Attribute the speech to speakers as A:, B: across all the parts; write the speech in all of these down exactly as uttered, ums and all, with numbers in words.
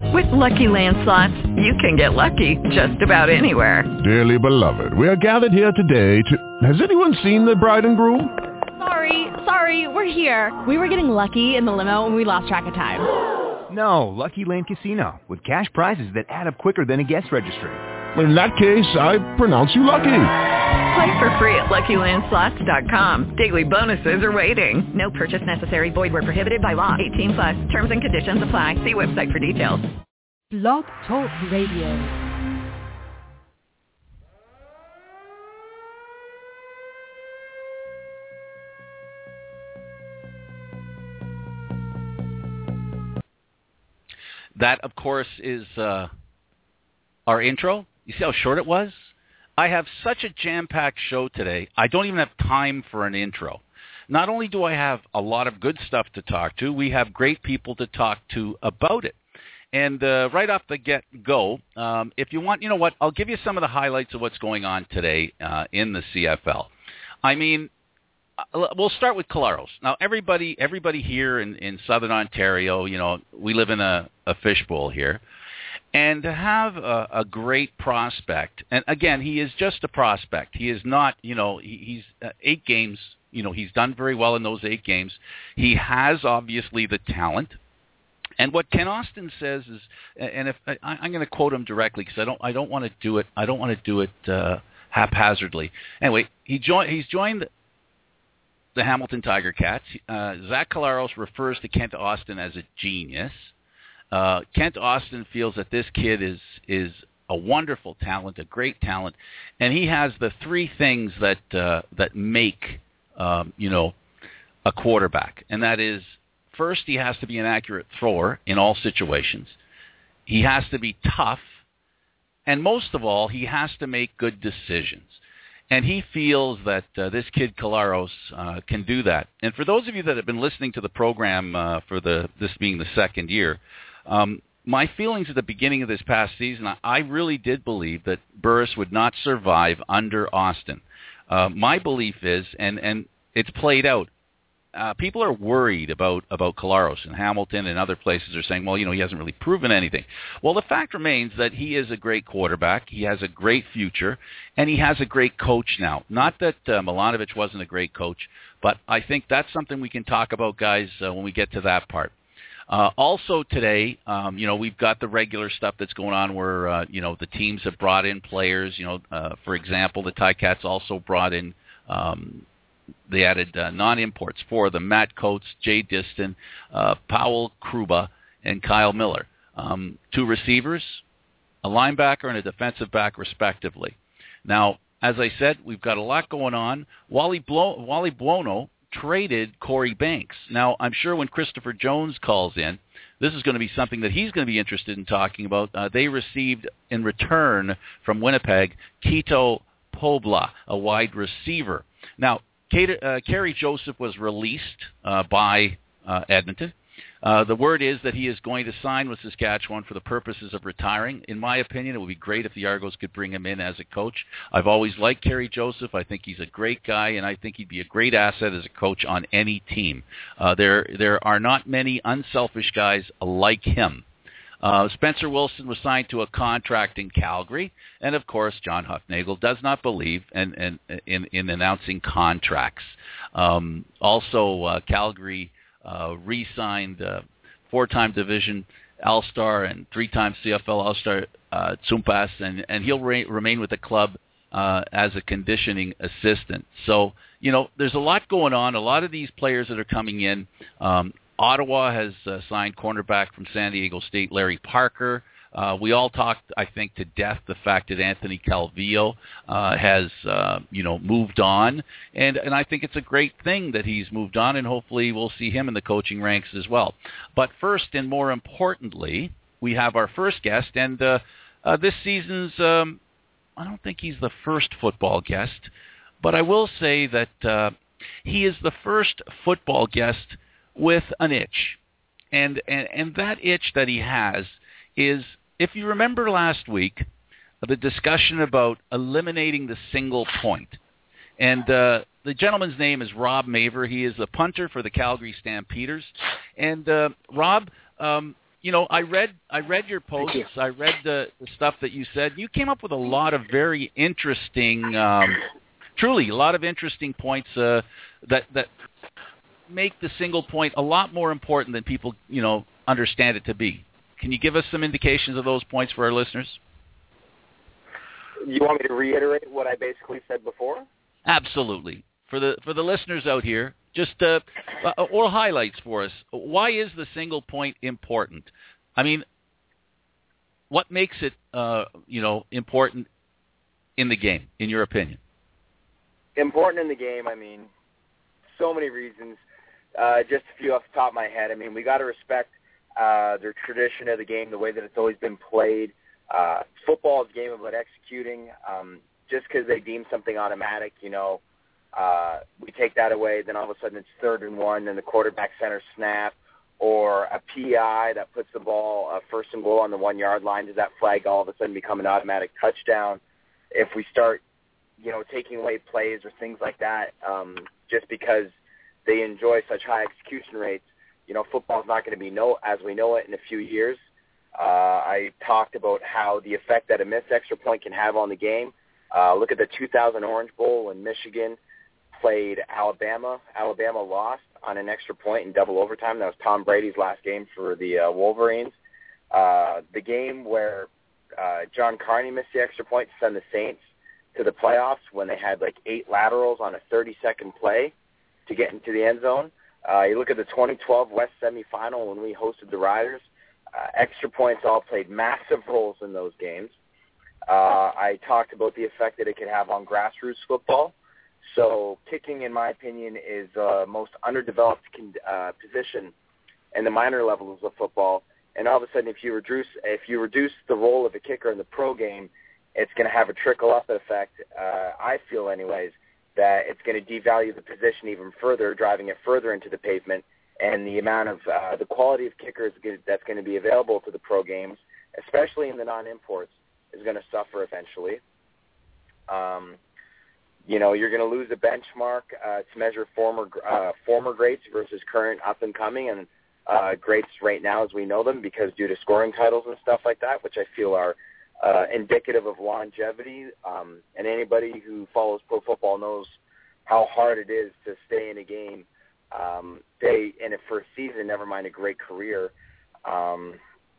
A: With Lucky Land Slots, you can get lucky just about anywhere.
B: Dearly beloved, we are gathered here today to... Has anyone seen the bride and groom?
C: Sorry, sorry, we're here. We were getting lucky in the limo and we lost track of time.
D: No, Lucky Land Casino, with cash prizes that add up quicker than a guest registry.
B: In that case, I pronounce you lucky.
A: Play for free at Lucky Land Slots dot com. Daily bonuses are waiting. No purchase necessary. Void where prohibited by law. eighteen plus. Terms and conditions apply. See website for details.
E: Blog Talk Radio.
F: That, of course, is uh, our intro. You see how short it was? I have such a jam-packed show today, I don't even have time for an intro. Not only do I have a lot of good stuff to talk to, we have great people to talk to about it. And uh, right off the get-go, um, if you want, you know what, I'll give you some of the highlights of what's going on today uh, in the C F L. I mean, we'll start with Collaros. Now, everybody everybody here in, in Southern Ontario, you know, we live in a, a fishbowl here. And to have a, a great prospect, and again, he is just a prospect. He is not, you know, he, he's uh, eight games, you know, he's done very well in those eight games. He has, obviously, the talent. And what Ken Austin says is, and if I, I'm going to quote him directly because I don't, I don't want to do it, I don't want to do it uh, haphazardly. Anyway, he joined, he's joined the Hamilton Tiger Cats. Uh, Zach Collaros refers to Kent Austin as a genius. Uh, Kent Austin feels that this kid is is a wonderful talent, a great talent, and he has the three things that uh, that make um, you know a quarterback, and that is, first, he has to be an accurate thrower in all situations. He has to be tough, and most of all, he has to make good decisions. And he feels that uh, this kid Collaros uh, can do that. And for those of you that have been listening to the program uh, for the this being the second year, um, my feelings at the beginning of this past season, I, I really did believe that Burris would not survive under Austin. Uh, my belief is, and, and it's played out, Uh, people are worried about, about Collaros, and Hamilton and other places are saying, well, you know, he hasn't really proven anything. Well, the fact remains that he is a great quarterback. He has a great future, and he has a great coach now. Not that uh, Milanovic wasn't a great coach, but I think that's something we can talk about, guys, uh, when we get to that part. Uh, also today, um, you know, we've got the regular stuff that's going on where, uh, you know, the teams have brought in players. You know, uh, for example, the Ticats also brought in um They added uh, non-imports for them: Matt Coates, Jay Diston, uh, Powell Kruba, and Kyle Miller. Um, two receivers, a linebacker, and a defensive back, respectively. Now, as I said, we've got a lot going on. Wally, Blo- Wally Buono traded Corey Banks. Now, I'm sure when Christopher Jones calls in, this is going to be something that he's going to be interested in talking about. Uh, they received in return from Winnipeg Kito Pobla, a wide receiver. Now, Uh, Kerry Joseph was released uh, by uh, Edmonton. Uh, the word is that he is going to sign with Saskatchewan for the purposes of retiring. In my opinion, it would be great if the Argos could bring him in as a coach. I've always liked Kerry Joseph. I think he's a great guy, and I think he'd be a great asset as a coach on any team. Uh, there, there are not many unselfish guys like him. Uh, Spencer Wilson was signed to a contract in Calgary, and of course, John Hufnagel does not believe in, in, in, in announcing contracts. Um, also, uh, Calgary uh, re-signed uh, four-time Division All-Star and three-time C F L All-Star uh, Tsumpas, and, and he'll re- remain with the club uh, as a conditioning assistant. So, you know, there's a lot going on. A lot of these players that are coming in. Um, Ottawa has uh, signed cornerback from San Diego State, Larry Parker. Uh, we all talked, I think, to death the fact that Anthony Calvillo uh, has, uh, you know, moved on, and and I think it's a great thing that he's moved on, and hopefully we'll see him in the coaching ranks as well. But first, and more importantly, we have our first guest, and uh, uh, this season's, um, I don't think he's the first football guest, but I will say that uh, he is the first football guest with an itch, and, and and that itch that he has is, if you remember last week, the discussion about eliminating the single point, and uh, the gentleman's name is Rob Maver. He is the punter for the Calgary Stampeders, and uh, Rob, um, you know, I read I read your posts. I read the, the stuff that you said. You came up with a lot of very interesting, um, truly a lot of interesting points uh, that that make the single point a lot more important than people, you know, understand it to be. Can you give us some indications of those points for our listeners?
G: You want me to reiterate what I basically said before?
F: Absolutely. For the for the listeners out here, just uh, or highlights for us. Why is the single point important? I mean, what makes it uh, you know important in the game, in your opinion?
G: Important in the game. I mean, so many reasons. Uh, just a few off the top of my head. I mean, we got to respect uh, their tradition of the game, the way that it's always been played. Uh, football is a game about executing. Um, just because they deem something automatic, you know, uh, we take that away, then all of a sudden it's third and one, and the quarterback center snap, or a P I that puts the ball uh, first and goal on the one-yard line. Does that flag all of a sudden become an automatic touchdown? If we start, you know, taking away plays or things like that, um, just because they enjoy such high execution rates, you know, football is not going to be no as we know it in a few years. Uh, I talked about how the effect that a missed extra point can have on the game. Uh, look at the two thousand Orange Bowl when Michigan played Alabama. Alabama lost on an extra point in double overtime. That was Tom Brady's last game for the uh, Wolverines. Uh, the game where uh, John Carney missed the extra point to send the Saints to the playoffs when they had like eight laterals on a thirty-second play to get into the end zone. Uh, you look at the twenty twelve West semifinal when we hosted the Riders. Uh, extra points all played massive roles in those games. Uh, I talked about the effect that it could have on grassroots football. So kicking, in my opinion, is the uh, most underdeveloped con- uh, position in the minor levels of football. And all of a sudden, if you reduce if you reduce the role of a kicker in the pro game, it's going to have a trickle-up effect, uh, I feel anyways, that it's going to devalue the position even further, driving it further into the pavement. And the amount of uh, the quality of kickers that's going to be available to the pro games, especially in the non-imports, is going to suffer eventually. Um, you know, you're going to lose a benchmark uh, to measure former uh, former greats versus current up and coming and uh, greats right now as we know them, because due to scoring titles and stuff like that, which I feel are uh, indicative of longevity. Um, and anybody who follows pro football knows how hard it is to stay in a game. Um, they in it for a season, never mind a great career. Um,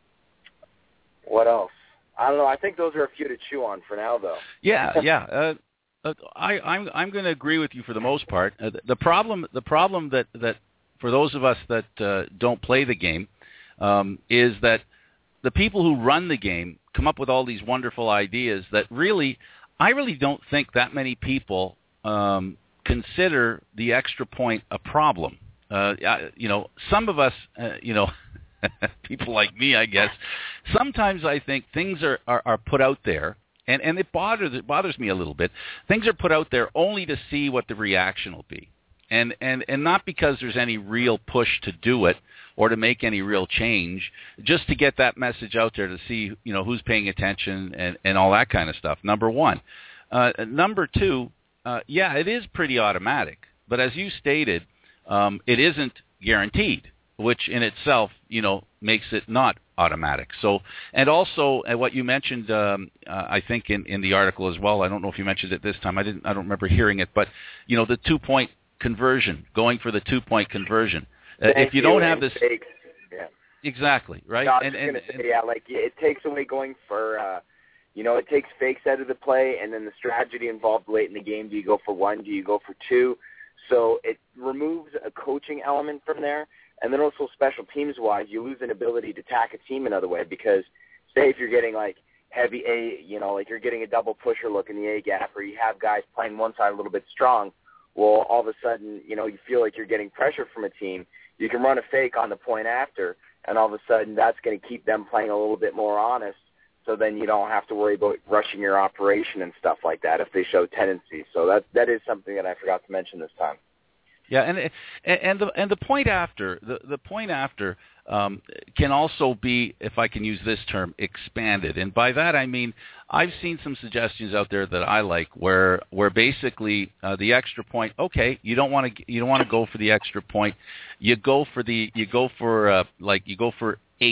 G: what else? I don't know. I think those are a few to chew on for now, though.
F: Yeah, yeah. Uh, uh, I, I'm I'm going to agree with you for the most part. Uh, the, the problem, the problem that, that for those of us that uh, don't play the game, um, is that the people who run the game come up with all these wonderful ideas that really, I really don't think that many people um, consider the extra point a problem. Uh, you know, some of us, uh, you know, people like me, I guess, sometimes I think things are, are, are put out there, and, and it bothers it bothers me a little bit. Things are put out there only to see what the reaction will be, and, and, and not because there's any real push to do it or to make any real change, just to get that message out there to see, you know, who's paying attention and, and all that kind of stuff, number one. Uh, number two, Uh, yeah, it is pretty automatic, but as you stated, um, it isn't guaranteed, which in itself, you know, makes it not automatic. So, and also, uh, what you mentioned, um, uh, I think in, in the article as well. I don't know if you mentioned it this time. I didn't. I don't remember hearing it, but you know, the two-point conversion, going for the two-point conversion. Uh, if you don't have this,
G: yeah.
F: exactly right.
G: No,
F: and, and,
G: say, and yeah, like it takes away going for. Uh, You know, it takes fakes out of the play, and then the strategy involved late in the game. Do you go for one? Do you go for two? So it removes a coaching element from there. And then also special teams-wise, you lose an ability to attack a team another way because, say, if you're getting, like, heavy A, you know, like you're getting a double pusher look in the A gap, or you have guys playing one side a little bit strong, well, all of a sudden, you know, you feel like you're getting pressure from a team. You can run a fake on the point after, and all of a sudden that's going to keep them playing a little bit more honest. So then you don't have to worry about rushing your operation and stuff like that if they show tendencies. So that that is something that I forgot to mention this time.
F: Yeah, and and the and the point after the the point after um, can also be, if I can use this term, expanded. And by that I mean I've seen some suggestions out there that I like, where where basically uh, the extra point. Okay, you don't want to you don't want to go for the extra point. You go for the you go for uh, like you go for eight.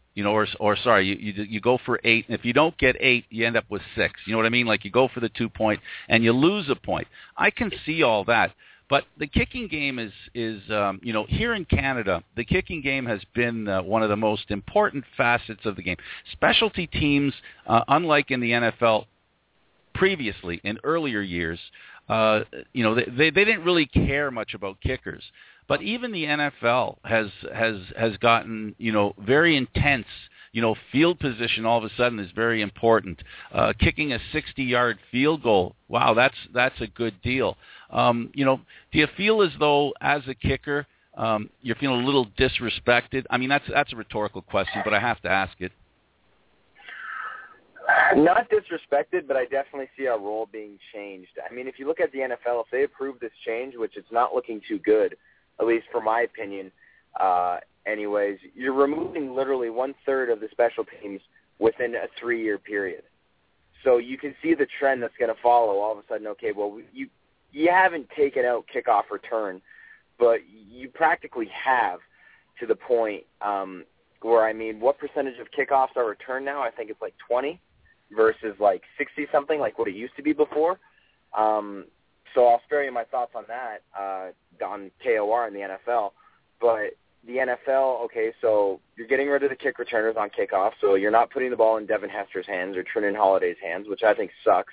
F: You know, or or sorry, you, you you go for eight, and if you don't get eight, you end up with six. You know what I mean? Like you go for the two point, and you lose a point. I can see all that, but the kicking game is is um, you know, here in Canada, the kicking game has been uh, one of the most important facets of the game. Specialty teams, uh, unlike in the N F L previously in earlier years, uh, you know, they, they they didn't really care much about kickers. But even the N F L has has has gotten, you know, very intense. You know, field position all of a sudden is very important. Uh, kicking a sixty-yard field goal, wow, that's that's a good deal. Um, you know, do you feel as though as a kicker um, you're feeling a little disrespected? I mean, that's that's a rhetorical question, but I have to ask it.
G: Not disrespected, but I definitely see our role being changed. I mean, if you look at the N F L, if they approve this change, which it's not looking too good, at least for my opinion, uh, anyways, you're removing literally one-third of the special teams within a three-year period. So you can see the trend that's going to follow. All of a sudden, okay, well, you you haven't taken out kickoff return, but you practically have to the point um, where, I mean, what percentage of kickoffs are returned now? I think it's like twenty versus like sixty-something, like what it used to be before. Um So I'll spare you my thoughts on that, uh, on K O R and the N F L. But the N F L, okay, so you're getting rid of the kick returners on kickoff, so you're not putting the ball in Devin Hester's hands or Trinan Holiday's hands, which I think sucks.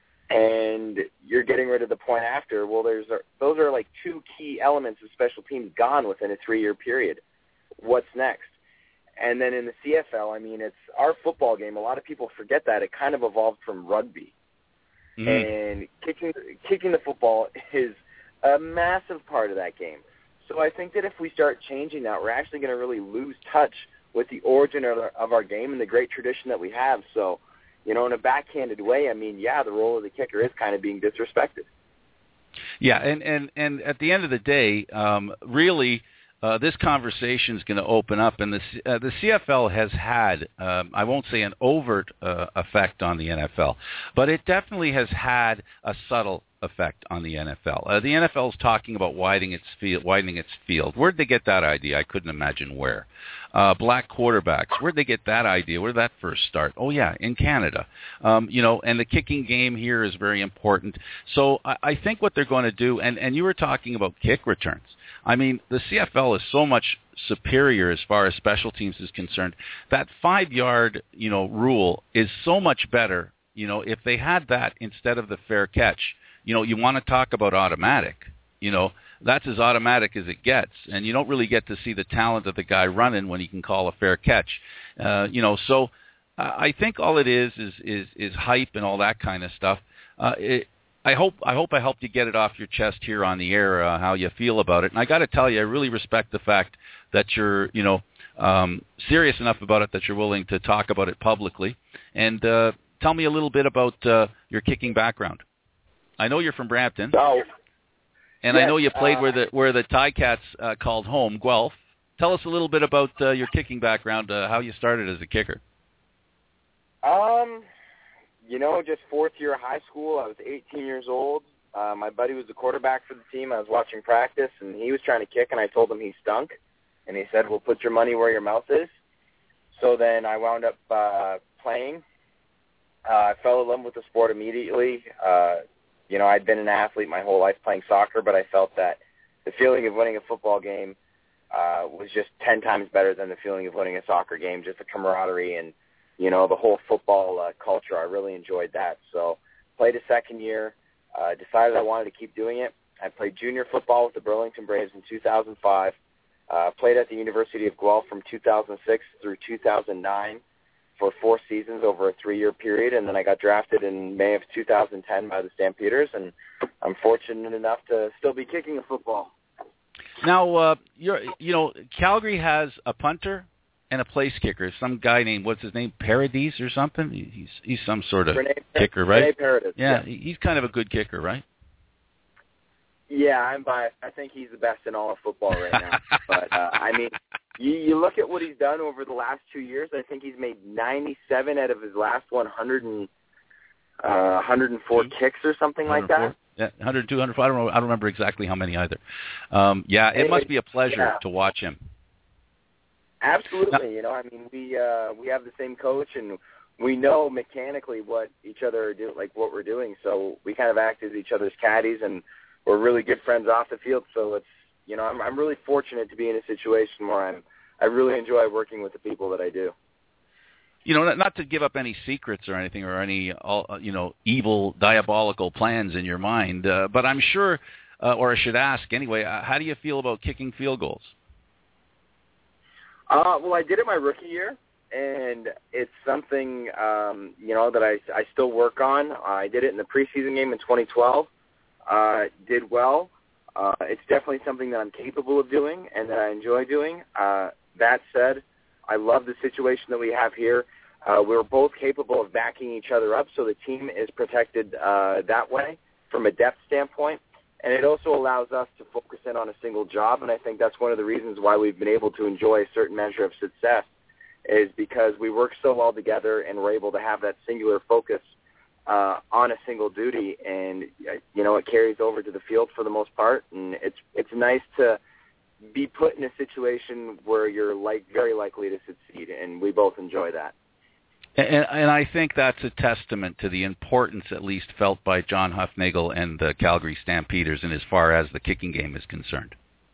G: And you're getting rid of the point after. Well, there's those are like two key elements of special teams gone within a three-year period. What's next? And then in the C F L, I mean, it's our football game. A lot of people forget that. It kind of evolved from rugby. Mm-hmm. And kicking kicking the football is a massive part of that game. So I think that if we start changing that, we're actually going to really lose touch with the origin of our, of our game and the great tradition that we have. So, you know, in a backhanded way, I mean, yeah, the role of the kicker is kind of being disrespected.
F: Yeah, and, and, and at the end of the day, um, really, Uh, this conversation is going to open up, and the uh, the C F L has had, um, I won't say an overt uh, effect on the N F L, but it definitely has had a subtle effect on the N F L. Uh, the N F L is talking about widening its field. Widening its field. Where'd they get that idea? I couldn't imagine where. Uh, black quarterbacks. Where'd they get that idea? Where did that first start? Oh yeah, in Canada. Um, you know, and the kicking game here is very important. So I, I think what they're going to do, and, and you were talking about kick returns. I mean, the C F L is so much superior as far as special teams is concerned. That five-yard, you know, rule is so much better. You know, if they had that instead of the fair catch, you know, you want to talk about automatic. You know, that's as automatic as it gets, and you don't really get to see the talent of the guy running when he can call a fair catch. Uh, you know, so uh, I think all it is is is is hype and all that kind of stuff. Uh, it, I hope I hope I helped you get it off your chest here on the air, uh, how you feel about it. And I got to tell you, I really respect the fact that you're, you know, um, serious enough about it that you're willing to talk about it publicly. And uh, tell me a little bit about uh, your kicking background. I know you're from Brampton,
G: oh,
F: and
G: yes,
F: I know you played
G: uh,
F: where the where the Ticats uh, called home, Guelph. Tell us a little bit about uh, your kicking background, uh, how you started as a kicker.
G: Um. You know, just fourth year of high school, I was eighteen years old. Uh, my buddy was the quarterback for the team. I was watching practice, and he was trying to kick, and I told him he stunk. And he said, well, put your money where your mouth is. So then I wound up uh, playing. Uh, I fell in love with the sport immediately. Uh, you know, I'd been an athlete my whole life playing soccer, but I felt that the feeling of winning a football game uh, was just ten times better than the feeling of winning a soccer game, just the camaraderie and, you know, the whole football uh, culture. I really enjoyed that. So played a second year, uh, decided I wanted to keep doing it. I played junior football with the Burlington Braves in two thousand five, uh, played at the University of Guelph from two thousand six through two thousand nine for four seasons over a three-year period, and then I got drafted in May of two thousand ten by the Stampeders, and I'm fortunate enough to still be kicking a football.
F: Now, uh, you're, you know, Calgary has a punter and a place kicker. Some guy named, what's his name, Paradis or something? He's he's some sort of
G: Rene,
F: kicker, right?
G: Rene Paradis,
F: yeah,
G: yeah,
F: he's kind of a good kicker, right?
G: Yeah, I'm biased. I think he's the best in all of football right now. But, uh, I mean, you, you look at what he's done over the last two years. I think he's made ninety-seven out of his last one hundred and, uh, one hundred four mm-hmm. kicks or something like that.
F: Yeah, one hundred, two hundred, I don't know. I don't remember exactly how many either. Um, yeah, it, it must be a pleasure
G: yeah.
F: to watch him.
G: Absolutely. You know, I mean, we uh, we have the same coach, and we know mechanically what each other are doing, like what we're doing. So we kind of act as each other's caddies, and we're really good friends off the field. So it's, you know, I'm I'm really fortunate to be in a situation where I'm I really enjoy working with the people that I do.
F: You know, not to give up any secrets or anything or any, you know, evil, diabolical plans in your mind, uh, but I'm sure, uh, or I should ask anyway, uh, how do you feel about kicking field goals?
G: Uh, well, I did it my rookie year, and it's something, um, you know, that I, I still work on. I did it in the preseason game in twenty twelve, uh, did well. Uh, it's definitely something that I'm capable of doing and that I enjoy doing. Uh, that said, I love the situation that we have here. Uh, we're both capable of backing each other up, so the team is protected uh, that way from a depth standpoint. And it also allows us to focus in on a single job, and I think that's one of the reasons why we've been able to enjoy a certain measure of success, is because we work so well together and we're able to have that singular focus uh, on a single duty. And, you know, it carries over to the field for the most part, and it's it's nice to be put in a situation where you're like very likely to succeed, and we both enjoy that.
F: And, and I think that's a testament to the importance, at least felt by John Hufnagel and the Calgary Stampeders, in as far as the kicking game is concerned.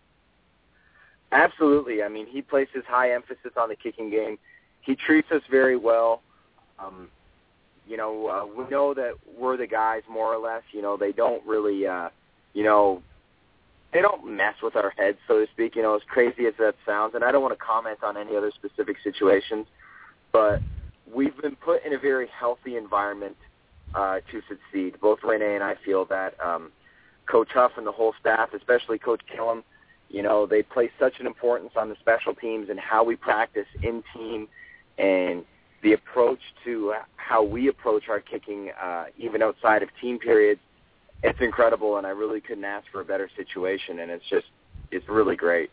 G: Absolutely. I mean, he places high emphasis on the kicking game. He treats us very well. Um, you know, uh, we know that we're the guys, more or less. You know, they don't really, uh, you know, they don't mess with our heads, so to speak, you know, as crazy as that sounds. And I don't want to comment on any other specific situations, but we've been put in a very healthy environment uh, to succeed. Both Renee and I feel that um, Coach Huff and the whole staff, especially Coach Killam, you know, they place such an importance on the special teams and how we practice in team, and the approach to how we approach our kicking, uh, even outside of team periods. It's incredible, and I really couldn't ask for a better situation, and it's just, it's really great.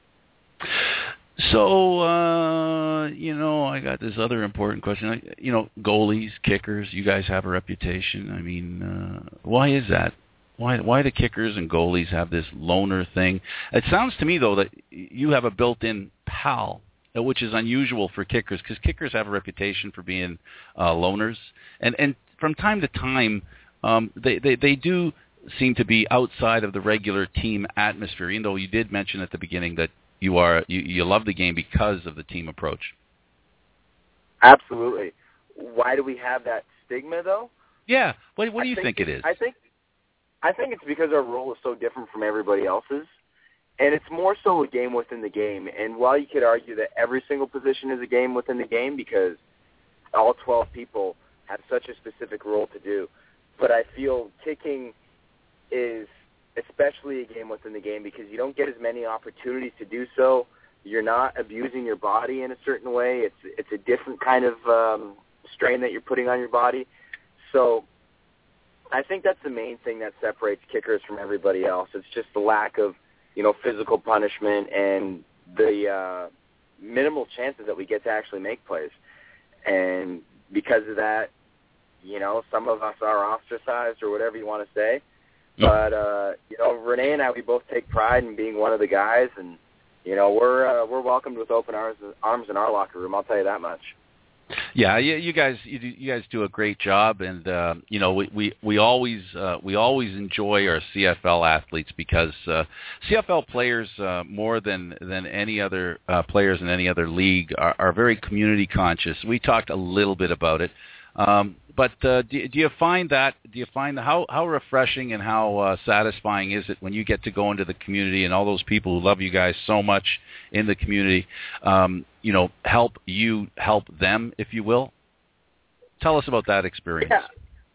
F: So, uh, you know, I got this other important question. You know, goalies, kickers, you guys have a reputation. I mean, uh, why is that? Why why do kickers and goalies have this loner thing? It sounds to me, though, that you have a built-in pal, which is unusual for kickers, because kickers have a reputation for being uh, loners. And, and from time to time, um, they, they, they do seem to be outside of the regular team atmosphere, even though you did mention at the beginning that you are you, you love the game because of the team approach.
G: Absolutely. Why do we have that stigma, though?
F: Yeah. What, what do you
G: think,
F: think it is?
G: I think I think it's because our role is so different from everybody else's, and it's more so a game within the game. And while you could argue that every single position is a game within the game because all twelve people have such a specific role to do, but I feel kicking is especially a game within the game because you don't get as many opportunities to do so. You're not abusing your body in a certain way. It's it's a different kind of um, strain that you're putting on your body. So I think that's the main thing that separates kickers from everybody else. It's just the lack of, you know, physical punishment and the uh, minimal chances that we get to actually make plays. And because of that, you know, some of us are ostracized or whatever you want to say. But, uh, you know, Renee and I, we both take pride in being one of the guys, and, you know, we're uh, we're welcomed with open arms, arms in our locker room, I'll tell you that much.
F: Yeah, you, you guys you, do, you guys do a great job, and, uh, you know, we, we, we always uh, we always enjoy our C F L athletes because uh, C F L players, uh, more than, than any other uh, players in any other league, are, are very community conscious. We talked a little bit about it. Um, but uh, do, do you find that? Do you find how how refreshing and how uh, satisfying is it when you get to go into the community and all those people who love you guys so much in the community, um, you know, help you help them, if you will? Tell us about that experience.
G: Yeah.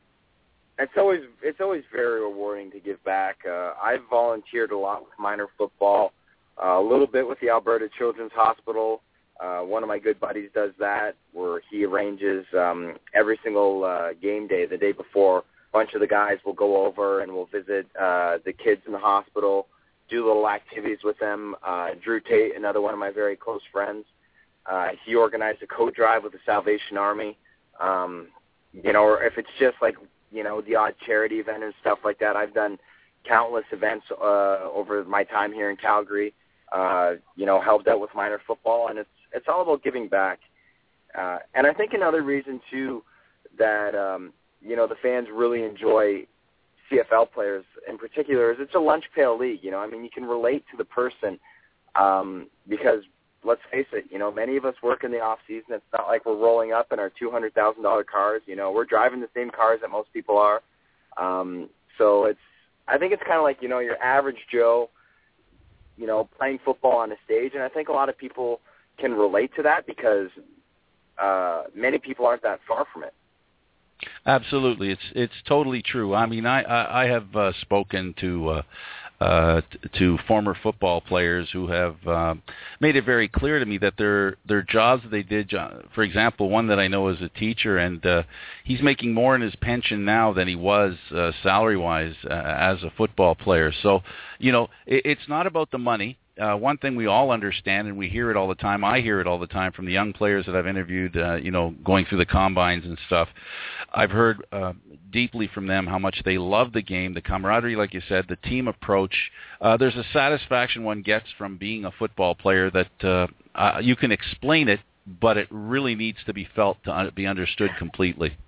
G: It's always it's always very rewarding to give back. Uh, I've volunteered a lot with minor football, uh, a little bit with the Alberta Children's Hospital. Uh, one of my good buddies does that, where he arranges um, every single uh, game day, the day before, a bunch of the guys will go over and we'll visit uh, the kids in the hospital, do little activities with them. Uh, Drew Tate, another one of my very close friends, uh, he organized a coat drive with the Salvation Army. Um, you know, or if it's just like, you know, the odd charity event and stuff like that, I've done countless events uh, over my time here in Calgary. Uh, you know, helped out with minor football, and it's it's all about giving back. Uh, and I think another reason, too, that, um, you know, the fans really enjoy C F L players in particular is it's a lunch pail league. You know, I mean, you can relate to the person um, because, let's face it, you know, many of us work in the off season. It's not like we're rolling up in our two hundred thousand dollars cars. You know, we're driving the same cars that most people are. Um, so it's, I think it's kind of like, you know, your average Joe, you know, playing football on a stage. And I think a lot of people can relate to that because uh, many people aren't that far from it.
F: Absolutely, it's it's totally true. I mean, I I, I have uh, spoken to uh, uh, t- to former football players who have uh, made it very clear to me that their their jobs that they did. For example, one that I know is a teacher, and uh, he's making more in his pension now than he was uh, salary wise uh, as a football player. So, you know, it, it's not about the money. Uh, one thing we all understand, and we hear it all the time, I hear it all the time from the young players that I've interviewed, uh, you know, going through the combines and stuff. I've heard uh, deeply from them how much they love the game, the camaraderie, like you said, the team approach. Uh, there's a satisfaction one gets from being a football player that uh, uh, you can explain it, but it really needs to be felt to un- be understood completely.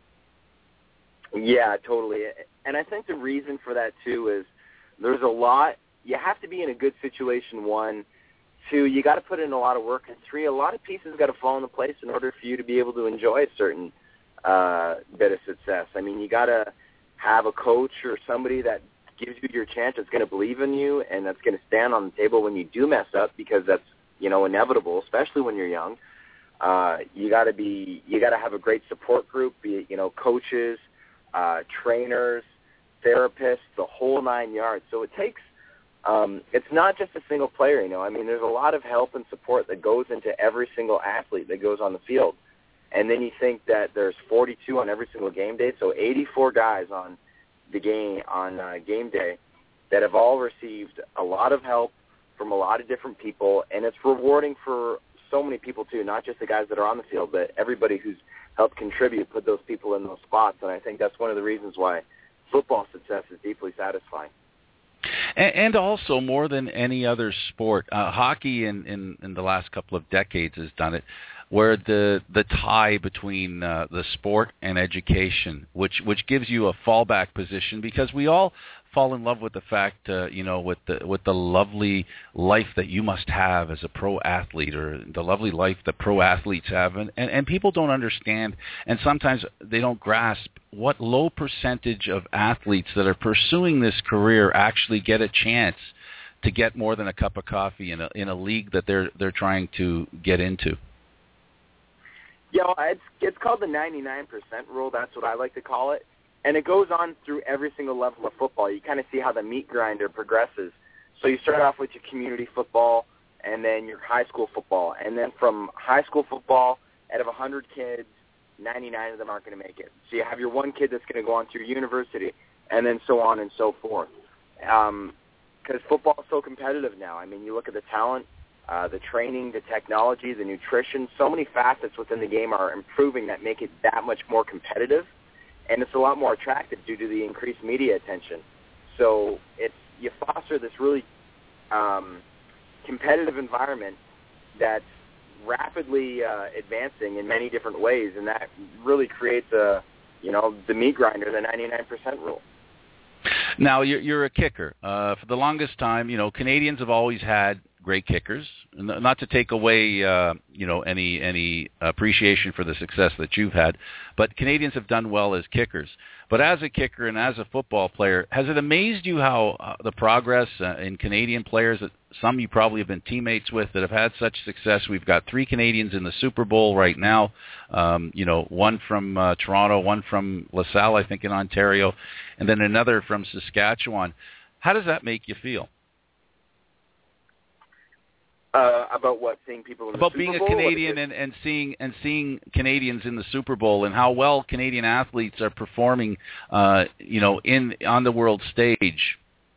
G: Yeah, totally. And I think the reason for that, too, is there's a lot. You have to be in a good situation, one. Two, you got to put in a lot of work. And three, a lot of pieces got to fall into place in order for you to be able to enjoy a certain uh, bit of success. I mean, you got to have a coach or somebody that gives you your chance, that's going to believe in you, and that's going to stand on the table when you do mess up, because that's, you know, inevitable, especially when you're young. Uh, you got to be, you got to have a great support group, be it, you know, coaches, uh, trainers, therapists, the whole nine yards. So it takes. Um, it's not just a single player, you know. I mean, there's a lot of help and support that goes into every single athlete that goes on the field. And then you think that there's forty-two on every single game day, so eighty-four guys on the game on uh, game day that have all received a lot of help from a lot of different people, and it's rewarding for so many people too, not just the guys that are on the field, but everybody who's helped contribute, put those people in those spots. And I think that's one of the reasons why football success is deeply satisfying.
F: And also, more than any other sport, uh, hockey in, in, in the last couple of decades has done it, where the the tie between uh, the sport and education, which which gives you a fallback position, because we all fall in love with the fact, uh, you know, with the with the lovely life that you must have as a pro athlete, or the lovely life that pro athletes have, and, and, and people don't understand, and sometimes they don't grasp what low percentage of athletes that are pursuing this career actually get a chance to get more than a cup of coffee in a in a league that they're they're trying to get into.
G: Yeah, well, it's it's called the ninety-nine percent rule. That's what I like to call it. And it goes on through every single level of football. You kind of see how the meat grinder progresses. So you start off with your community football and then your high school football. And then from high school football, out of one hundred kids, ninety-nine of them aren't going to make it. So you have your one kid that's going to go on to your university, and then so on and so forth. Um, because football is so competitive now. I mean, you look at the talent, uh, the training, the technology, the nutrition. So many facets within the game are improving that make it that much more competitive. And it's a lot more attractive due to the increased media attention. So it's you foster this really um, competitive environment that's rapidly uh, advancing in many different ways, and that really creates a, you know, the meat grinder, the ninety-nine percent rule.
F: Now, you're, you're a kicker. Uh, for the longest time, you know, Canadians have always had great kickers. Not to take away, uh, you know, any any appreciation for the success that you've had, but Canadians have done well as kickers. But as a kicker and as a football player, has it amazed you how uh, the progress uh, in Canadian players, that some you probably have been teammates with, that have had such success? We've got three Canadians in the Super Bowl right now. Um, you know, one from uh, Toronto, one from LaSalle, I think, in Ontario, and then another from Saskatchewan. How does that make you feel?
G: Uh, about what, seeing people in the
F: about
G: Super
F: being
G: Bowl?
F: a Canadian and, and seeing and seeing Canadians in the Super Bowl, and how well Canadian athletes are performing, uh, you know, in on the world stage.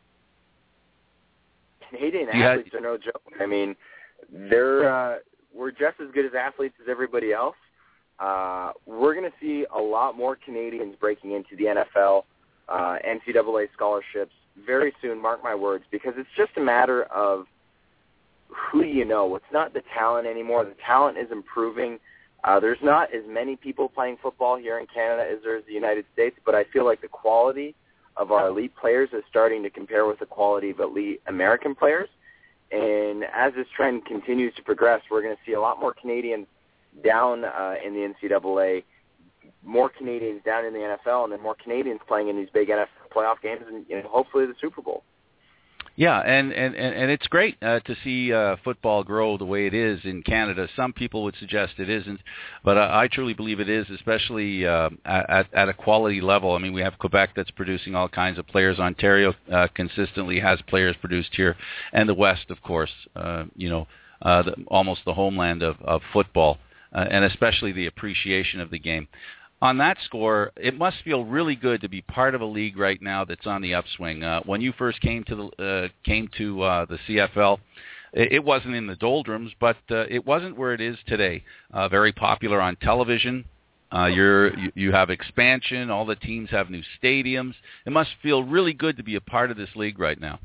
G: Canadian
F: you
G: athletes
F: had,
G: are no joke. I mean, they're uh, we're just as good as athletes as everybody else. Uh, we're going to see a lot more Canadians breaking into the N F L, uh, N C double A scholarships very soon. Mark my words, because it's just a matter of who do you know? It's not the talent anymore. The talent is improving. Uh, there's not as many people playing football here in Canada as there is in the United States, but I feel like the quality of our elite players is starting to compare with the quality of elite American players. And as this trend continues to progress, we're going to see a lot more Canadians down uh, in the N C double A, more Canadians down in the N F L, and then more Canadians playing in these big N F L playoff games and, and hopefully the Super Bowl.
F: Yeah, and, and, and it's great uh, to see uh, football grow the way it is in Canada. Some people would suggest it isn't, but I, I truly believe it is, especially uh, at, at a quality level. I mean, we have Quebec that's producing all kinds of players. Ontario uh, consistently has players produced here, and the West, of course, uh, you know, uh, the, almost the homeland of, of football, uh, and especially the appreciation of the game. On that score, it must feel really good to be part of a league right now that's on the upswing. Uh, when you first came to the uh, came to uh, the C F L, it, it wasn't in the doldrums, but uh, it wasn't where it is today. Uh, very popular on television. Uh, you're you, you have expansion. All the teams have new stadiums. It must feel really good to be a part of this league right now.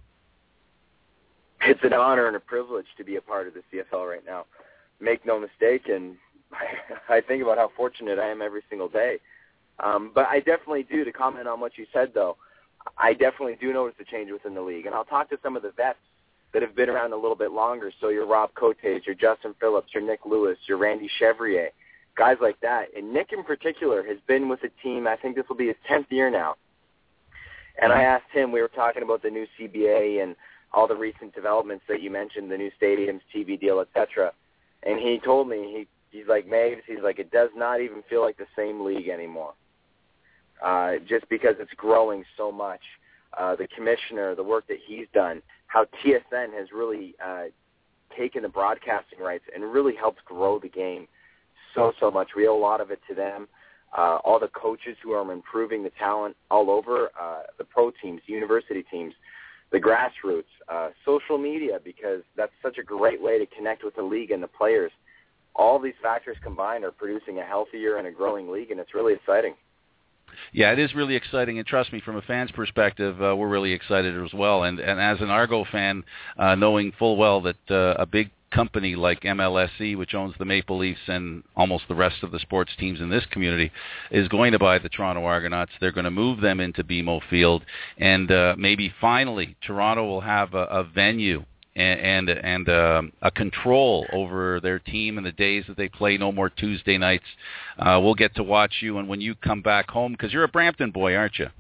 G: It's an honor and a privilege to be a part of the C F L right now. Make no mistake, and I think about how fortunate I am every single day. Um, but I definitely do, to comment on what you said, though, I definitely do notice a change within the league. And I'll talk to some of the vets that have been around a little bit longer. So your Rob Cotes, your Justin Phillips, your Nick Lewis, your Randy Chevrier, guys like that. And Nick in particular has been with the team, I think this will be his tenth year now. And I asked him, we were talking about the new C B A and all the recent developments that you mentioned, the new stadiums, T V deal, et cetera. And he told me, he He's like, Maves, he's like, it does not even feel like the same league anymore, uh, just because it's growing so much. Uh, the commissioner, the work that he's done, how T S N has really uh, taken the broadcasting rights and really helped grow the game so, so much. We owe a lot of it to them. Uh, all the coaches who are improving the talent all over, uh, the pro teams, university teams, the grassroots, uh, social media, because that's such a great way to connect with the league and the players. All these factors combined are producing a healthier and a growing league, and it's really exciting.
F: Yeah, it is really exciting, and trust me, from a fan's perspective, uh, we're really excited as well. And, and as an Argo fan, uh, knowing full well that uh, a big company like M L S C, which owns the Maple Leafs and almost the rest of the sports teams in this community, is going to buy the Toronto Argonauts. They're going to move them into B M O Field, and uh, maybe finally Toronto will have a, a venue and and, and um, a control over their team and the days that they play. No more Tuesday nights. Uh, we'll get to watch you, and when you come back home, because you're a Brampton boy, aren't you?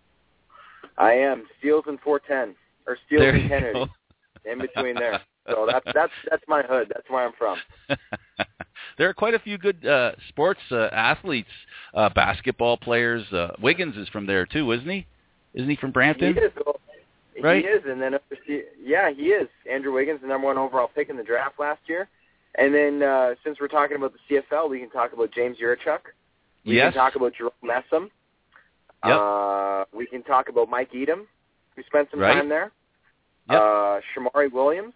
G: I am. Steeles and four ten, or Steeles and Kennedy, in between there. So that's that's that's my hood. That's where I'm from.
F: There are quite a few good uh, sports uh, athletes, uh, basketball players. Uh, Wiggins is from there too, isn't he? Isn't he from Brampton?
G: He is.
F: Right?
G: He is, and then yeah, he is. Andrew Wiggins, the number one overall pick in the draft last year. And then uh, since we're talking about the C F L, we can talk about James Yurichuk. We
F: yes.
G: can talk about Jerome Messam.
F: Yep.
G: Uh, we can talk about Mike Edom, who spent some
F: right.
G: time there.
F: Yep.
G: Uh, Shamari Williams,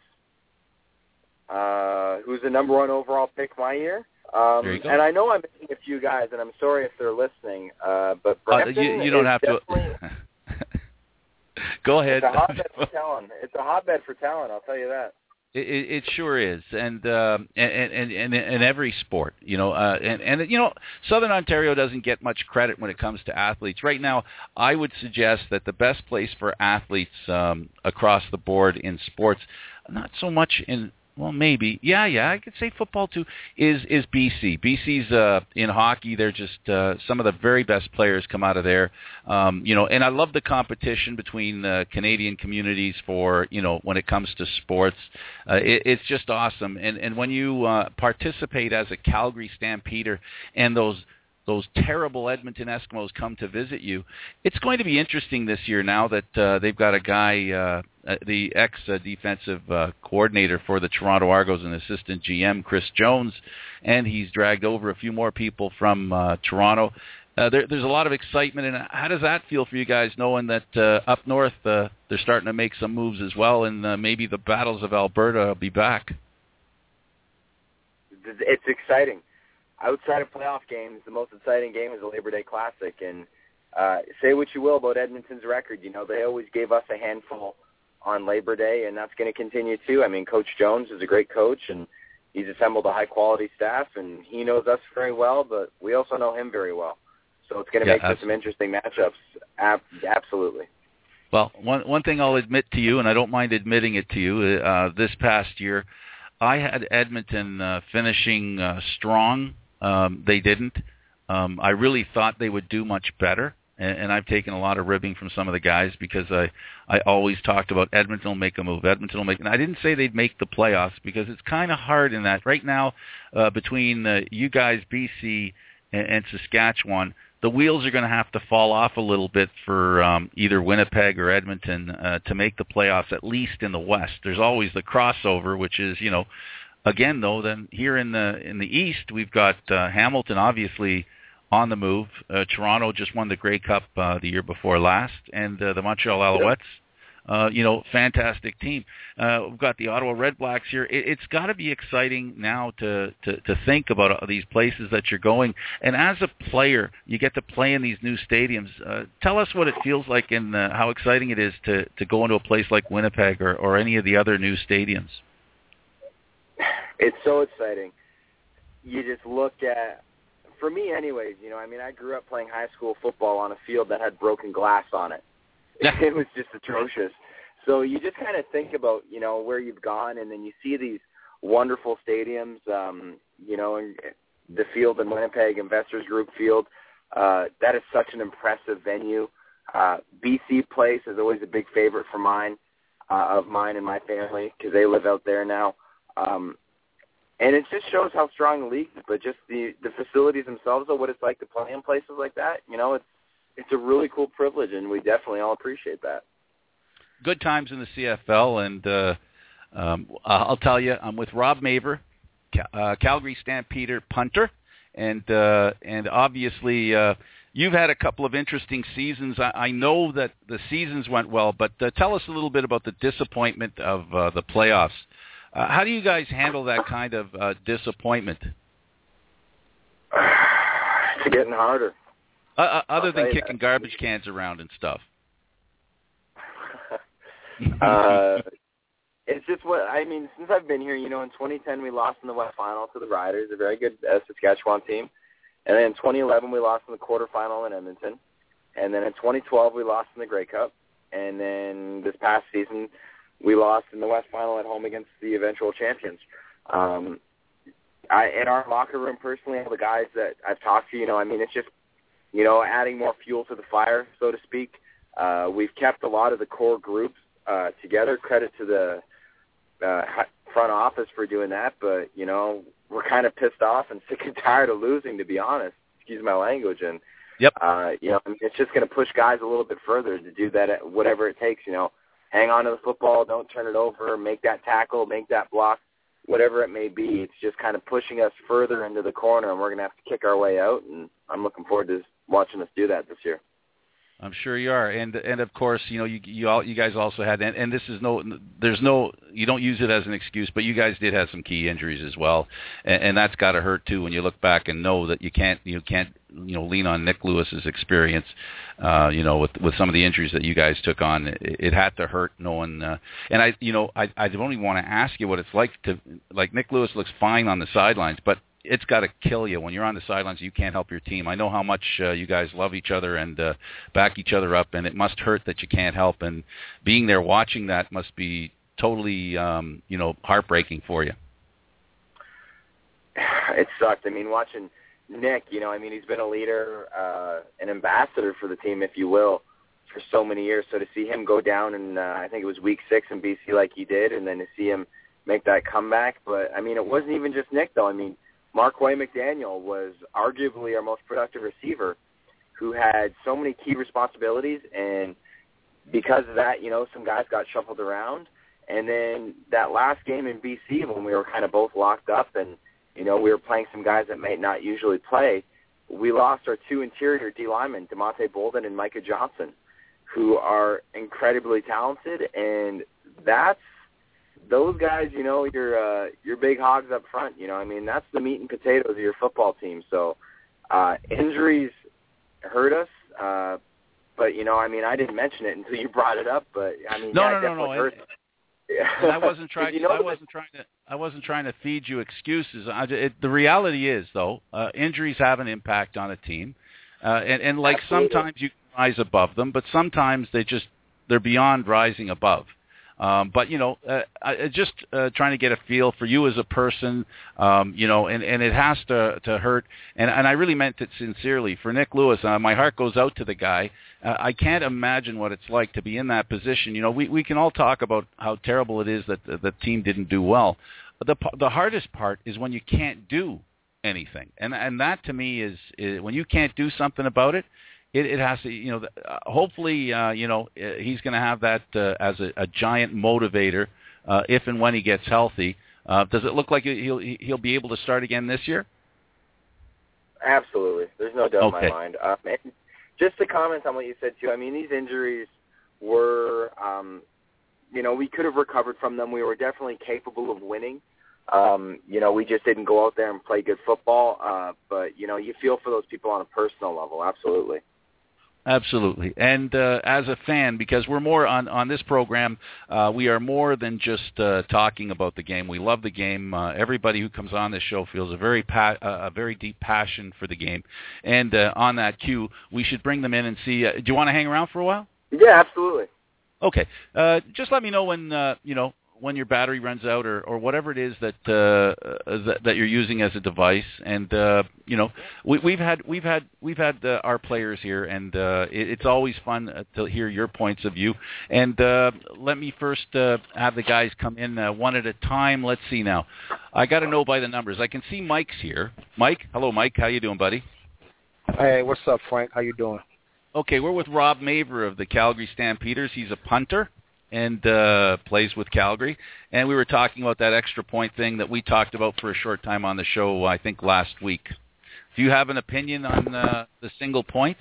G: uh, who's the number one overall pick my year. Um,
F: there you go.
G: And I know I'm missing a few guys, and I'm sorry if they're listening, uh, but Brampton
F: uh, you, you don't
G: is
F: have to. Go ahead.
G: It's a hotbed for talent. It's a hotbed for talent, I'll tell you that.
F: It, it, it sure is, and uh, and and and in every sport, you know, uh, and and you know, Southern Ontario doesn't get much credit when it comes to athletes. Right now, I would suggest that the best place for athletes um, across the board in sports, not so much in. Well, maybe. Yeah, yeah, I could say football, too, is is B C. B C's uh, in hockey. They're just uh, some of the very best players come out of there. Um, you know, and I love the competition between uh, Canadian communities for, you know, when it comes to sports. Uh, it, it's just awesome. And, and when you uh, participate as a Calgary Stampeder and those those terrible Edmonton Eskimos come to visit you, it's going to be interesting this year now that uh, they've got a guy, uh, the ex-defensive uh, coordinator for the Toronto Argos and assistant G M, Chris Jones, and he's dragged over a few more people from uh, Toronto. Uh, there, there's a lot of excitement, and how does that feel for you guys, knowing that uh, up north uh, they're starting to make some moves as well, and uh, maybe the battles of Alberta will be back?
G: It's exciting. Outside of playoff games, the most exciting game is the Labor Day Classic. And uh, say what you will about Edmonton's record, you know, they always gave us a handful on Labor Day, and that's going to continue too. I mean, Coach Jones is a great coach, and he's assembled a high-quality staff, and he knows us very well, but we also know him very well. So it's going to
F: yeah,
G: make for some interesting matchups. Ab- absolutely.
F: Well, one one thing I'll admit to you, and I don't mind admitting it to you, uh, this past year, I had Edmonton uh, finishing uh, strong. Um, they didn't. Um, I really thought they would do much better, and, and I've taken a lot of ribbing from some of the guys because I, I always talked about Edmonton will make a move. Edmonton will make, and I didn't say they'd make the playoffs because it's kind of hard in that right now uh, between uh, you guys, B C, and, and Saskatchewan. The wheels are going to have to fall off a little bit for um, either Winnipeg or Edmonton uh, to make the playoffs, at least in the West. There's always the crossover, which is, you know, again, though, then here in the in the East, we've got uh, Hamilton, obviously, on the move. Uh, Toronto just won the Grey Cup uh, the year before last, and uh, the Montreal Alouettes, uh, you know, fantastic team. Uh, we've got the Ottawa Red Blacks here. It, it's got to be exciting now to, to, to think about these places that you're going. And as a player, you get to play in these new stadiums. Uh, tell us what it feels like and uh, how exciting it is to, to go into a place like Winnipeg or, or any of the other new stadiums.
G: It's so exciting. You just look at, for me anyways, you know, I mean, I grew up playing high school football on a field that had broken glass on it. It was just atrocious. So you just kind of think about, you know, where you've gone, and then you see these wonderful stadiums, um, you know, and the field in Winnipeg, Investors Group Field. Uh, that is such an impressive venue. Uh, B C Place is always a big favorite for mine, uh, of mine and my family, because they live out there now. Um, and it just shows how strong the league is, but just the, the facilities themselves, or what it's like to play in places like that, you know, it's, it's a really cool privilege, and we definitely all appreciate that.
F: Good times in the C F L, and uh, um, I'll tell you, I'm with Rob Maver, uh, Calgary Stampeder punter, and uh, and obviously uh, you've had a couple of interesting seasons. I, I know that the seasons went well, but uh, tell us a little bit about the disappointment of uh, the playoffs. Uh, how do you guys handle that kind of uh, disappointment?
G: It's getting harder.
F: Uh, other than kicking that. garbage cans around and stuff.
G: uh, it's just what, I mean, since I've been here, you know, in twenty ten we lost in the West Final to the Riders, a very good uh, Saskatchewan team. And then in twenty eleven we lost in the quarterfinal in Edmonton. And then in twenty twelve we lost in the Grey Cup. And then this past season we lost in the West Final at home against the eventual champions. Um, I, in our locker room, personally, all the guys that I've talked to, you know, I mean, it's just, you know, adding more fuel to the fire, so to speak. Uh, we've kept a lot of the core groups uh, together. Credit to the uh, front office for doing that. But, you know, we're kind of pissed off and sick and tired of losing, to be honest. Excuse my language. And,
F: yep.
G: uh, you know, it's just going to push guys a little bit further to do that, at whatever it takes, you know. Hang on to the football, don't turn it over, make that tackle, make that block, whatever it may be. It's just kind of pushing us further into the corner, and we're going to have to kick our way out. And I'm looking forward to watching us do that this year.
F: I'm sure you are, and and of course, you know, you you all you guys also had, and, and this is no, there's no, you don't use it as an excuse, but you guys did have some key injuries as well, and, and that's got to hurt too when you look back and know that you can't you can't you know lean on Nick Lewis's experience, uh, you know, with with some of the injuries that you guys took on, it, it had to hurt knowing, uh, and I you know I I only want to ask you what it's like to like Nick Lewis looks fine on the sidelines, but it's got to kill you when you're on the sidelines. You can't help your team. I know how much uh, you guys love each other and uh, back each other up, and it must hurt that you can't help. And being there watching that must be totally, um, you know, heartbreaking for you.
G: It sucked. I mean, watching Nick, you know, I mean, he's been a leader, uh, an ambassador for the team, if you will, for so many years. So to see him go down in, uh, I think it was week six in B C like he did, and then to see him make that comeback. But, I mean, it wasn't even just Nick, though. I mean, Mark-Way McDaniel was arguably our most productive receiver who had so many key responsibilities, and because of that, you know, some guys got shuffled around. And then that last game in B C when we were kind of both locked up and, you know, we were playing some guys that might not usually play, we lost our two interior D linemen, DeMonte Bolden and Micah Johnson, who are incredibly talented, and that's those guys, you know, your uh, your big hogs up front, you know, I mean, that's the meat and potatoes of your football team. So uh, injuries hurt us. Uh, but you know, I mean, I didn't mention it until you brought it up. But I mean,
F: no,
G: yeah,
F: no,
G: it
F: no,
G: definitely
F: no.
G: hurt.
F: And,
G: yeah.
F: and I wasn't trying.
G: you know
F: I wasn't trying to. I wasn't trying to feed you excuses. I, it, the reality is, though, uh, injuries have an impact on a team, uh, and, and like
G: Absolutely.
F: sometimes you can rise above them, but sometimes they just they're beyond rising above. Um, but, you know, uh, I, just uh, trying to get a feel for you as a person, um, you know, and, and it has to, to hurt. And, and I really meant it sincerely. For Nick Lewis, uh, my heart goes out to the guy. Uh, I can't imagine what it's like to be in that position. You know, we, we can all talk about how terrible it is that the, the team didn't do well. But the, the hardest part is when you can't do anything. And, and that, to me, is, is when you can't do something about it, It, it has to, you know, uh, hopefully, uh, you know, he's going to have that uh, as a, a giant motivator uh, if and when he gets healthy. Uh, does it look like he'll he'll be able to start again this year?
G: Absolutely. There's no doubt
F: okay.
G: in my mind. Um, and just to comment on what you said, too, I mean, these injuries were, um, you know, we could have recovered from them. We were definitely capable of winning. Um, you know, we just didn't go out there and play good football. Uh, but, you know, you feel for those people on a personal level. Absolutely.
F: Absolutely. And uh, as a fan, because we're more on, on this program, uh, we are more than just uh, talking about the game. We love the game. Uh, everybody who comes on this show feels a very pa- uh, a very deep passion for the game. And uh, on that cue, we should bring them in and see. Uh, do you want to hang around for a while?
G: Yeah, absolutely.
F: Okay. Uh, just let me know when, uh, you know, when your battery runs out or, or whatever it is that, uh, that that you're using as a device. And uh, you know, we, we've had we've had we've had uh, our players here, and uh, it, it's always fun to hear your points of view. And uh, let me first uh, have the guys come in uh, one at a time. Let's see now. I got to know by the numbers. I can see Mike's here. Mike, hello, Mike. How you doing, buddy?
H: Hey, what's up, Frank? How you doing?
F: Okay, we're with Rob Maver of the Calgary Stampeders. He's a punter and uh, plays with Calgary. And we were talking about that extra point thing that we talked about for a short time on the show, I think, last week. Do you have an opinion on uh, the single point?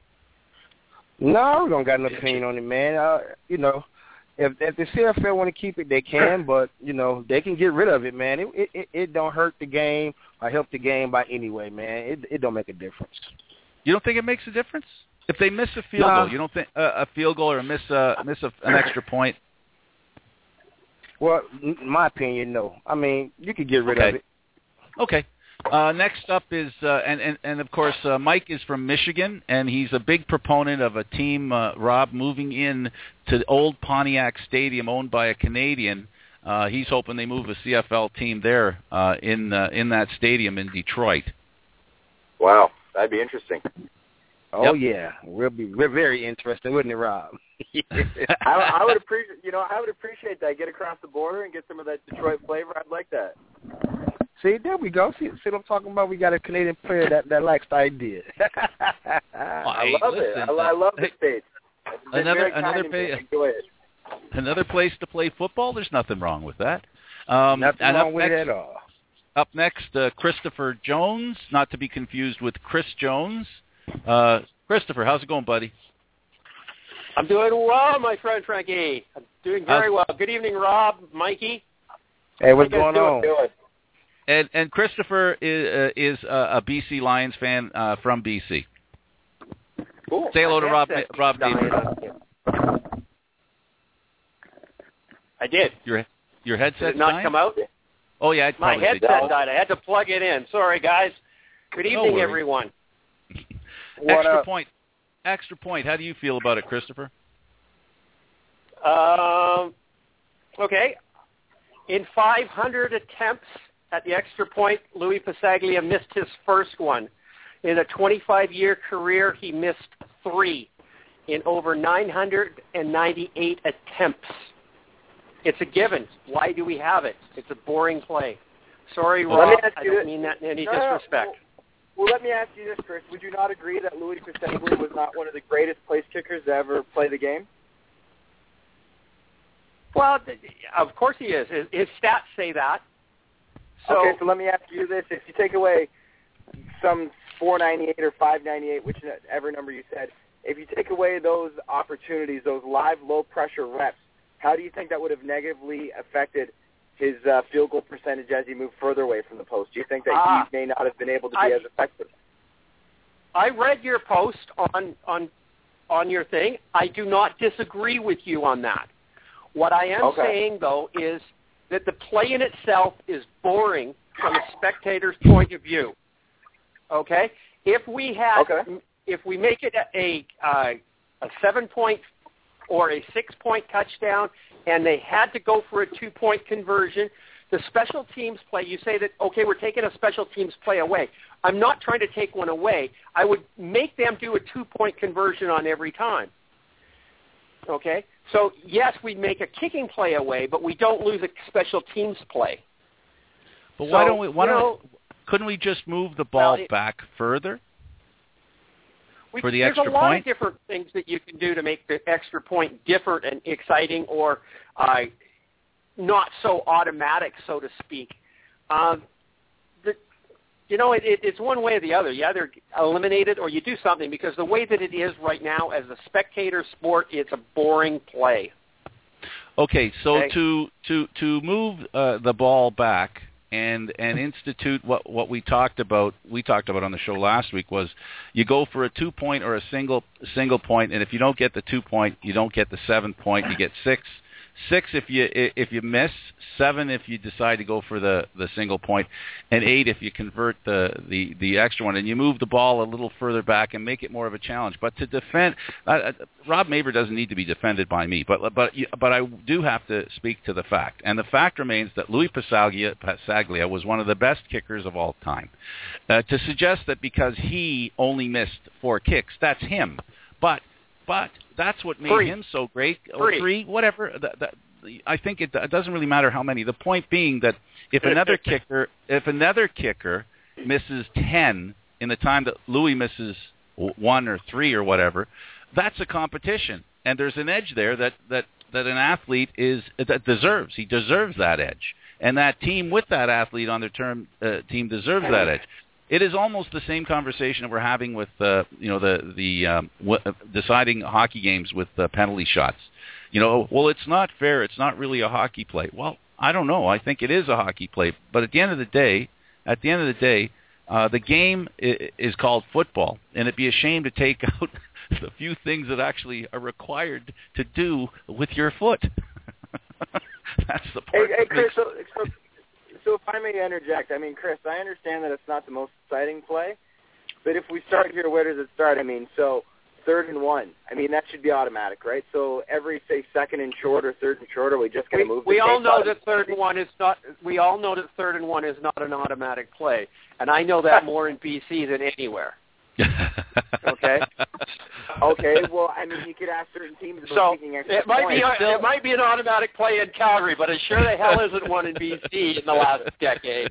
H: No, we don't got an opinion on it, man. Uh, you know, if, if the C F L want to keep it, they can, but, you know, they can get rid of it, man. It, it, it, it don't hurt the game or help the game by any way, man. It, it don't make a difference.
F: You don't think it makes a difference? If they miss a field
H: nah.
F: goal, you don't think uh, a field goal or miss a miss a, an extra point?
H: Well, in my opinion, no. I mean, you could get rid
F: okay.
H: of it.
F: Okay. Uh, next up is uh, and, and and of course uh, Mike is from Michigan, and he's a big proponent of a team, uh, Rob, moving in to the old Pontiac Stadium, owned by a Canadian. Uh, he's hoping they move a C F L team there uh, in uh, in that stadium in Detroit.
G: Wow, that'd be interesting.
H: Oh
F: yep.
H: yeah, we'll be we're very interested, wouldn't it, Rob?
G: I, I would appreciate, you know, I would appreciate that. Get across the border and get some of that Detroit flavor. I'd like that.
H: See, there we go. See, see what I'm talking about? We got a Canadian player that, that likes the idea.
G: I love
F: listen,
G: it. I, I love the States.
F: Another another pay, another place to play football. There's nothing wrong with that. Um,
H: nothing
F: and
H: wrong
F: up
H: with
F: next,
H: it at all.
F: Up next, uh, Christopher Jones, not to be confused with Chris Jones. Uh, Christopher, how's it going, buddy?
I: I'm doing well, my friend Frankie. I'm doing very well. Good evening, Rob, Mikey.
H: Hey, what's
I: How you guys
H: going
I: doing?
H: on?
F: And and Christopher is, uh, is uh, a B C Lions fan uh, from B C.
I: Cool.
F: Say hello to Rob.
I: Headset
F: Rob
I: died
F: Davis.
I: on you. I did.
F: Your your
I: Did
F: headset
I: it not
F: dying?
I: come out?
F: Oh yeah, it
I: My
F: probably
I: headset
F: did.
I: died. I had to plug it in. Sorry, guys. Good
F: No
I: evening,
F: worries.
I: everyone.
H: What
F: Extra
H: up?
F: point. Extra point. How do you feel about it, Christopher?
I: Um, okay. In five hundred attempts at the extra point, Louis Pasaglia missed his first one. In a twenty-five-year career, he missed three in over nine hundred ninety-eight attempts. It's a given. Why do we have it? It's a boring play. Sorry,
G: Well, let me
I: Rob.
G: ask
I: I
G: you
I: don't
G: this.
I: mean that in any
G: No, no,
I: disrespect.
G: Well, let me ask you this, Chris. Would you not agree that Louis Pasaglia was not one of the greatest place kickers to ever play the game?
I: Well, th- of course he is. His, his stats say that. So,
G: okay, so let me ask you this. If you take away some four ninety-eight or five ninety-eight, whichever number you said, if you take away those opportunities, those live low-pressure reps, how do you think that would have negatively affected his uh, field goal percentage as he moved further away from the post? Do you think that
I: uh,
G: he may not have been able to be
I: I,
G: as effective?
I: I read your post on on on your thing. I do not disagree with you on that. What I am
G: okay.
I: saying, though, is that the play in itself is boring from a spectator's point of view. Okay? If we had,
G: okay.
I: if we make it a a, a seven-point or a six-point touchdown, and they had to go for a two-point conversion, the special teams play, you say that, okay, we're taking a special teams play away. I'm not trying to take one away. I would make them do a two-point conversion on every time. Okay? So, yes, we make a kicking play away, but we don't lose a special teams play.
F: But
I: so,
F: why don't we, why don't,
I: know,
F: couldn't we just move the ball
I: well, it,
F: back further
I: we,
F: for the
I: there's
F: extra
I: a lot
F: point?
I: of different things that you can do to make the extra point different and exciting or uh, not so automatic, so to speak. Um, the, you know, it, it, it's one way or the other. You either eliminate it or you do something, because the way that it is right now as a spectator sport, it's a boring play.
F: Okay, so
I: okay.
F: to to to move uh, the ball back and and institute what what we talked about we talked about on the show last week was you go for a two point or a single single point, and if you don't get the two point, you don't get the seven point, you get six. Six if you if you miss, seven if you decide to go for the, the single point, and eight if you convert the, the, the extra one, and you move the ball a little further back and make it more of a challenge. But to defend, uh, Rob Maver doesn't need to be defended by me, but but but I do have to speak to the fact, and the fact remains that Louis Passaglia, Passaglia was one of the best kickers of all time. Uh, to suggest that because he only missed four kicks, that's him, but. But that's what made
I: three.
F: him so great.
I: Three.
F: Or three, whatever. That, that, I think it, it doesn't really matter how many. The point being that if another kicker, if another kicker misses ten in the time that Louis misses one or three or whatever, that's a competition, and there's an edge there that that, that an athlete is that deserves. He deserves that edge, and that team with that athlete on their term uh, team deserves that edge. It is almost the same conversation that we're having with, uh, you know, the the um, w- deciding hockey games with uh, penalty shots. You know, well, it's not fair. It's not really a hockey play. Well, I don't know. I think it is a hockey play. But at the end of the day, at the end of the day, uh, the game I- is called football, and it'd be a shame to take out the few things that actually are required to do with your foot. That's the part.
G: Hey, hey Chris. So, so So if I may interject, I mean, Chris, I understand that it's not the most exciting play, but if we start here, where does it start? I mean, so third and one. I mean, that should be automatic, right? So every, say, second and short or third and short, are we just going to move the
I: We all know
G: button?
I: that third and one is not. We all know that third and one is not an automatic play, and I know that more in B C than anywhere. Okay.
G: Okay. Well, I mean, you could ask certain teams about
I: So
G: taking extra
I: it might
G: points.
I: be it might be an automatic play in Calgary, but it sure the hell isn't one in B C in the last decade.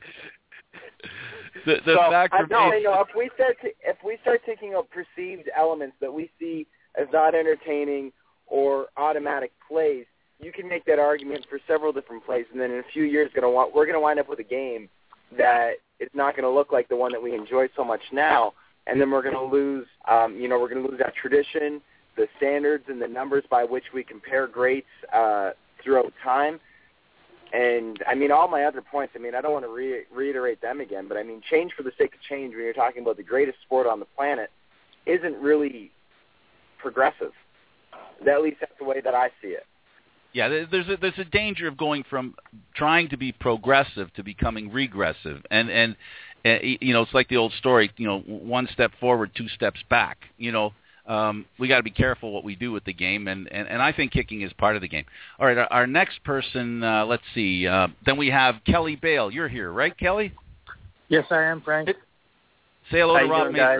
F: The, the
G: so,
F: fact
G: I,
F: remains,
G: no, no, if we start to, if we start taking out perceived elements that we see as not entertaining or automatic plays, you can make that argument for several different plays, and then in a few years, gonna want, we're going to wind up with a game that is not going to look like the one that we enjoy so much now. And then we're going to lose, um, you know, we're going to lose that tradition, the standards and the numbers by which we compare greats uh, throughout time. And, I mean, all my other points, I mean, I don't want to re- reiterate them again, but, I mean, change for the sake of change when you're talking about the greatest sport on the planet isn't really progressive. At least that's the way that I see it.
F: Yeah, there's a, there's a danger of going from trying to be progressive to becoming regressive. And, and uh, you know, it's like the old story, you know, one step forward, two steps back. You know, um, we got to be careful what we do with the game, and, and, and I think kicking is part of the game. All right, our, our next person, uh, let's see. Uh, then we have Kelly Bale. You're here, right, Kelly?
J: Yes, I am, Frank.
F: Say hello
J: How
F: to
J: you
F: Rob
J: doing,
F: Maver.
J: guys?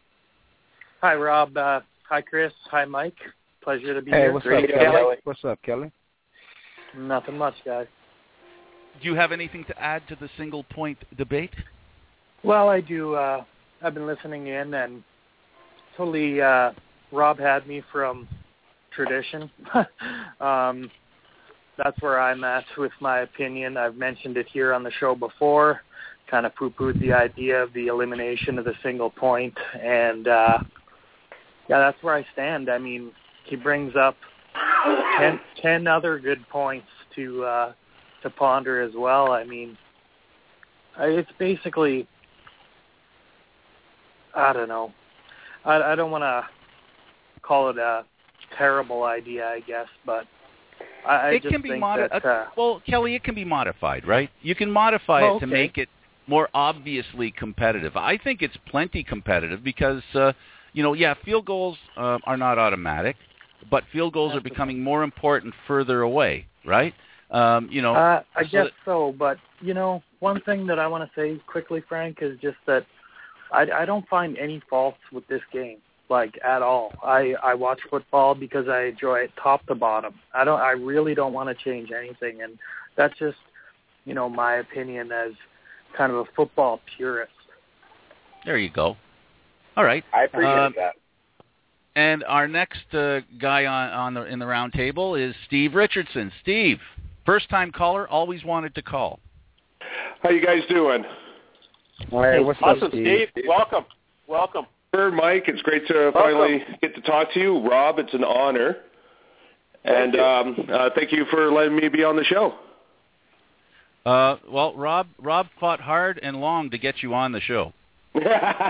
J: Hi, Rob. Uh, hi, Chris. Hi, Mike. Pleasure to be
H: Hey,
J: here.
H: what's
J: Great
H: up,
J: to
H: Kelly?
J: Kelly?
H: What's up, Kelly?
J: Nothing much, guys.
F: Do you have anything to add to the single point debate?
J: Well, I do. Uh, I've been listening in, and totally uh, Rob had me from tradition. um, that's where I'm at with my opinion. I've mentioned it here on the show before, kind of poo-pooed the idea of the elimination of the single point, and uh, yeah, that's where I stand. I mean, he brings up ten, ten other good points to uh, to ponder as well. I mean, it's basically, I don't know. I, I don't want to call it a terrible idea, I guess, but I, I
F: it
J: just
F: can be
J: think
F: modi-
J: that... Uh,
F: well, Kelly, it can be modified, right? You can modify
J: well,
F: it to
J: okay.
F: make it more obviously competitive. I think it's plenty competitive because, uh, you know, yeah, field goals uh, are not automatic, but field goals are becoming more important further away, right? Um, you know,
J: uh, I
F: so
J: guess
F: that,
J: so, but, you know, one thing that I want to say quickly, Frank, is just that I, I don't find any faults with this game, like, at all. I, I watch football because I enjoy it top to bottom. I don't. I really don't want to change anything, and that's just, you know, my opinion as kind of a football purist.
F: There you go. All right.
G: I appreciate
F: um,
G: that.
F: And our next uh, guy on, on the, in the round table is Steve Richardson. Steve, first-time caller, always wanted to call.
K: How you guys doing?
H: All right, what's
I: awesome,
H: up, Steve?
I: Steve? Welcome. Welcome.
K: Sure, Mike. It's great to finally get to talk to you. Rob, it's an honor. And um, uh, thank you for letting me be on the show.
F: Uh, well, Rob, Rob fought hard and long to get you on the show.
I: Good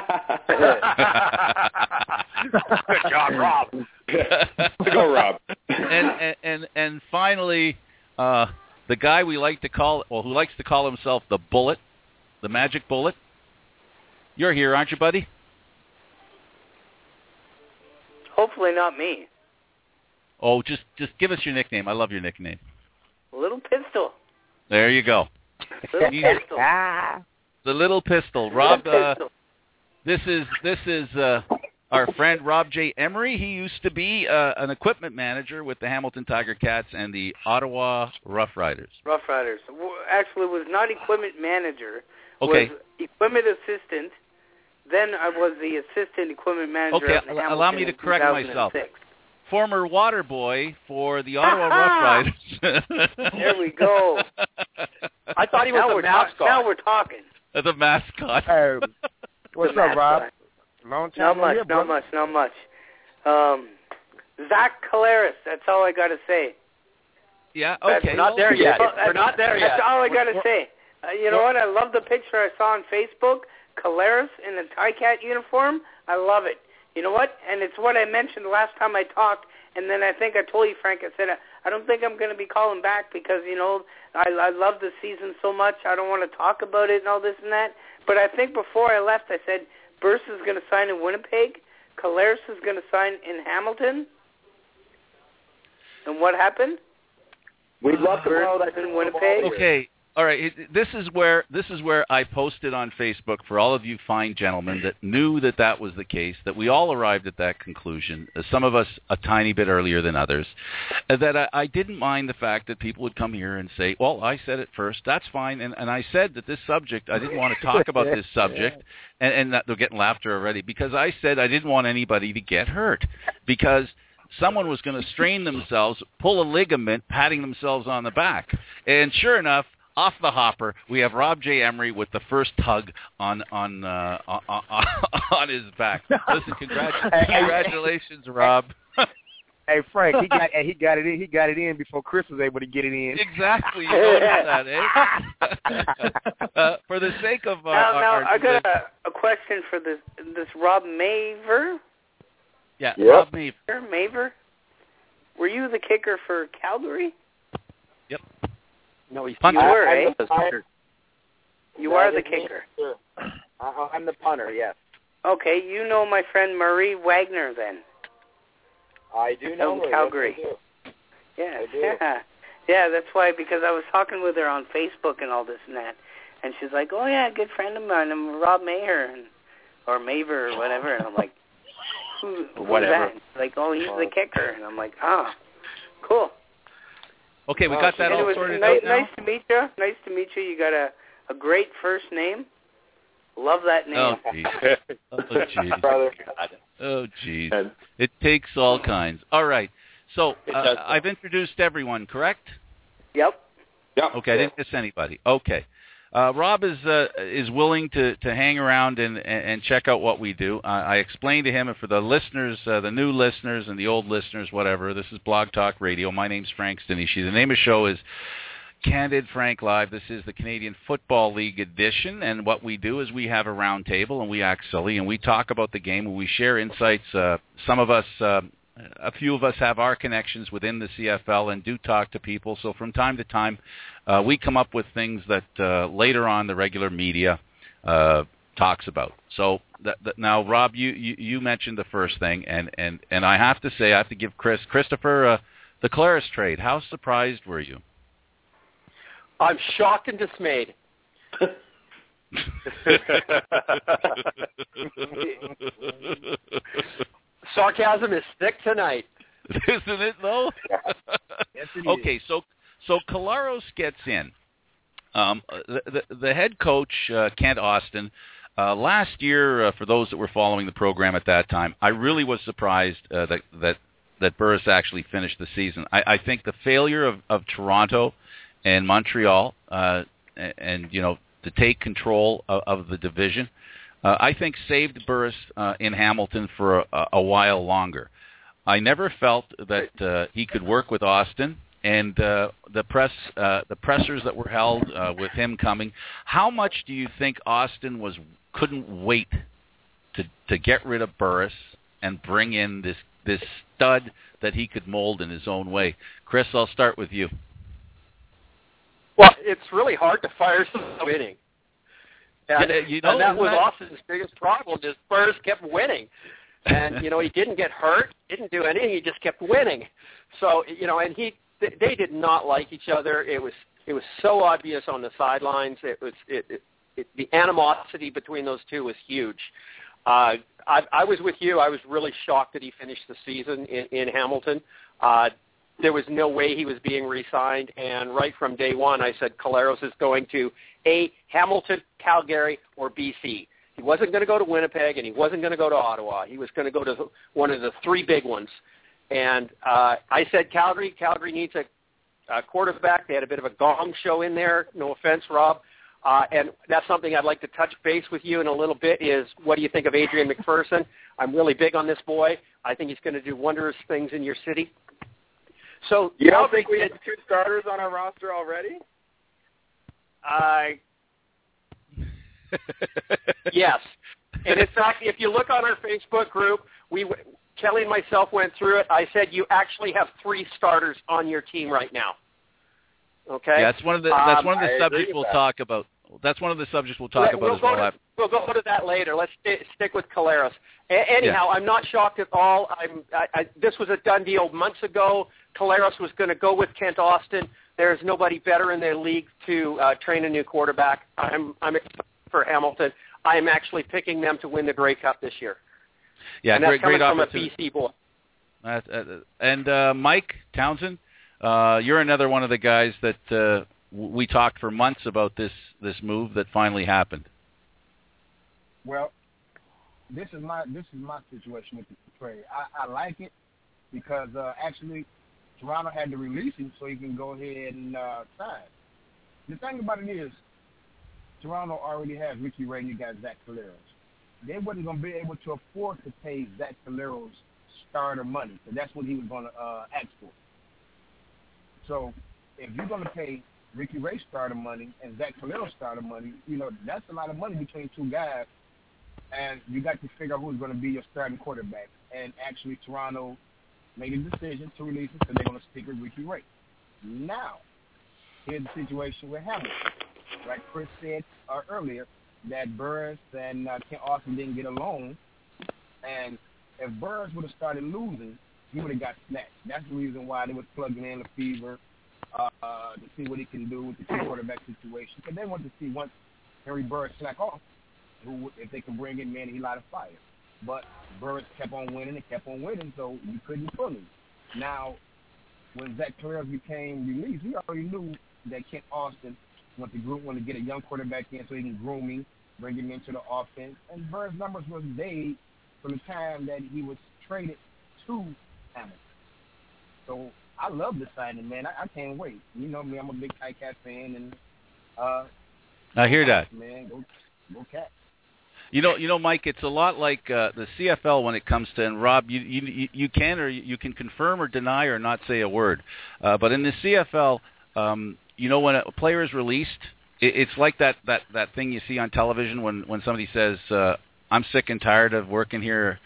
I: job, Rob.
K: To go, Rob.
F: and, and and and finally, uh, the guy we like to call, well, who likes to call himself the Bullet, the Magic Bullet. You're here, aren't you, buddy?
L: Hopefully not me.
F: Oh, just just give us your nickname. I love your nickname.
L: Little Pistol.
F: There you go.
L: Little Pistol.
F: The Little Pistol. Rob, uh, this is this is uh, our friend Rob J. Emery. He used to be uh, an equipment manager with the Hamilton Tiger Cats and the Ottawa Rough Riders.
L: Rough Riders. Actually, was not equipment manager.
F: Okay.
L: Was equipment assistant. Then I was the assistant equipment manager.
F: Okay,
L: at the
F: allow
L: Hamilton
F: me to
L: in
F: correct
L: two thousand six.
F: myself. Former water boy for the Ottawa Rough Riders.
L: There we go.
I: I thought he was
L: now
I: the
L: we're
I: mascot.
L: Ta- now we're talking.
F: The mascot.
H: Hey, what's
L: The
H: up, Rob?
L: mascot.
H: Long time
L: Not
H: no
L: much,
H: hear,
L: not
H: brother.
L: much, not much. Um, Zach Caleris, that's all I got to say.
F: Yeah,
I: That's
F: okay.
I: not there yet.
L: Well,
I: We're not there yet.
L: That's all I got to say. Uh, you know what? I love the picture I saw on Facebook. Caleris in a Ticat uniform. I love it. You know what? And it's what I mentioned last time I talked. And then I think I told you, Frank, I said, I don't think I'm going to be calling back because, you know, I, I love the season so much. I don't want to talk about it and all this and that. But I think before I left, I said, Burse is going to sign in Winnipeg. Caleris is going to sign in Hamilton. And what happened?
G: We'd love to
L: Burse
G: know
L: is
G: that
L: in Winnipeg.
F: Okay. All right. It, this is where this is where I posted on Facebook for all of you fine gentlemen that knew that that was the case, that we all arrived at that conclusion, uh, some of us a tiny bit earlier than others, uh, that I, I didn't mind the fact that people would come here and say, well, I said it first, that's fine, and, and I said that this subject, I didn't want to talk about this subject, and, and that, they're getting laughter already, because I said I didn't want anybody to get hurt, because someone was going to strain themselves, pull a ligament, patting themselves on the back, and sure enough, off the hopper, we have Rob J. Emery with the first tug on on uh, on, on, on his back. Listen, congratu- congratulations, Rob.
H: Hey Frank, he got he got it in. He got it in before Chris was able to get it in.
F: Exactly, you noticed that, eh? uh, for the sake of uh,
L: now, now
F: our,
L: I got a, a question for this this Rob Maver.
F: Yeah,
L: yep.
F: Rob Maver.
L: Maver. Were you the kicker for Calgary?
F: Yep.
I: No, he's
L: you were,
G: I,
L: eh?
G: I,
L: you
G: that
L: are the
G: is me,
L: kicker.
G: sure. I, I'm the punter, yes.
L: Okay, you know my friend Marie Wagner then.
G: I do know
L: From
G: her,
L: Calgary.
G: Yes, I do.
L: Yeah,
G: I do.
L: yeah. Yeah, that's why, because I was talking with her on Facebook and all this and that. And she's like, oh, yeah, a good friend of mine, I'm Rob Maher, and, or Maver or whatever. And I'm like, Who, who's
I: whatever.
L: that? Like, oh, he's the kicker. And I'm like, ah, cool.
F: Okay, we
G: Oh,
F: got that all
L: Anyways,
F: sorted
L: nice,
F: out now?
L: nice to meet you. Nice to meet you. You got a, a great first name. Love that name.
F: Oh, jeez. Oh, jeez.
G: Brother.
F: Oh, jeez. It takes all kinds. All right. So uh, I've introduced everyone, correct?
L: Yep.
K: Yep.
F: Okay, I didn't miss anybody. Okay. Uh, Rob is uh, is willing to, to hang around and, and check out what we do. Uh, I explained to him, and for the listeners, uh, the new listeners and the old listeners, whatever, this is Blog Talk Radio. My name's Frank Stanishi. The name of the show is Candid Frank Live. This is the Canadian Football League edition, and what we do is we have a round table, and we act silly, and we talk about the game, and we share insights. Uh, some of us uh, a few of us have our connections within the C F L and do talk to people. So from time to time, uh, we come up with things that uh, later on the regular media uh, talks about. So th- th- now, Rob, you, you, you mentioned the first thing, and, and, and I have to say, I have to give Chris Christopher uh, the Collaros trade. How surprised were you?
I: I'm shocked and dismayed. Sarcasm is thick tonight,
F: isn't it? Though.
H: Yes, it
F: okay,
H: is.
F: so so Collaros gets in. Um, the, the the head coach uh, Kent Austin. Uh, last year, uh, for those that were following the program at that time, I really was surprised uh, that that that Burris actually finished the season. I, I think the failure of, of Toronto and Montreal, uh, and, and you know. to take control of, of the division, uh, I think saved Burris uh, in Hamilton for a, a while longer. I never felt that uh, he could work with Austin, and uh, the press, uh, the pressers that were held uh, with him coming. How much do you think Austin was couldn't wait to to get rid of Burris and bring in this this stud that he could mold in his own way? Chris, I'll start with you.
I: Well, it's really hard to fire someone winning. And,
F: yeah, you know,
I: and that was
F: that...
I: Austin's biggest problem is Burris kept winning. And, you know, he didn't get hurt, didn't do anything, he just kept winning. So, you know, and he they did not like each other. It was it was so obvious on the sidelines. It was it, it, it the animosity between those two was huge. Uh, I, I was with you. I was really shocked that he finished the season in, in Hamilton. Uh, There was no way he was being re-signed, and right from day one, I said Collaros is going to A, Hamilton, Calgary, or B C. He wasn't going to go to Winnipeg, and he wasn't going to go to Ottawa. He was going to go to one of the three big ones. And uh, I said Calgary. Calgary needs a, a quarterback. They had a bit of a gong show in there. No offense, Rob. Uh, and that's something I'd like to touch base with you in a little bit is what do you think of Adrian McPherson? I'm really big on this boy. I think he's going to do wondrous things in your city. So
G: you don't think we had two starters on our roster already?
I: I uh, yes, and in fact, if you look on our Facebook group, we Kelly and myself went through it. I said you actually have three starters on your team right now. Okay,
F: yeah, that's one of the that's
I: um,
F: one of the
G: I
F: subjects we'll
G: that.
F: talk about. That's one of the subjects we'll talk
I: Let,
F: about
I: we'll
F: as well.
I: To,
F: after.
I: we'll go to that later. Let's st- stick with Collaros. A- anyhow,
F: yeah.
I: I'm not shocked at all. I'm. I, I, this was a done deal months ago. Collaros was going to go with Kent Austin. There's nobody better in their league to uh, train a new quarterback. I'm. I'm excited for Hamilton. I am actually picking them to win the Grey Cup this year.
F: Yeah,
I: and that's
F: great,
I: coming
F: great
I: from a
F: opportunity.
I: B C boy.
F: Uh, uh, and uh, Mike Townsend, uh, you're another one of the guys that uh, w- we talked for months about this this move that finally happened.
H: Well, this is my this is my situation with the trade. I, I like it because uh, actually Toronto had to release him so he can go ahead and uh, sign. The thing about it is, Toronto already has Ricky Ray and you got Zach Collaros. They wasn't going to be able to afford to pay Zach Collaros starter money, so that's what he was going to uh, ask for. So if you're going to pay Ricky Ray starter money and Zach Collaros starter money, you know, that's a lot of money between two guys, and you got to figure out who's going to be your starting quarterback. And actually Toronto made a decision to release him, so they're going to stick with Ricky Ray. Now, here's the situation with Hamilton. Like Chris said uh, earlier, that Burris and uh, Kent Austin didn't get along, and if Burris would have started losing, he would have got snatched. That's the reason why they was plugging in Lefevre uh, to see what he can do with the two quarterback situation. Because they wanted to see once Henry Burris slack off, who if they can bring him in, he light a fire. But Burris kept on winning and kept on winning, so you couldn't pull him. Now, when Zach Collaros became released, we already knew that Kent Austin wanted to group, wanted to get a young quarterback in so he can groom him, bring him into the offense. And Burris' numbers was made from the time that he was traded to Hamilton. So I love this signing, man. I, I can't wait. You know me, I'm a big Ticats fan, and uh,
F: I hear that,
H: man. Go, go Cats.
F: You know, you know, Mike. It's a lot like uh, the C F L when it comes to. And Rob, you you you can or you can confirm or deny or not say a word. Uh, but in the C F L, um, you know, when a player is released, it, it's like that, that, that thing you see on television when when somebody says, uh, "I'm sick and tired of working here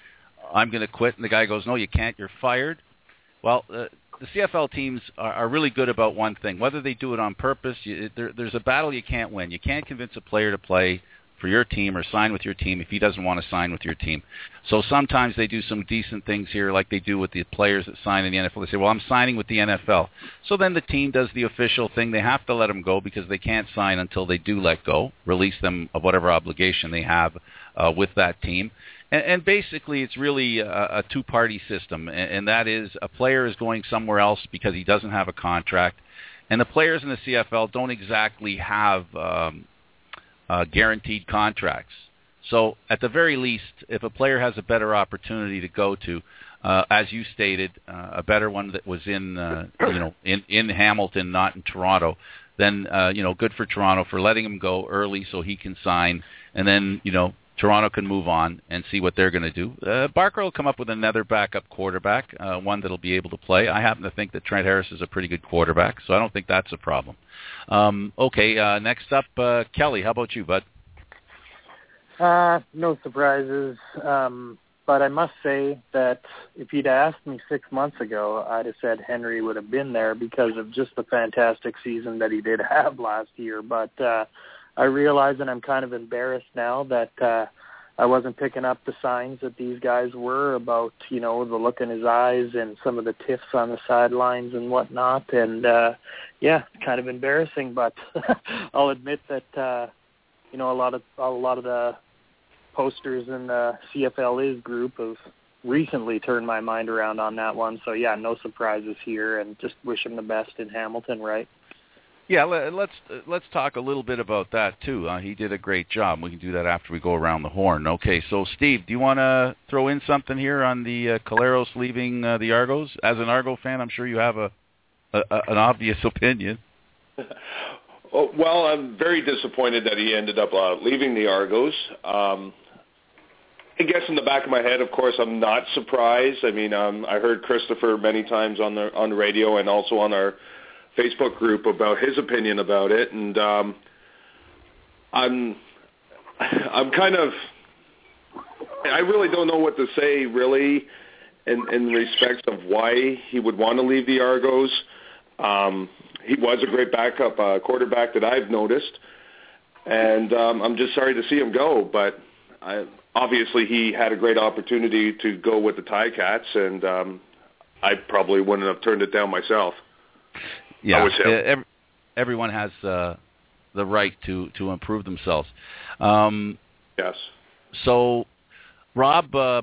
F: I'm going to quit. And the guy goes, no, you can't. You're fired. Well, uh, the C F L teams are, are really good about one thing. Whether they do it on purpose, you, there, there's a battle you can't win. You can't convince a player to play for your team or sign with your team if he doesn't want to sign with your team. So sometimes they do some decent things here like they do with the players that sign in the N F L. They say, well, I'm signing with the N F L. So then the team does the official thing. They have to let them go because they can't sign until they do let go, release them of whatever obligation they have uh, with that team. And, and basically it's really a, a two-party system, and, and that is a player is going somewhere else because he doesn't have a contract, and the players in the C F L don't exactly have um, Uh, guaranteed contracts. So at the very least, if a player has a better opportunity to go to, uh, as you stated, uh, a better one that was in, uh, you know, in, in Hamilton, not in Toronto, then, uh, you know, good for Toronto for letting him go early so he can sign, and then, you know, Toronto can move on and see what they're going to do. Uh, Barker will come up with another backup quarterback, uh, one that will be able to play. I happen to think that Trent Harris is a pretty good quarterback, so I don't think that's a problem. Um, okay, uh, next up, uh, Kelly, how about you, bud?
J: Uh, no surprises, um, but I must say that if you'd asked me six months ago, I'd have said Henry would have been there because of just the fantastic season that he did have last year, but uh, I realize that I'm kind of embarrassed now that uh, I wasn't picking up the signs that these guys were about, you know, the look in his eyes and some of the tiffs on the sidelines and whatnot. And, uh, yeah, it's kind of embarrassing, but I'll admit that, uh, you know, a lot of a lot of the posters in the C F L is group have recently turned my mind around on that one. So, yeah, no surprises here, and just wish him the best in Hamilton, right?
F: Yeah, let's let's talk a little bit about that too. Uh, he did a great job. We can do that after we go around the horn. Okay, so Steve, do you want to throw in something here on the uh, Collaros leaving uh, the Argos? As an Argo fan, I'm sure you have a, a, a an obvious opinion.
K: Well, I'm very disappointed that he ended up uh, leaving the Argos. Um, I guess in the back of my head, of course, I'm not surprised. I mean, um, I heard Christopher many times on the on the radio and also on our Facebook group about his opinion about it, and um, I'm I'm kind of I really don't know what to say really in, in respects of why he would want to leave the Argos. Um, he was a great backup uh, quarterback that I've noticed, and um, I'm just sorry to see him go. But I, obviously, he had a great opportunity to go with the Ticats, and um, I probably wouldn't have turned it down myself.
F: Yeah, every, everyone has uh, the right to, to improve themselves. Um,
K: yes.
F: So, Rob, uh,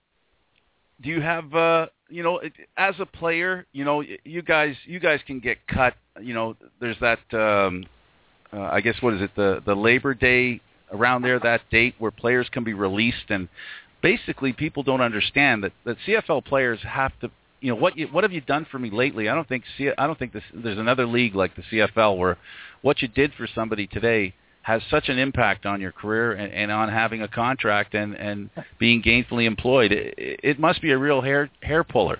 F: do you have, uh, you know, as a player, you know, you guys you guys can get cut. You know, there's that, um, uh, I guess, what is it, the, the Labor Day, around there, that date where players can be released. And basically people don't understand that, that C F L players have to, you know, what you, what have you done for me lately? I don't think C, I don't think this, there's another league like the C F L where what you did for somebody today has such an impact on your career and, and on having a contract and, and being gainfully employed. It, it must be a real hair hair puller.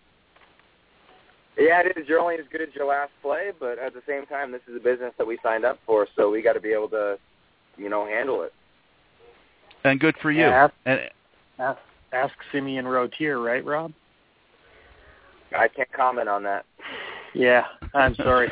G: Yeah, it is. You're only as good as your last play, but at the same time, this is a business that we signed up for, so we got to be able to, you know, handle it.
F: And good for you.
J: Yeah, ask,
F: and,
J: ask, ask Simeon Rotier, right, Rob?
G: I can't comment on that.
J: Yeah, I'm sorry.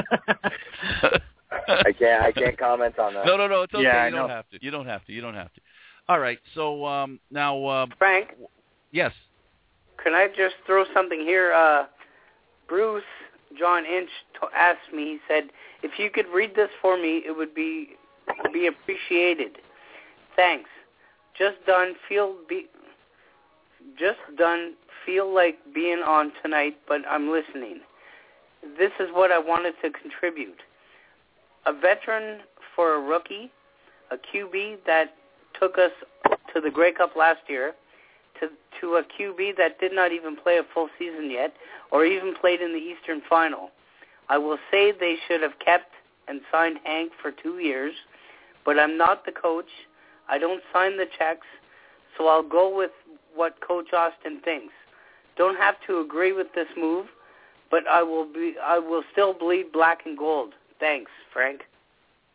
G: I can't. I can't comment on that.
F: No, no, no. It's okay.
J: Yeah,
F: you don't have to. You don't have to. You don't have to. All right. So um, now, uh,
L: Frank.
F: Yes.
L: Can I just throw something here? Uh, Bruce John Inch t- asked me. He said, "If you could read this for me, it would be be appreciated. Thanks. Just done. Feel be. Just done. Feel like being on tonight, but I'm listening. This is what I wanted to contribute. A veteran for a rookie, a Q B that took us to the Grey Cup last year, to to a Q B that did not even play a full season yet, or even played in the Eastern Final. I will say they should have kept and signed Hank for two years, but I'm not the coach. I don't sign the checks, so I'll go with what Coach Austin thinks. Don't have to agree with this move, but I will be I will still bleed black and gold. Thanks, Frank."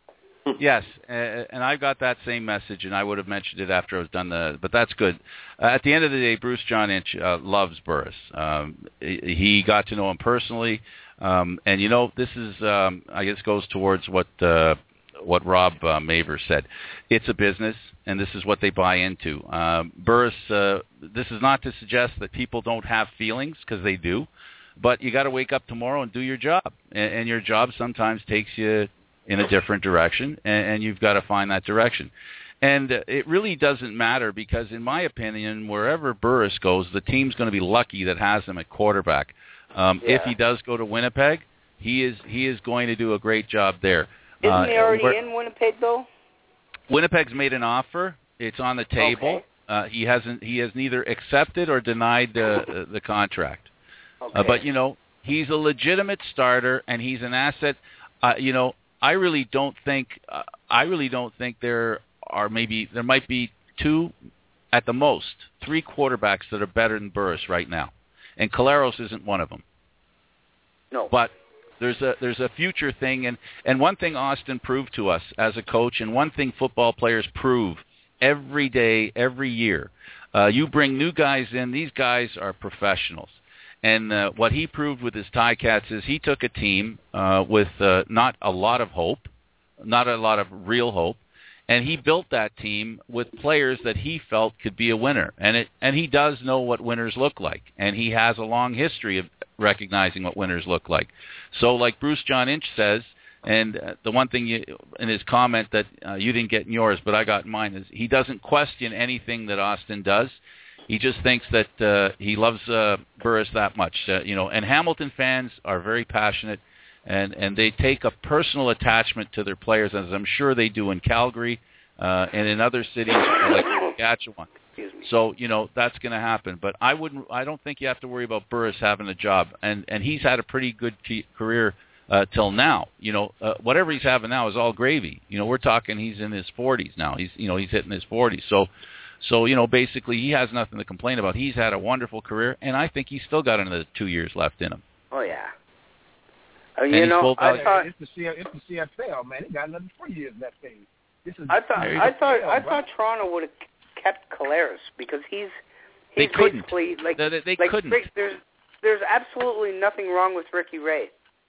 F: Yes, uh, and I got that same message, and I would have mentioned it after I was done. The, but that's good. Uh, at the end of the day, Bruce John Inch uh, loves Burris. Um, he, he got to know him personally, um, and you know, this is, um, I guess, goes towards what uh, what Rob uh, Maver said. It's a business, and this is what they buy into. Um, Burris, uh, this is not to suggest that people don't have feelings, because they do, but you got to wake up tomorrow and do your job, and, and your job sometimes takes you in a different direction, and, and you've got to find that direction. And uh, it really doesn't matter, because in my opinion, wherever Burris goes, the team's going to be lucky that has him at quarterback. Um, yeah. If he does go to Winnipeg, he is he is going to do a great job there.
L: Isn't
F: uh,
L: he already in Winnipeg, though?
F: Winnipeg's made an offer. It's on the table.
L: Okay.
F: Uh, he hasn't. He has neither accepted or denied uh, the contract.
L: Okay.
F: Uh, but, you know, he's a legitimate starter, and he's an asset. Uh, you know, I really don't think uh, I really don't think there are maybe there might be two at the most, three quarterbacks that are better than Burris right now, and Collaros isn't one of them.
L: No,
F: but there's a there's a future thing, and and one thing Austin proved to us as a coach, and one thing football players prove every day, every year. Uh, you bring new guys in; these guys are professionals. And uh, what he proved with his Ticats is he took a team uh, with uh, not a lot of hope, not a lot of real hope, and he built that team with players that he felt could be a winner. And it and he does know what winners look like, and he has a long history of recognizing what winners look like. So like Bruce John Inch says, and uh, the one thing you, in his comment that uh, you didn't get in yours, but I got in mine, is he doesn't question anything that Austin does. He just thinks that uh, he loves uh, Burris that much, uh, you know. And Hamilton fans are very passionate, and, and they take a personal attachment to their players, as I'm sure they do in Calgary uh, and in other cities like Saskatchewan. So, you know, that's going to happen. But I wouldn't. I don't think you have to worry about Burris having a job, and and he's had a pretty good t- career uh, till now. You know, uh, whatever he's having now is all gravy. You know, we're talking he's in his forties now. He's you know he's hitting his forties. So. So, you know, basically he has nothing to complain about. He's had a wonderful career, and I think he's still got another two years left in him.
L: Oh, yeah. Uh, you know, I thought...
H: It's the, C- it's the C F L, man. He got another three years left in him. This is
L: I thought I thought, F L, I thought right? Toronto would have kept Collaros, because he's, he's
F: they couldn't.
L: basically... Like,
F: they they
L: like
F: couldn't.
L: Rick, there's, there's absolutely nothing wrong with Ricky Ray.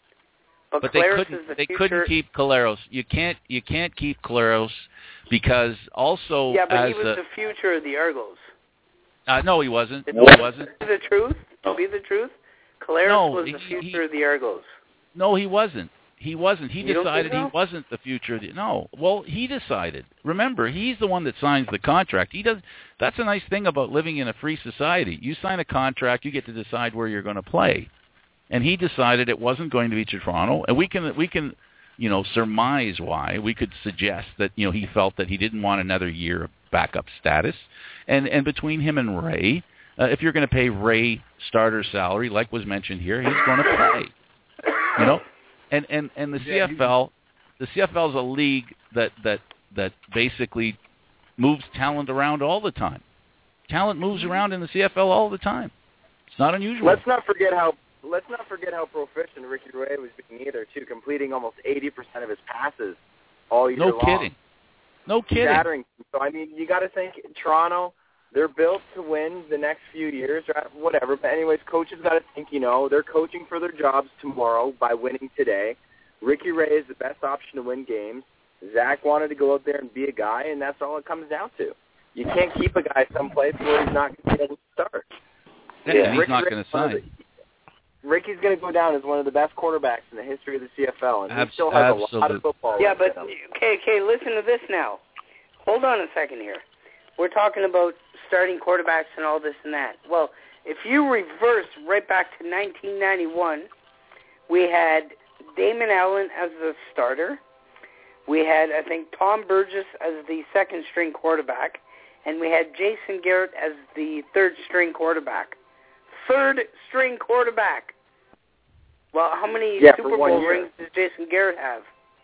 L: But,
F: but
L: Collaros
F: they couldn't.
L: is the
F: they
L: future.
F: couldn't keep Collaros. You can't. You can't keep Collaros because also.
L: Yeah, but
F: as
L: he was
F: a,
L: the future of the Argos.
F: Uh, no, he wasn't.
L: It,
F: no, he wasn't.
L: To be the truth, to be the truth, Collaros
F: no,
L: was the
F: he,
L: future
F: he,
L: of the Argos.
F: No, he wasn't. He wasn't. He
L: you
F: decided
L: so?
F: he wasn't the future of the. No, well, he decided. Remember, he's the one that signs the contract. He does. That's a nice thing about living in a free society. You sign a contract, you get to decide where you're going to play. And he decided it wasn't going to be Toronto, and we can we can, you know, surmise why. We could suggest that you know he felt that he didn't want another year of backup status, and and between him and Ray, uh, if you're going to pay Ray starter salary, like was mentioned here, he's going to play, you know, and and and the C F L, the C F L is a league that that that basically moves talent around all the time. Talent moves around in the C F L all the time. It's not unusual.
G: Let's not forget how. Let's not forget how proficient Ricky Ray was being either, too, completing almost eighty percent of his passes all year
F: no
G: long.
F: No kidding. No kidding.
G: Shattering. So, I mean, you got to think Toronto, they're built to win the next few years, right? Whatever. But anyways, coaches got to think, you know, they're coaching for their jobs tomorrow by winning today. Ricky Ray is the best option to win games. Zach wanted to go out there and be a guy, and that's all it comes down to. You can't keep a guy someplace where he's not going to be able to start.
F: Yeah, yeah. He's Ricky not going to sign.
G: Ricky's going to go down as one of the best quarterbacks in the history of the C F L, and
F: Abs-
G: he still has
F: absolutely.
G: a lot of football.
L: Yeah, but, okay, okay, listen to this now. Hold on a second here. We're talking about starting quarterbacks and all this and that. Well, if you reverse right back to nineteen ninety-one, we had Damon Allen as the starter. We had, I think, Tom Burgess as the second-string quarterback, and we had Jason Garrett as the third-string quarterback. Third-string quarterback. Well, how many
G: yeah,
L: Super Bowl rings does Jason Garrett have?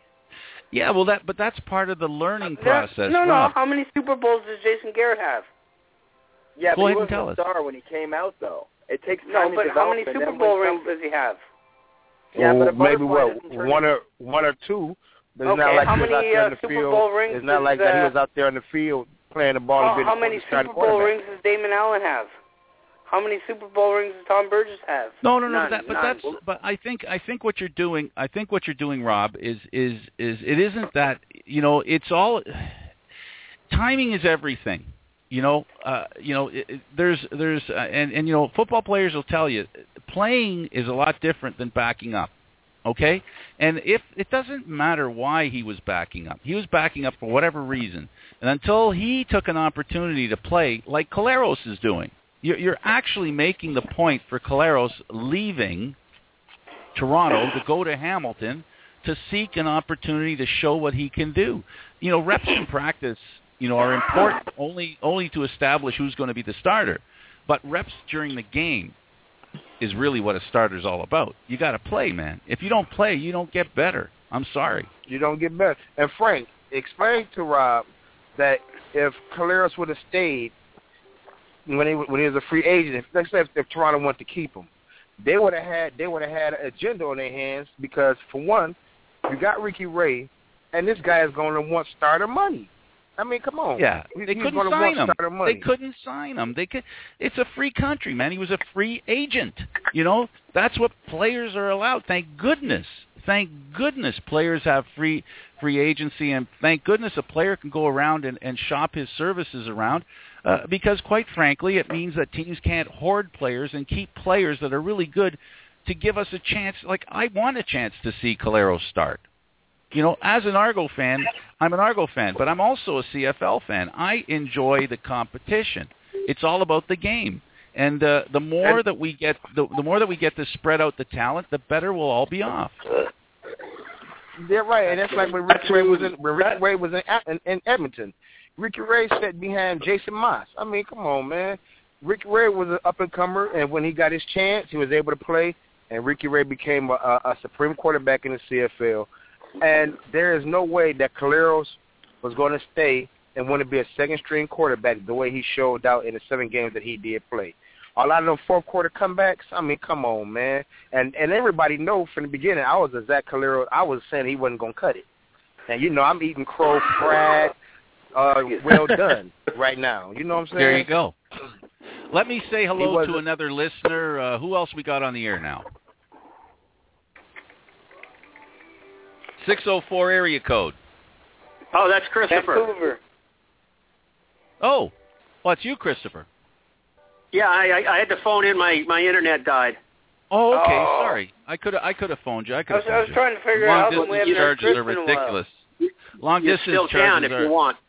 F: Yeah, well, that but that's part of the learning
L: Uh,
F: process.
L: No, no.
F: Rob.
L: How many Super Bowls does Jason Garrett have?
G: Yeah,
F: Go
G: but
F: ahead
G: he
F: and tell
G: wasn't a
F: us.
G: star when he came out, though. It takes time
L: No,
G: to
L: but
G: develop.
L: how many
G: and
L: Super
G: then
L: Bowl
G: when
L: rings
G: some-
L: does he have?
G: Yeah,
H: oh,
G: but a
H: maybe
G: butterfly
H: what
G: doesn't turn
H: one
G: into-
H: or one or two. But it's
L: okay,
H: not like
L: how
H: he was
L: many
H: out there
L: uh,
H: in the
L: Super
H: field.
L: Bowl rings
H: It's not
L: does,
H: like that he
L: uh,
H: was out there in the field playing the ball.
L: How,
H: and being
L: how many
H: a
L: Super Bowl
H: quarterback.
L: rings does Damon Allen have? How many Super Bowl rings does Tom Burgess have?
F: No, no, no.
L: None,
F: but that, but
L: none.
F: that's. But I think I think what you're doing. I think what you're doing, Rob, is is is it isn't that. You know, it's all. Timing is everything. You know, uh, you know. It, it, there's there's uh, and and you know, football players will tell you, playing is a lot different than backing up. Okay, and if it doesn't matter why he was backing up, he was backing up for whatever reason, and until he took an opportunity to play, like Collaros is doing. You're actually making the point for Collaros leaving Toronto to go to Hamilton to seek an opportunity to show what he can do. You know, reps in practice, you know, are important only only to establish who's going to be the starter. But reps during the game is really what a starter's all about. You got to play, man. If you don't play, you don't get better. I'm sorry.
H: You don't get better. And Frank, explain to Rob that if Collaros would have stayed, when he when he was a free agent, if, let's say if, if Toronto wanted to keep him, they would have had they would have had an agenda on their hands because for one, you got Ricky Ray, and this guy is going to want starter money. I mean, come on.
F: Yeah,
H: he,
F: they
H: he's
F: couldn't
H: gonna
F: sign
H: want
F: him.
H: starter money.
F: They couldn't sign him. They could. It's a free country, man. He was a free agent. You know, that's what players are allowed. Thank goodness. Thank goodness players have free free agency, and thank goodness a player can go around and, and shop his services around. Uh, because, quite frankly, it means that teams can't hoard players and keep players that are really good to give us a chance. Like, I want a chance to see Collaros start. You know, as an Argo fan, I'm an Argo fan, but I'm also a C F L fan. I enjoy the competition. It's all about the game. And uh, the more that we get, the, the more that we get to spread out the talent, the better we'll all be off.
H: Yeah, right. And that's like when Ricky Ray was in when Ricky Ray was in, in, in Edmonton. Ricky Ray sat behind Jason Moss. I mean, come on, man. Ricky Ray was an up-and-comer, and when he got his chance, he was able to play, and Ricky Ray became a, a, a supreme quarterback in the C F L. And there is no way that Collaros was going to stay and want to be a second-string quarterback the way he showed out in the seven games that he did play. A lot of them fourth-quarter comebacks, I mean, come on, man. And and everybody know from the beginning, I was a Zach Collaros. I was saying he wasn't going to cut it. And, you know, I'm eating crow fried. Uh, well done right now. You know what I'm saying?
F: There you go. Let me say hello to another listener. Uh, who else we got on the air now? six oh four area code.
I: Oh, that's Christopher.
L: Vancouver.
F: Oh, well, it's you, Christopher.
I: Yeah, I, I, I had to phone in. My, my internet died.
F: Oh, okay.
L: Oh.
F: Sorry. I could I could have phoned you. I could
L: I was,
F: have
L: I was
F: you.
L: trying to figure
F: Long
L: out when we
F: distance
L: haven't
F: charges
L: heard
F: are
L: Chris in a while.
F: ridiculous. Long
I: You
F: distance
I: still
F: charges
I: can if
F: are.
I: you want.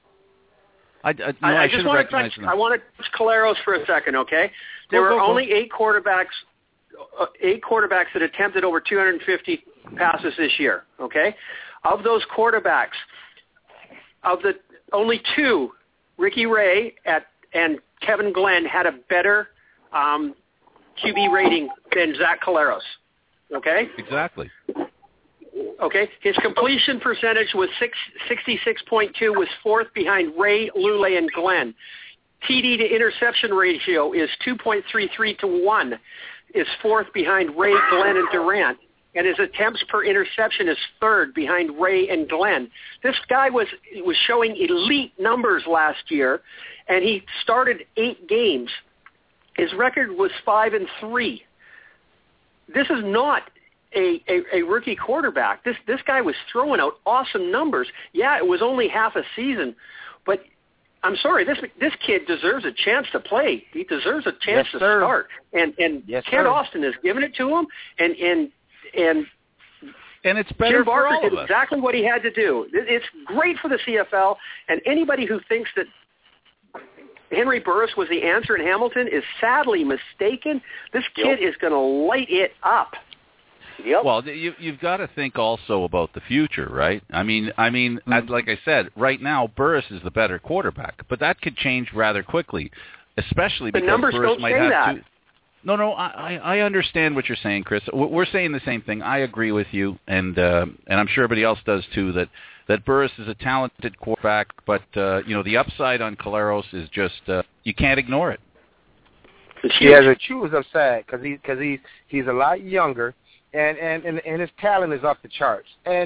F: I, I, no,
I: I,
F: I,
I: I
F: should
I: just
F: have
I: want to touch.
F: recognized them.
I: I want to touch Collaros for a second, okay? There
F: Go,
I: were
F: go, go.
I: only eight quarterbacks, uh, eight quarterbacks that attempted over two hundred fifty passes this year. Okay, of those quarterbacks, of the only two, Ricky Ray at and Kevin Glenn had a better um, Q B rating than Zach Collaros. Okay.
F: Exactly.
I: Okay, his completion percentage was six, sixty-six point two, was fourth behind Ray, Lule, and Glenn. T D to interception ratio is two point three three to one, is fourth behind Ray, Glenn, and Durant. And his attempts per interception is third behind Ray and Glenn. This guy was was showing elite numbers last year, and he started eight games. His record was five and three. This is not A, a, a rookie quarterback. This this guy was throwing out awesome numbers. Yeah, it was only half a season, but I'm sorry, this this kid deserves a chance to play. He deserves a chance
H: yes,
I: to
H: sir.
I: start. And and
H: yes,
I: Kent
H: sir.
I: Austin has given it to him, and and and
F: and it's better
I: Jim
F: for
I: Barker
F: all
I: did
F: of us.
I: exactly what he had to do. It, it's great for the C F L, and anybody who thinks that Henry Burris was the answer in Hamilton is sadly mistaken. This kid
L: Yep.
I: is going to light it up.
L: Yep.
F: Well, you, you've got to think also about the future, right? I mean, I mean,
H: Mm-hmm.
F: as, like I said, right now Burris is the better quarterback, but that could change rather quickly, especially
I: The
F: because
I: numbers
F: Burris
I: don't
F: might
I: say
F: have
I: that.
F: two. No, no, I, I understand what you're saying, Chris. We're saying the same thing. I agree with you, and uh, and I'm sure everybody else does too. That that Burris is a talented quarterback, but uh, you know the upside on Collaros is just uh, you can't ignore it.
H: He has a choose upside because he because he he's a lot younger, and, and and and his talent is off the charts. And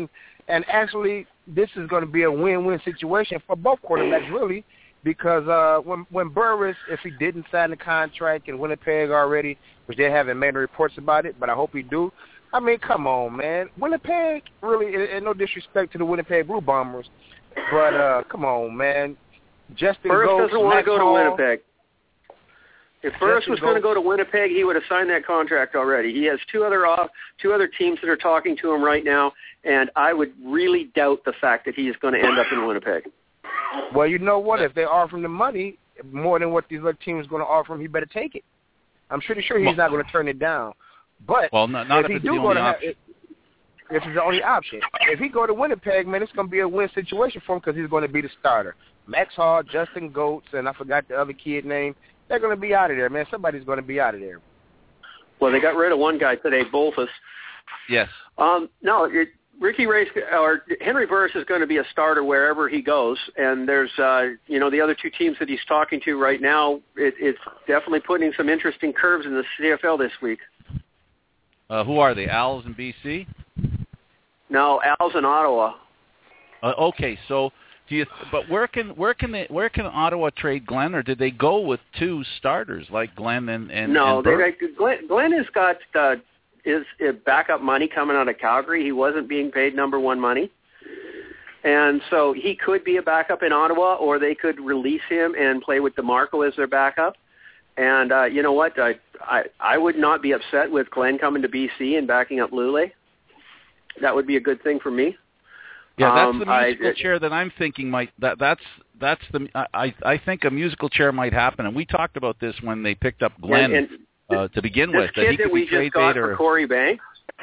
H: And actually, this is going to be a win-win situation for both quarterbacks, really, because uh, when when Burris, if he didn't sign the contract in Winnipeg already, which they haven't made no reports about it, but I hope he do. I mean, come on, man. Winnipeg, really, and, and no disrespect to the Winnipeg Blue Bombers, but uh, come on, man. Justin
I: Burris
H: Goats,
I: doesn't want to
H: Max
I: go to
H: Hall,
I: Winnipeg. If Burris
H: Justin
I: was going to
H: Goats.
I: go to Winnipeg, he would have signed that contract already. He has two other off, two other teams that are talking to him right now, and I would really doubt the fact that he is going to end up in Winnipeg.
H: Well, you know what? If they offer him the money more than what these other teams are going to offer him, he better take it. I'm pretty sure he's
F: well,
H: not going to turn it down. But
F: well, not, not
H: if,
F: if
H: he
F: it's
H: do
F: the
H: go
F: only
H: to
F: option.
H: Have, if it's the only option, if he go to Winnipeg, man, it's going to be a win situation for him because he's going to be the starter. Max Hall, Justin Goats, and I forgot the other kid name. They're going to be out of there, man. Somebody's going to be out of there.
I: Well, they got rid of one guy today, Bolfus.
F: Yes.
I: Um, no, it, Ricky Ray's or Henry Burris is going to be a starter wherever he goes, and there's uh, you know the other two teams that he's talking to right now. It, it's definitely putting some interesting curves in the C F L this week.
F: Uh, who are they? Als in B C?
I: No, Al's in Ottawa.
F: Uh, okay, so do you? But where can where can they where can Ottawa trade Glenn, or did they go with two starters like Glenn and and
I: no?
F: and
I: they,
F: Burke?
I: they Glenn, Glenn has got uh, his uh, backup money coming out of Calgary. He wasn't being paid number one money, and so he could be a backup in Ottawa, or they could release him and play with DeMarco as their backup. And uh, you know what? I, I I would not be upset with Glenn coming to B C and backing up Lule. That would be a good thing for me.
F: Yeah, that's
I: um,
F: the musical
I: I,
F: chair that I'm thinking might. That that's that's the. I I think a musical chair might happen, and we talked about this when they picked up Glenn
I: and, and
F: uh, to begin
I: this
F: with.
I: kid
F: that he
I: that
F: could
I: we
F: be trade
I: just got
F: bait or
I: for Corey Banks,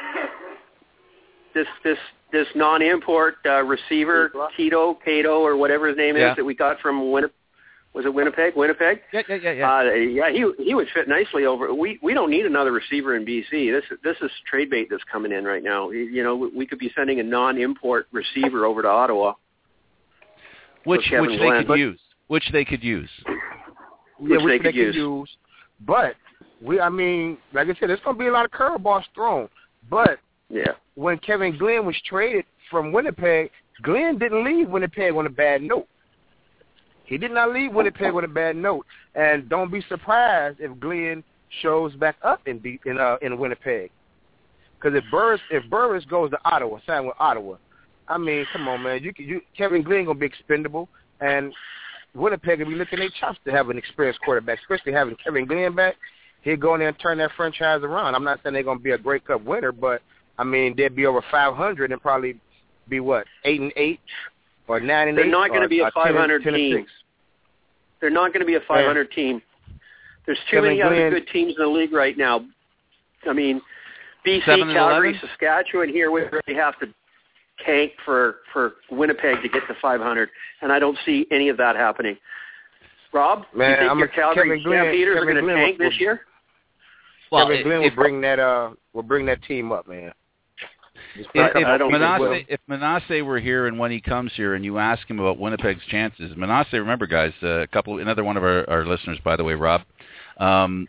I: this this this non-import uh, receiver Tito Cato or whatever his name
F: Yeah.
I: is that we got from Winnipeg. Was it Winnipeg? Winnipeg?
F: Yeah, yeah, yeah, yeah.
I: Uh, yeah, he he would fit nicely over. We we don't need another receiver in B C. This this is trade bait that's coming in right now. You know, we could be sending a non-import receiver over to Ottawa,
F: which
I: Kevin
F: which they
I: Glenn.
F: could
I: But-
F: use. Which they could use.
H: Yeah,
I: Which
H: which
I: they
H: they
I: could
H: could
I: use.
H: use. But we, I mean, like I said, there's going to be a lot of curveballs thrown. But
I: Yeah.
H: when Kevin Glenn was traded from Winnipeg, Glenn didn't leave Winnipeg on a bad note. He did not leave Winnipeg on a bad note. And don't be surprised if Glenn shows back up in B, in uh, in Winnipeg. Because if Burris if Burris goes to Ottawa, sign with Ottawa, I mean, come on, man. You, can- you Kevin Glenn gonna be expendable, and Winnipeg will be looking their chops to have an experienced quarterback, especially having Kevin Glenn back. He'll go in there and turn that franchise around. I'm not saying they're gonna be a Grey Cup winner, but I mean they'll be over five hundred and probably be what eight and eight or nine and
I: They're
H: eight.
I: not going to
H: or,
I: be a
H: or ten and-
I: five hundred
H: ten and
I: team.
H: six.
I: They're not going to be a five hundred team. There's too
H: Kevin
I: many other
H: Glenn-
I: good teams in the league right now. I mean, B C,
F: Seven and
I: Calgary,
F: eleven?
I: Saskatchewan here, we really have to tank for, for Winnipeg to get to five hundred, and I don't see any of that happening. Rob,
H: Man,
I: you think
H: I'm
I: your
H: a-
I: Calgary
H: Kevin Glenn-
I: Stampeders are
H: Kevin
I: going to
H: Glenn
I: tank
H: will-
I: this year?
F: Well,
H: Kevin Glenn
F: if,
H: will bring that uh will bring that team up, man. Just
F: if,
H: back up
F: if,
H: that team as well.
F: Manasseh, if Manasseh were here and when he comes here and you ask him about Winnipeg's chances, Manasseh, remember guys, uh, a couple, another one of our, our listeners, by the way, Rob, um,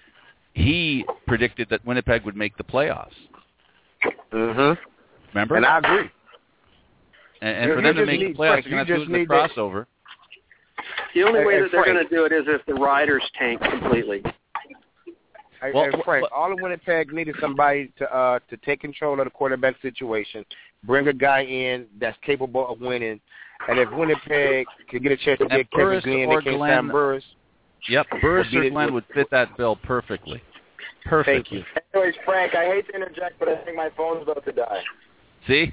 F: he predicted that Winnipeg would make the playoffs.
H: Mm-hmm.
F: Remember?
H: And I agree.
F: And, and
H: You-
F: for
H: you
F: them to
H: just
F: make
H: need-
F: the playoffs,
H: Frank,
F: they're going
H: you
F: to have to do it
H: just
F: in the
H: need that-
F: crossover.
I: The only
H: Hey,
I: way
H: hey,
I: that they're
H: Frank.
I: going to do it is if the Riders tank completely.
H: Hey,
F: Well,
H: hey, Frank, all of Winnipeg needed somebody to uh, to take control of the quarterback situation, bring a guy in that's capable of winning, and if Winnipeg could get a chance to
F: And
H: get Kevin
F: Burris
H: Glenn,
F: or
H: they can't
F: Glenn-
H: sign Burris.
F: Yep, Burris
H: Would
F: or
H: be-
F: Glenn would fit that bill perfectly. Perfectly.
H: Thank you.
G: Anyways, Frank, I hate to interject, but I think my phone's about to die.
F: See?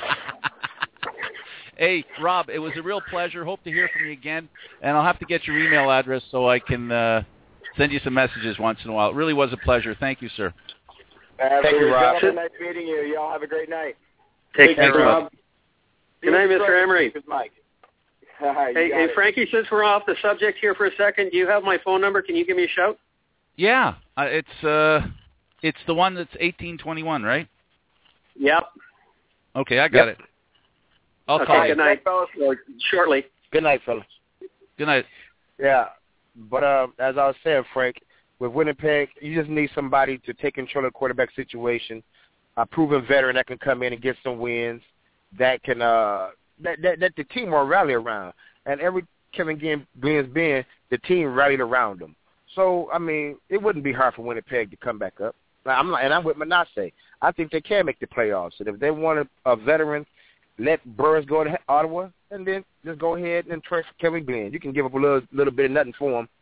F: Hey, Rob, it was a real pleasure. Hope to hear from you again. And I'll have to get your email address so I can uh, send you some messages once in a while. It really was a pleasure. Thank you, sir.
G: Absolutely.
H: Thank you, Rob.
G: Gentlemen, nice meeting you. Y'all have a great night.
I: Take care,
F: Thanks,
I: Rob.
F: Rob.
I: Good night, Mister Emery.
G: This is Mike. You
I: Hey,
G: got
I: hey,
G: it.
I: Frankie, since we're off the subject here for a second, do you have my phone number? Can you give me a shout?
F: Yeah, uh, it's uh, it's the one that's eighteen twenty-one, right?
I: Yep.
F: Okay, I got
H: Yep.
F: it. I'll
I: Okay,
F: call you.
I: good night. Or shortly.
H: Good night, fellas.
F: Good night.
H: Yeah, but uh, as I was saying, Frank, with Winnipeg, you just need somebody to take control of the quarterback situation, a proven veteran that can come in and get some wins, that can uh that that, that the team will rally around. And every Kevin Glenn's been, the team rallied around him. So I mean, it wouldn't be hard for Winnipeg to come back up. Now, I'm not, and I'm with Manasseh. I think they can make the playoffs. And if they want a, a veteran, let Burris go to Ottawa, and then just go ahead and trade for Kevin Glenn. You can give up a little little bit of nothing for him.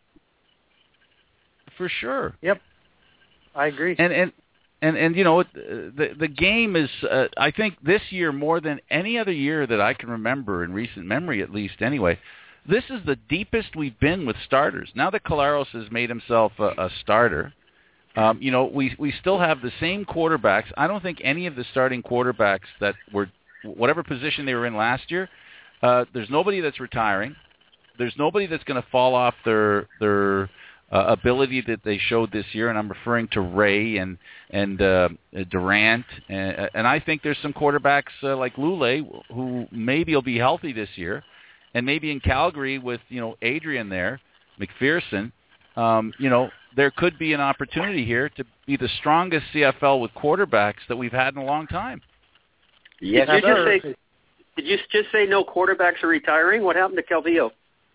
F: For sure.
J: Yep, I agree.
F: And and and, and you know, the the game is. Uh, I think this year more than any other year that I can remember in recent memory, at least anyway. This is the deepest we've been with starters. Now that Collaros has made himself a, a starter, um, you know, we we still have the same quarterbacks. I don't think any of the starting quarterbacks that were whatever position they were in last year. Uh, there's nobody that's retiring. There's nobody that's going to fall off their their uh, ability that they showed this year, and I'm referring to Ray and and uh, Durant, and, and I think there's some quarterbacks uh, like Lule who maybe will be healthy this year, and maybe in Calgary with you know Adrian there, McPherson, um, you know there could be an opportunity here to be the strongest C F L with quarterbacks that we've had in a long time.
I: Yes, did you just say? Did you just say no quarterbacks are retiring? What happened to Calvillo?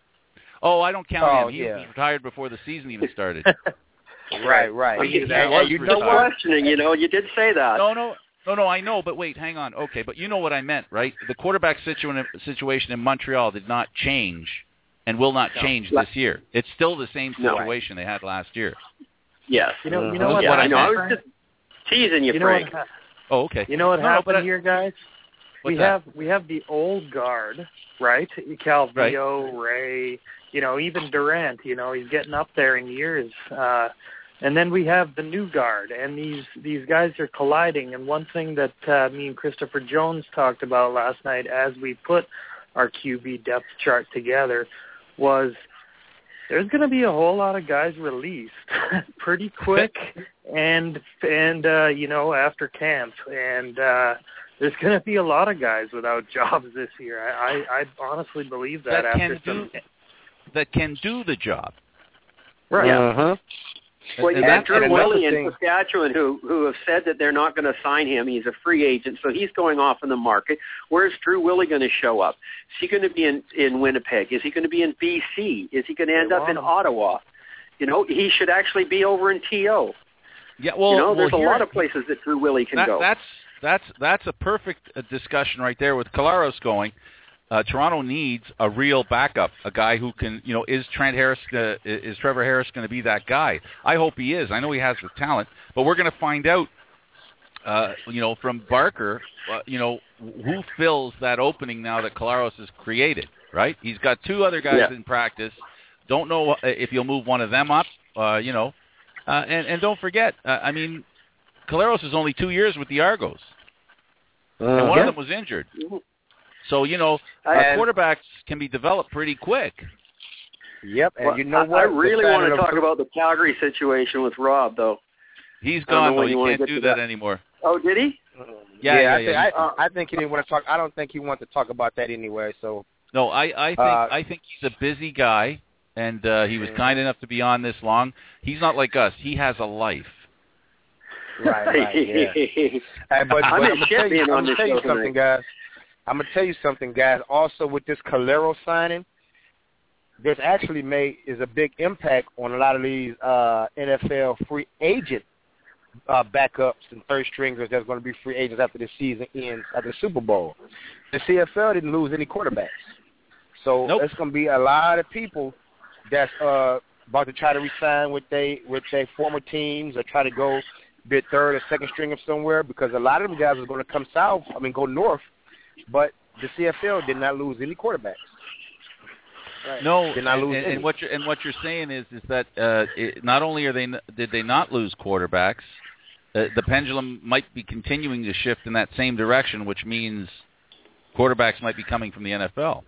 F: Oh, I don't count
H: oh,
F: him. He
H: yeah.
F: was retired before the season even started.
H: right, right.
I: Well, you,
F: that was
I: you
F: retired.
I: no questioning. You know, you did say that.
F: No, no, no, no. I know, but wait, hang on. Okay, but you know what I meant, right? The quarterback situ- situation in Montreal did not change, and will not change no. this year. It's still the same situation no. they had last year.
I: Yes.
J: You know,
I: uh-huh.
J: you know what?
I: Yeah, I
J: I
I: know. I was just teasing you,
J: you know
I: Frank.
J: What,
F: oh, okay.
J: You know what
F: no,
J: happened
F: no, I,
J: here, guys? We
F: that?
J: have we have the old guard, right? Calvillo, right. Ray, you know, even Durant. You know, he's getting up there in years. Uh, and then we have the new guard, and these these guys are colliding. And one thing that uh, me and Christopher Jones talked about last night as we put our Q B depth chart together was there's going to be a whole lot of guys released pretty quick, and and uh, you know after camp, and uh, there's going to be a lot of guys without jobs this year. I, I, I honestly believe that,
F: that
J: after
F: can
J: some
F: do that can do the job.
J: Right.
H: Uh-huh.
I: Well, you
F: and
I: got Drew Willie in
H: thing.
I: Saskatchewan who who have said that they're not going to sign him. He's a free agent, so he's going off in the market. Where's Drew Willie going to show up? Is he going to be in, in Winnipeg? Is he going to be in B C? Is he going to end
J: they
I: up in
J: him.
I: Ottawa? You know, he should actually be over in T O.
F: Yeah, well,
I: you know, there's
F: well,
I: a lot of places that Drew Willie can
F: that,
I: go.
F: That's that's that's a perfect uh, discussion right there with Collaros going. Uh, Toronto needs a real backup, a guy who can, you know, is Trent Harris, uh, is Trevor Harris going to be that guy? I hope he is. I know he has the talent, but we're going to find out, uh, you know, from Barker, uh, you know, who fills that opening now that Collaros has created, right? He's got two other guys
I: yeah.
F: in practice. Don't know if you'll move one of them up, uh, you know, uh, and, and don't forget, uh, I mean, Collaros is only two years with the Argos, uh, and one
H: yeah.
F: of them was injured. So, you know, uh,
H: and,
F: quarterbacks can be developed pretty quick.
H: Yep, and
I: well,
H: you know what?
I: I really want to
H: of...
I: talk about the Calgary situation with Rob, though.
F: He's gone, though. You,
I: you
F: can't do that, that anymore.
I: Oh, did he?
F: Yeah, yeah,
H: yeah. I,
F: yeah.
H: think, I, I think he didn't want to talk. I don't think he wanted to talk about that anyway. So
F: no, I, I think
H: uh, I
F: think he's a busy guy, and uh, he was kind enough to be on this long. He's not like us. He has a life.
H: Right, right, yeah. hey, but, but
I: I'm,
H: I'm gonna tell you, I'm
I: on
H: gonna tell you something, guys. I'm gonna tell you something, guys. Also, with this Calero signing, this actually made is a big impact on a lot of these uh, N F L free agent uh, backups and third stringers that's going to be free agents after the season ends at the Super Bowl. The C F L didn't lose any quarterbacks, so
F: nope.
H: it's going to be a lot of people that's uh, about to try to resign with they with their former teams or try to go be a third or second stringer somewhere because a lot of them guys are going to come south. I mean, go north. But the C F L did not lose any quarterbacks.
F: Right. No,
H: did not lose
F: and,
H: any.
F: and what you're and what you're saying is is that uh, it, not only are they did they not lose quarterbacks, uh, the pendulum might be continuing to shift in that same direction, which means quarterbacks might be coming from the N F L.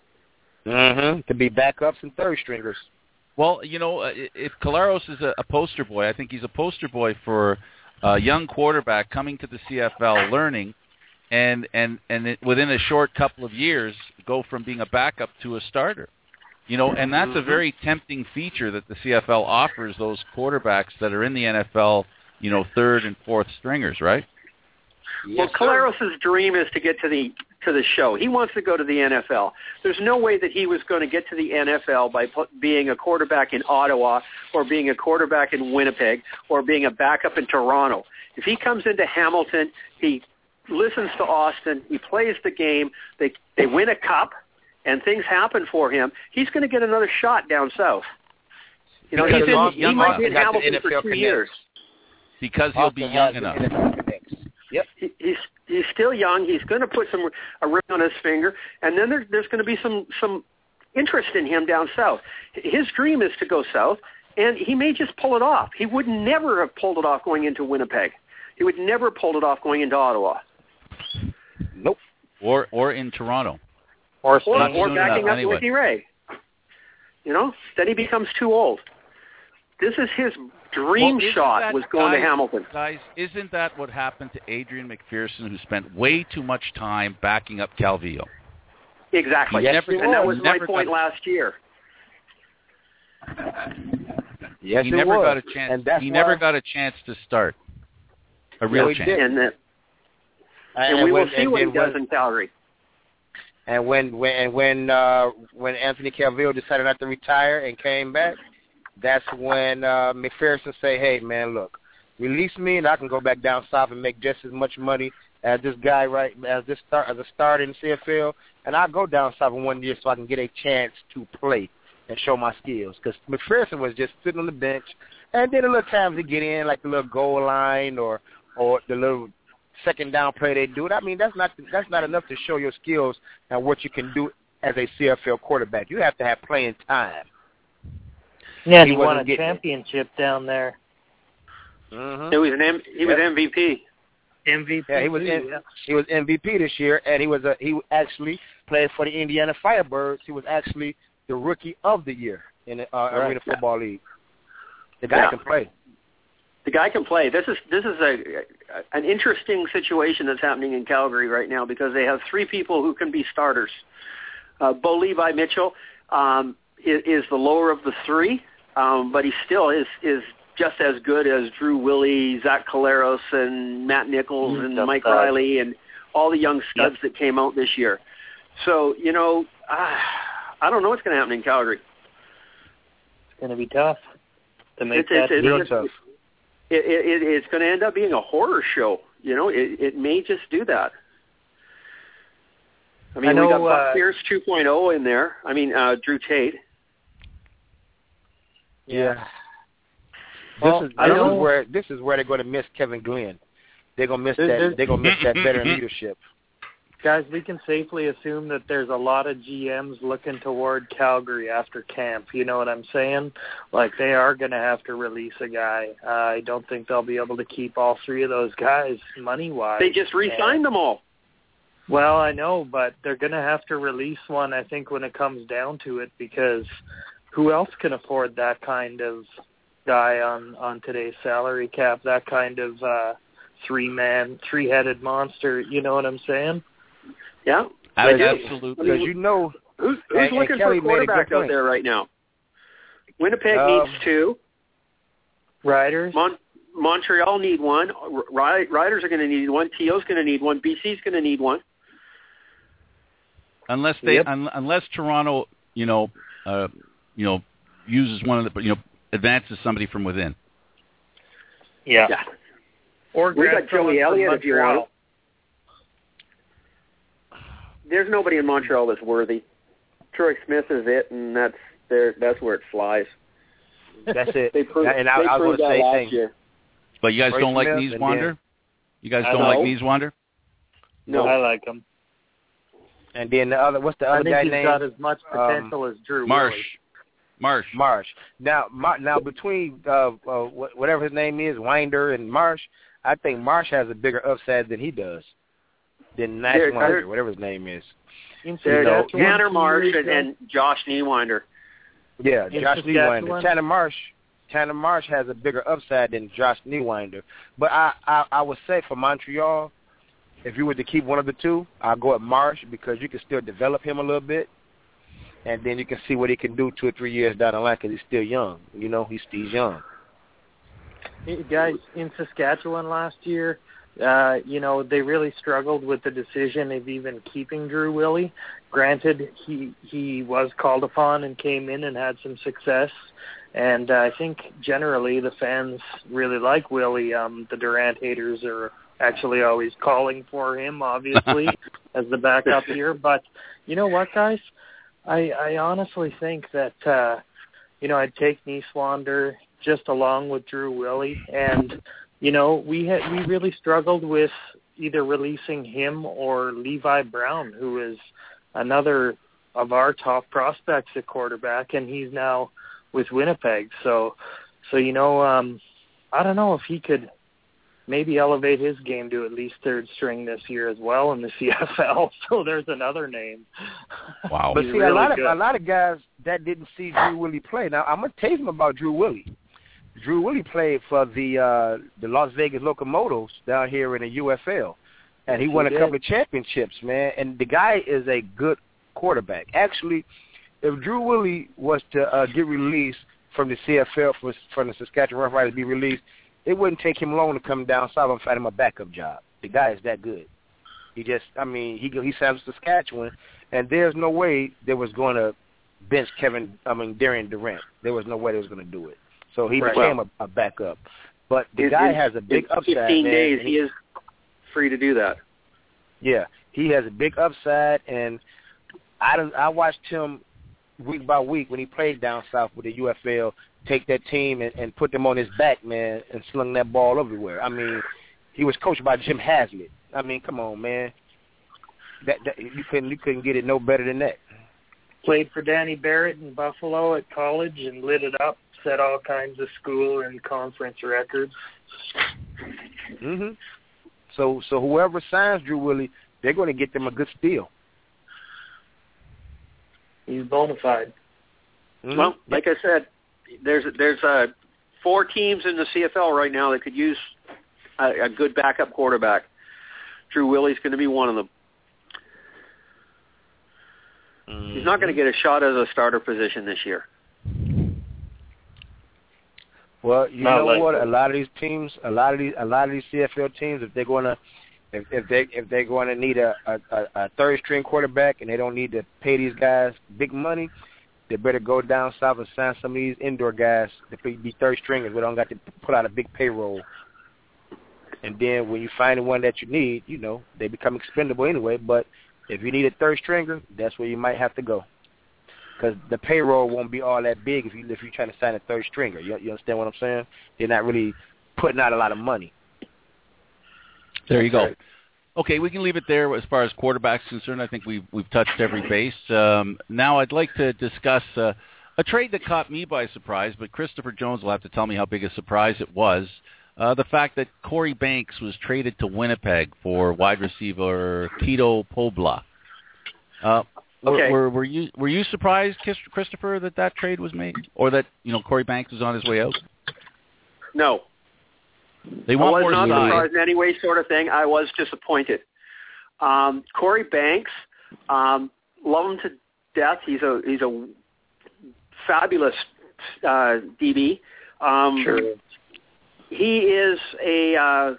H: Mm-hmm. To be backups and third stringers.
F: Well, you know, if Collaros is a, a poster boy, I think he's a poster boy for a young quarterback coming to the C F L, learning. And and and it, within a short couple of years, go from being a backup to a starter, you know. And that's a very tempting feature that the C F L offers those quarterbacks that are in the N F L, you know, third and fourth stringers, right?
I: Yes, well, Collaros' dream is to get to the to the show. He wants to go to the N F L. There's no way that he was going to get to the N F L by put, being a quarterback in Ottawa or being a quarterback in Winnipeg or being a backup in Toronto. If he comes into Hamilton, he listens to Austin, he plays the game, they they win a cup, and things happen for him, he's going to get another shot down south. You know, he's in, he might be in Hamilton for two years.
F: Because he'll be young enough.
I: Yep. He, he's he's still young. He's going to put some a ring on his finger, and then there, there's going to be some some interest in him down south. His dream is to go south, and he may just pull it off. He would never have pulled it off going into Winnipeg. He would never have pulled it off going into Ottawa.
H: Nope.
F: Or or in Toronto.
I: Or or, or backing up anyway. Ricky Ray. You know, then he becomes too old. This is his dream
F: well,
I: shot
F: that,
I: was going
F: guys,
I: to Hamilton.
F: Guys, isn't that what happened to Adrian McPherson, who spent way too much time backing up Calvillo?
I: Exactly.
F: Yes,
I: and
F: was.
I: that was my
F: never
I: point
F: got,
I: last year.
H: Yes,
F: he
H: it
F: never
H: was.
F: got a chance.
H: And that's
F: he
H: why,
F: never got a chance to start. A real
H: no,
F: chance.
I: And, that, and,
H: and
I: we
H: when,
I: will see what he does in Calgary.
H: And when when and when uh, when Anthony Calvillo decided not to retire and came back, that's when uh, McPherson say, "Hey, man, look, release me, and I can go back down south and make just as much money as this guy right as this start as a starter in the C F L, and I'll go down south in one year so I can get a chance to play and show my skills." Because McPherson was just sitting on the bench, and then a little times he get in like the little goal line or or the little second down play they do. I mean, that's not that's not enough to show your skills and what you can do as a C F L quarterback. You have to have playing time.
J: Yeah, he, he won a championship it. down there.
H: Mm-hmm.
I: It was an M- he
H: yep.
I: was M V P.
J: M V P.
H: Yeah, he was in, yeah. he was M V P this year, and he was a, he actually played for the Indiana Firebirds. He was actually the Rookie of the Year in the uh, right. Arena Football League. The guy
I: yeah.
H: can play.
I: The guy can play. This is this is a an interesting situation that's happening in Calgary right now because they have three people who can be starters. Uh, Bo Levi Mitchell um, is, is the lower of the three, um, but he still is is just as good as Drew Willie, Zach Collaros, and Matt Nichols, mm, and Mike bad. Riley, and all the young studs yep. that came out this year. So, you know, uh, I don't know what's going to happen in Calgary.
J: It's going to be tough to make
I: it's,
J: that
I: it's,
J: real
I: it's,
J: tough.
I: It, it, it's going to end up being a horror show. You know, it, it may just do that. I mean, I know, we got Buck uh, Pierce two point oh in there. I mean, uh, Drew Tate.
H: Yeah.
I: Well,
H: this is this is where this is where they're going to miss Kevin Glenn. They're going to miss that. They're going to miss that veteran leadership.
J: Guys, we can safely assume that there's a lot of G Ms looking toward Calgary after camp. You know what I'm saying? Like, they are going to have to release a guy. Uh, I don't think they'll be able to keep all three of those guys money-wise.
I: They just re-signed and, them all.
J: Well, I know, but they're going to have to release one, I think, when it comes down to it, because who else can afford that kind of guy on, on today's salary cap, that kind of uh, three-man, three-headed monster? You know what I'm saying?
I: Yeah,
F: absolutely.
H: Because you know,
I: who's, who's
H: and,
I: looking
H: and
I: for a quarterback out there right now? Winnipeg um, needs two.
J: Riders.
I: Mon- Montreal need one. R- Riders are going to need one. T O's going to need one. B C's going to need one.
F: Unless they,
J: yep.
F: un- unless Toronto, you know, uh, you know, uses one of the, you know, advances somebody from within.
J: Yeah.
I: yeah.
J: Or
I: we got Joey Elliott if you want. There's nobody in Montreal that's worthy. Troy Smith is it, and that's there. That's where it flies.
H: That's it.
I: they proved,
H: and I,
I: they
H: I was
I: going to
H: say
I: last
H: thing.
I: year.
F: But you guys
H: Troy
F: don't like
H: Smith
F: Nieswander? You guys
I: I
F: don't
I: know.
F: like Nieswander?
I: No,
J: I like him.
H: And then the other, what's the
J: I
H: other
J: think
H: guy
J: he's
H: name?
J: got as much potential
H: um,
J: as Drew
F: Marsh.
J: Willie.
F: Marsh.
H: Marsh. Now, Mar- now between uh, uh, whatever his name is, Winder and Marsh, I think Marsh has a bigger upside than he does. Than Nash
I: There-
H: Winder,
I: there-
H: whatever his name is.
I: There's
H: know,
I: Tanner Marsh and, and Josh Niewinder.
H: Yeah,
J: In
H: Josh
J: Saskatchewan?
H: Niewinder. Tanner Marsh. Tanner Marsh has a bigger upside than Josh Niewinder. But I, I, I would say for Montreal, if you were to keep one of the two, I'll go at Marsh because you can still develop him a little bit, and then you can see what he can do two or three years down the line because he's still young. You know, he's, he's young.
J: Hey, guys, in Saskatchewan last year, uh, you know, they really struggled with the decision of even keeping Drew Willie. Granted, he he was called upon and came in and had some success. And uh, I think generally the fans really like Willie. Um, the Durant haters are actually always calling for him, obviously, as the backup here. But you know what, guys? I, I honestly think that, uh, you know, I'd take Nieswander just along with Drew Willie. And, you know, we had, we really struggled with either releasing him or Levi Brown, who is another of our top prospects at quarterback, and he's now with Winnipeg. So, so you know, um, I don't know if he could maybe elevate his game to at least third string this year as well in the C F L. So there's another name.
F: Wow.
H: But see,
J: really
H: a lot
J: good.
H: of a lot of guys that didn't see Drew Willie play. Now, I'm going to tell you about Drew Willie. Drew Willie played for the uh, the Las Vegas Locomotives down here in the U F L, and he won
J: He
H: a couple
J: did.
H: of championships, man. And the guy is a good quarterback. Actually, if Drew Willie was to uh, get released from the C F L, for, from the Saskatchewan Roughriders, be released, it wouldn't take him long to come down south and find him a backup job. The guy is that good. He just, I mean, he he sounds Saskatchewan, and there's no way they was going to bench Kevin, I mean, Darian Durant. There was no way they was going to do it. So he
I: Right.
H: became a, a backup. But the
I: In-
H: guy
I: in-
H: has a big
I: in
H: upside,
I: fifteen
H: man.
I: days,
H: and
I: he is free to do that.
H: Yeah, he has a big upside, and I don't, I watched him week by week when he played down south with the U F L, take that team and, and put them on his back, man, and slung that ball everywhere. I mean, he was coached by Jim Haslett. I mean, come on, man. That, that you couldn't you couldn't get it no better than that.
J: Played for Danny Barrett in Buffalo at college and lit it up, set all kinds of school and conference records.
H: Mhm. So so whoever signs Drew Willie, they're going to get them a good steal.
J: He's bona fide.
H: Mm-hmm.
I: Well, like I said, there's there's uh, four teams in the C F L right now that could use a, a good backup quarterback. Drew Willie's going to be one of them. Mm-hmm. He's not going to get a shot at a starter position this year.
H: Well, you
J: Not
H: know
J: likely.
H: what? A lot of these teams, a lot of these, a lot of these C F L teams, if they're going to, if, if they if they're going to need a, a, a third string quarterback and they don't need to pay these guys big money, they better go down south and sign some of these indoor guys to be third stringers. We don't got to put out a big payroll. And then when you find the one that you need, you know, they become expendable anyway. But if you need a third stringer, that's where you might have to go. Because the payroll won't be all that big if you if you're trying to sign a third stringer. You, you understand what I'm saying? They're not really putting out a lot of money.
F: There you go. Okay, we can leave it there as far as quarterback's concerned. I think we've we've touched every base. Um, now I'd like to discuss uh, a trade that caught me by surprise, but Christopher Jones will have to tell me how big a surprise it was. Uh, the fact that Corey Banks was traded to Winnipeg for wide receiver Tito Pobla. Uh,
I: Okay.
F: Were, were, were you were you surprised, Christopher, that that trade was made, or that you know Corey Banks was on his way out?
I: No.
F: They want
I: I was
F: more
I: not
F: size.
I: surprised in any way, sort of thing. I was disappointed. Um, Corey Banks, um, love him to death. He's a he's a fabulous uh, D B. Um,
J: Sure.
I: He is a uh,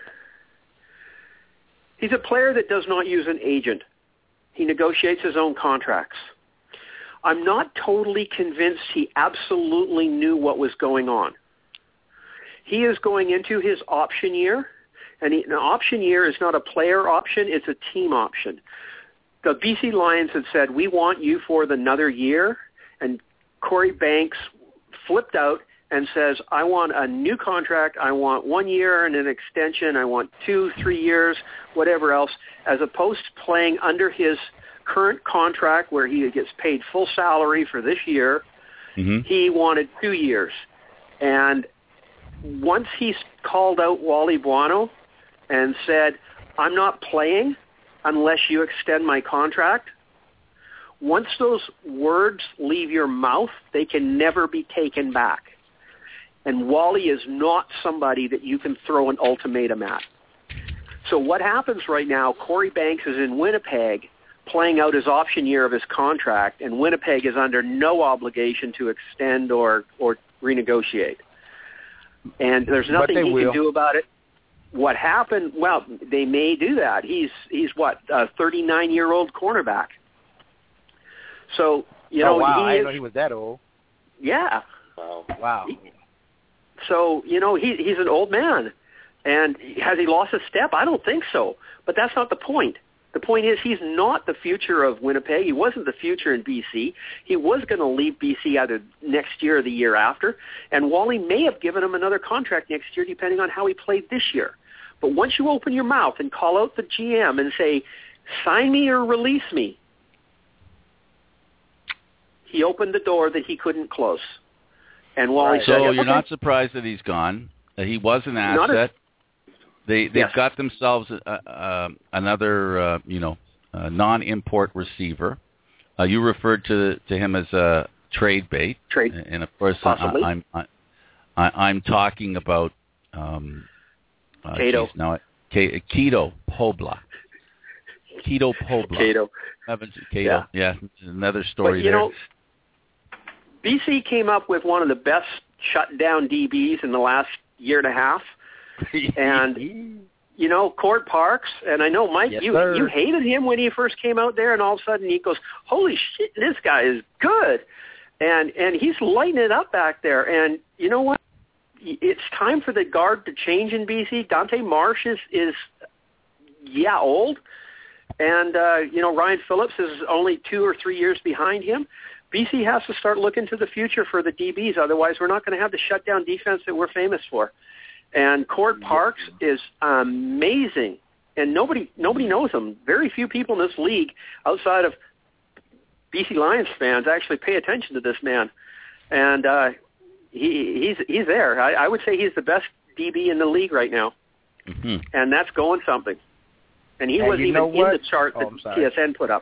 I: he's a player that does not use an agent. He negotiates his own contracts. I'm not totally convinced he absolutely knew what was going on. He is going into his option year, and he, an option year is not a player option, it's a team option. The B C Lions had said, we want you for another year, and Corey Banks flipped out and says, I want a new contract, I want one year and an extension, I want two, three years, whatever else, as opposed to playing under his current contract where he gets paid full salary for this year.
F: Mm-hmm.
I: He wanted two years. And once he called out Wally Buono and said, I'm not playing unless you extend my contract, once those words leave your mouth, they can never be taken back. And Wally is not somebody that you can throw an ultimatum at. So what happens right now, Corey Banks is in Winnipeg playing out his option year of his contract, and Winnipeg is under no obligation to extend or, or renegotiate. And there's
H: But
I: nothing
H: they
I: he
H: will.
I: can do about it. what happened, well, they may do that. He's, he's what, a thirty-nine-year-old cornerback. So, you know,
H: oh, wow.
I: he
H: I
I: is,
H: didn't know he was that old.
I: Yeah.
K: Wow.
H: Wow.
I: So, you know, he, he's an old man. And has he lost his step? I don't think so. But that's not the point. The point is he's not the future of Winnipeg. He wasn't the future in B C. He was going to leave B C either next year or the year after. And Wally may have given him another contract next year depending on how he played this year. But once you open your mouth and call out the G M and say, sign me or release me, he opened the door that he couldn't close. And Wally
F: right.
I: said,
F: so
I: okay.
F: you're not surprised that he's gone. Uh, he was an
I: Not
F: asset.
I: as-
F: They they've
I: yes.
F: got themselves uh, uh, another uh, you know uh, non-import receiver. Uh, you referred to to him as a trade bait,
I: trade,
F: and of course
I: Possibly.
F: I, I'm I, I, I'm talking about um, uh,
I: Cato.
F: geez, now K- Keto Pobla. Keto Pobla.
I: Cato.
F: Cato.
I: Yeah.
F: Yeah, another story
I: but, you
F: there.
I: know, B C came up with one of the best shutdown D Bs in the last year and a half. And, you know, Cord Parks, and I know, Mike,
H: yes,
I: you
H: sir.
I: you hated him when he first came out there, and all of a sudden he goes, holy shit, this guy is good. And and he's lighting it up back there. And you know what? It's time for the guard to change in B C. Dante Marsh is, is yeah, old. And, uh, you know, Ryan Phillips is only two or three years behind him. B C has to start looking to the future for the D Bs. Otherwise, we're not going to have the shutdown defense that we're famous for. And Cord Parks is amazing, and nobody nobody knows him. Very few people in this league, outside of B C Lions fans, actually pay attention to this man. And uh, he he's he's there. I, I would say he's the best D B in the league right now,
F: mm-hmm.
I: and that's going something. And he
H: and
I: wasn't even in the chart
H: oh,
I: that T S N put up.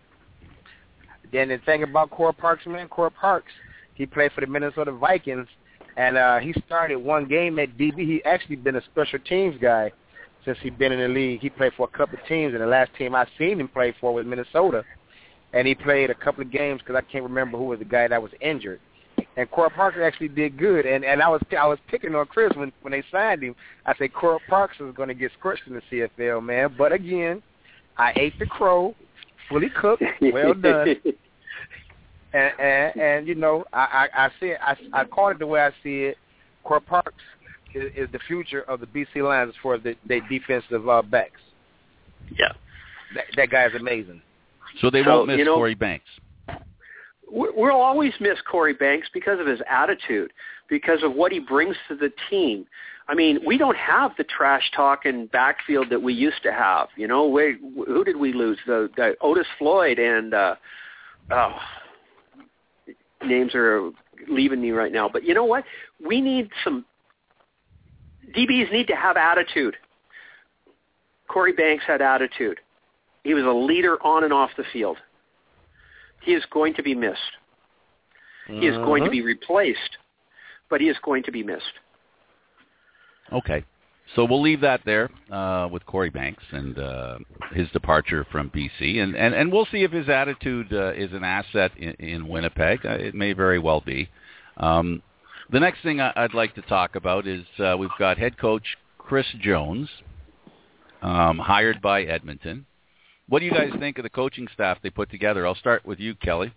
H: Then the thing about Cord Parks, man, Cord Parks, he played for the Minnesota Vikings. And uh, he started one game at D B. He actually been a special teams guy since he's been in the league. He played for a couple of teams, and the last team I seen him play for was Minnesota. And he played a couple of games because I can't remember who was the guy that was injured. And Cord Parks actually did good. And and I was I was picking on Chris when when they signed him. I said Cord Parks is going to get scorched in the C F L, man. But again, I ate the crow, fully cooked, well done. And, and, and you know, I, I, I see it. I, I call it the way I see it. Cord Parks is, is the future of the B C Lions as far as the, their defensive uh, backs.
I: Yeah,
H: that, that guy is amazing.
F: So they
I: so,
F: won't miss
I: you know,
F: Corey Banks.
I: We'll always miss Corey Banks because of his attitude, because of what he brings to the team. I mean, we don't have the trash talk and backfield that we used to have. You know, we, who did we lose? The, the Otis Floyd and uh, oh. names are leaving me right now. But you know what? We need some – D Bs need to have attitude. Corey Banks had attitude. He was a leader on and off the field. He is going to be missed. Uh-huh. He is going to be replaced, but he is going to be missed.
F: Okay. So we'll leave that there uh, with Corey Banks and uh, his departure from B C, and, and, and we'll see if his attitude uh, is an asset in, in Winnipeg. Uh, it may very well be. Um, the next thing I, I'd like to talk about is uh, we've got head coach Chris Jones, um, hired by Edmonton. What do you guys think of the coaching staff they put together? I'll start with you, Kelly.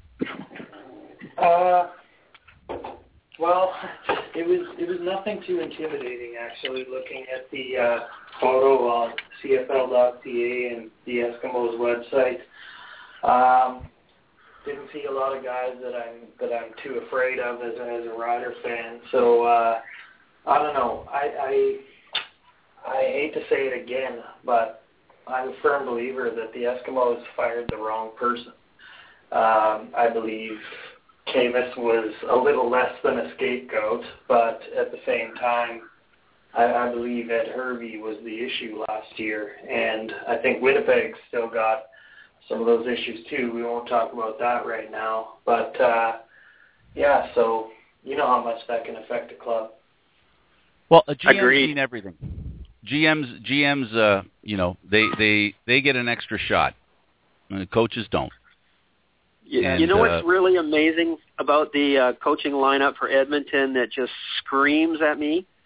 J: Uh, well, it was it was nothing too intimidating, actually, looking at the uh, photo on C F L dot C A and the Eskimos website. Um, didn't see a lot of guys that I'm that I'm too afraid of as a, as a Rider fan. So uh, I don't know. I, I I hate to say it again, but I'm a firm believer that the Eskimos fired the wrong person. Um, I believe Camus was a little less than a scapegoat, but at the same time, I, I believe Ed Hervey was the issue last year, and I think Winnipeg's still got some of those issues too. We won't talk about that right now, but uh, yeah, so you know how much that can affect a club.
F: Well, a G M's
I: Agreed.
F: seen everything. G Ms, G Ms, uh, you know, they, they, they get an extra shot. And coaches don't.
I: You,
F: and,
I: you know
F: uh,
I: what's really amazing about the uh, coaching lineup for Edmonton that just screams at me?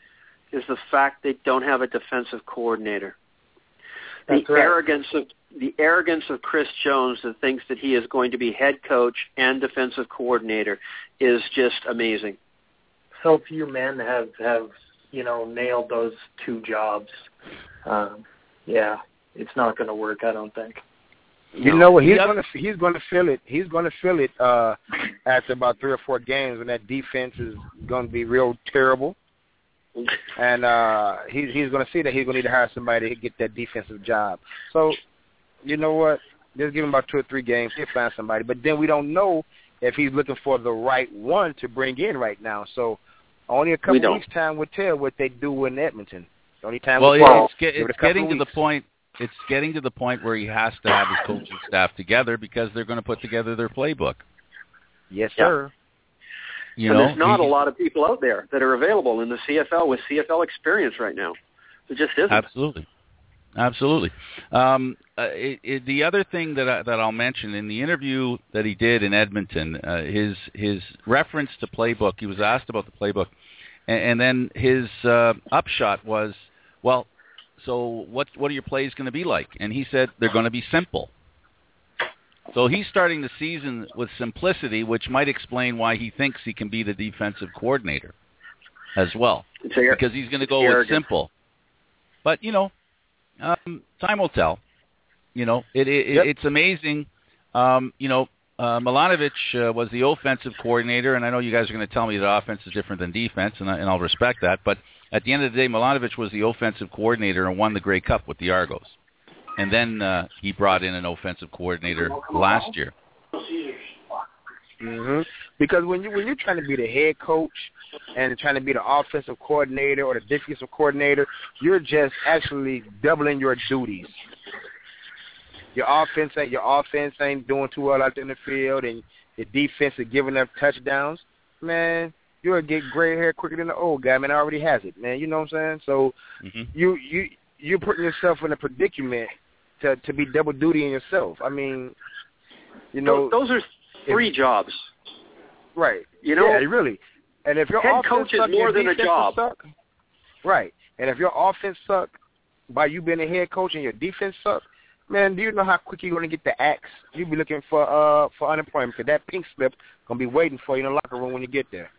I: is the fact they don't have a defensive coordinator.
J: That's
I: the
J: right.
I: arrogance of the arrogance of Chris Jones that thinks that he is going to be head coach and defensive coordinator is just amazing.
J: So few men have, have you know, nailed those two jobs. Um, yeah, it's not going to work, I don't think.
H: You know what? He's going to he's going to feel it. He's going to feel it uh, after about three or four games when that defense is going to be real terrible. And uh, he, he's going to see that he's going to need to hire somebody to get that defensive job. So, you know what? Just give him about two or three games. He'll find somebody. But then we don't know if he's looking for the right one to bring in right now. So only a couple weeks' time will tell what they do in Edmonton. The only time
F: well,
H: will tell.
F: it's, get, it's getting to the point. It's getting to the point where he has to have his coaching staff together because they're going to put together their playbook.
H: Yes, sir.
F: You
I: and
F: know,
I: there's not
F: he,
I: a lot of people out there that are available in the C F L with C F L experience right now. There just isn't.
F: Absolutely. Absolutely. Um, uh, it, it, the other thing that I, that I'll mention in the interview that he did in Edmonton, uh, his his reference to playbook. He was asked about the playbook, and, and then his uh, upshot was, well, so what what are your plays going to be like? And he said they're going to be simple. So he's starting the season with simplicity, which might explain why he thinks he can be the defensive coordinator as well, because he's going to go with simple. But you know. Um, time will tell. You know, it, it,
H: yep.
F: it's amazing. Um, you know, uh, Milanovic uh, was the offensive coordinator, and I know you guys are going to tell me that offense is different than defense, and, I, and I'll respect that. But at the end of the day, Milanovic was the offensive coordinator and won the Grey Cup with the Argos. And then uh, he brought in an offensive coordinator last year.
H: Mm-hmm. Because when you when you're trying to be the head coach and trying to be the offensive coordinator or the defensive coordinator, you're just actually doubling your duties. Your offense ain't your offense ain't doing too well out there in the field, and your defense is giving up touchdowns. Man, you'll get gray hair quicker than the old guy. Man, already has it. Man, you know what I'm saying? So
F: mm-hmm.
H: you you you're putting yourself in a predicament to to be double dutying yourself. I mean, you know,
I: those, those are three
H: if,
I: jobs.
H: Right.
I: You know,
H: yeah, really. And if your
I: head
H: offense
I: coach is
H: suck,
I: more
H: your
I: than a
H: defense
I: job.
H: Suck, right. And if your offense suck by you being a head coach and your defense suck, man, do you know how quick you're going to get the axe? You'll be looking for uh for unemployment because that pink slip going to be waiting for you in the locker room when you get there.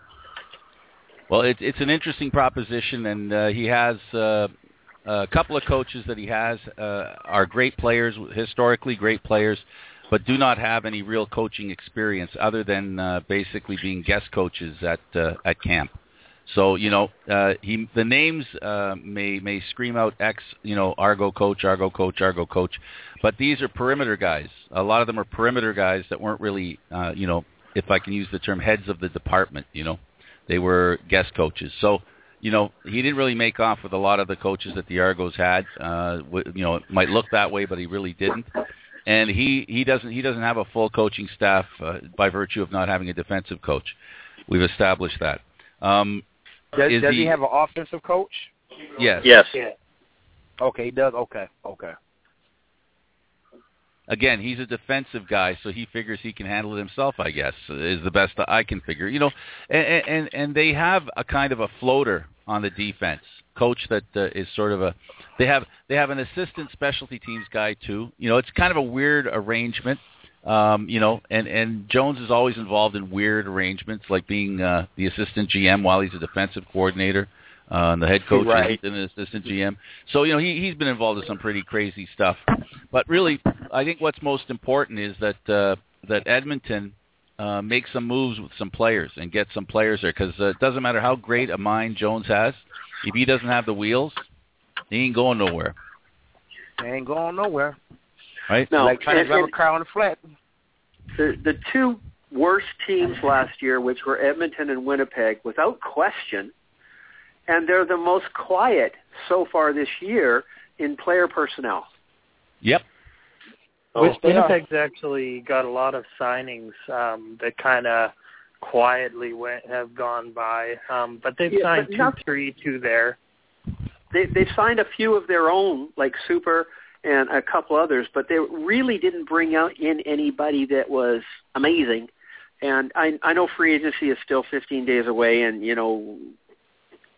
F: Well, it, it's an interesting proposition, and uh, he has uh, a couple of coaches that he has uh, are great players, historically great players, but do not have any real coaching experience other than uh, basically being guest coaches at uh, at camp. So you know, uh, he the names uh, may may scream out ex, you know, Argo coach, Argo coach, Argo coach, but these are perimeter guys. A lot of them are perimeter guys that weren't really, uh, you know, if I can use the term, heads of the department. You know, they were guest coaches. So you know, he didn't really make off with a lot of the coaches that the Argos had. Uh, you know, it might look that way, but he really didn't. And he, he doesn't he doesn't have a full coaching staff uh, by virtue of not having a defensive coach. We've established that. Um,
H: does does
F: he,
H: he have an offensive coach?
F: Yes.
I: Yes.
H: Yeah. Okay, he does. Okay. Okay.
F: Again, he's a defensive guy, so he figures he can handle it himself, I guess, is the best that I can figure. You know, and and, and they have a kind of a floater on the defense coach that uh, is sort of a they have they have an assistant specialty teams guy too. You know, it's kind of a weird arrangement. Um, you know, and and Jones is always involved in weird arrangements, like being uh, the assistant G M while he's a defensive coordinator, uh, and the head coach
H: right.
F: is an assistant G M. So you know, he he's been involved in some pretty crazy stuff. But really, I think what's most important is that uh, that Edmonton uh, make some moves with some players and get some players there, because uh, it doesn't matter how great a mind Jones has, if he doesn't have the wheels, he ain't going nowhere.
H: He ain't going nowhere.
F: Right?
I: No,
H: like trying
I: and,
H: to drive
I: and
H: a car on the flat.
I: The, the two worst teams last year, which were Edmonton and Winnipeg, without question, and they're the most quiet so far this year in player personnel.
F: Yep.
J: Which Winnipeg's actually got a lot of signings um, that kind of quietly went have gone by, um, but they've
I: yeah,
J: signed
I: but
J: two,
I: not,
J: three, two there.
I: They, they've signed a few of their own, like Super and a couple others, but they really didn't bring out in anybody that was amazing. And I, I know free agency is still fifteen days away, and you know,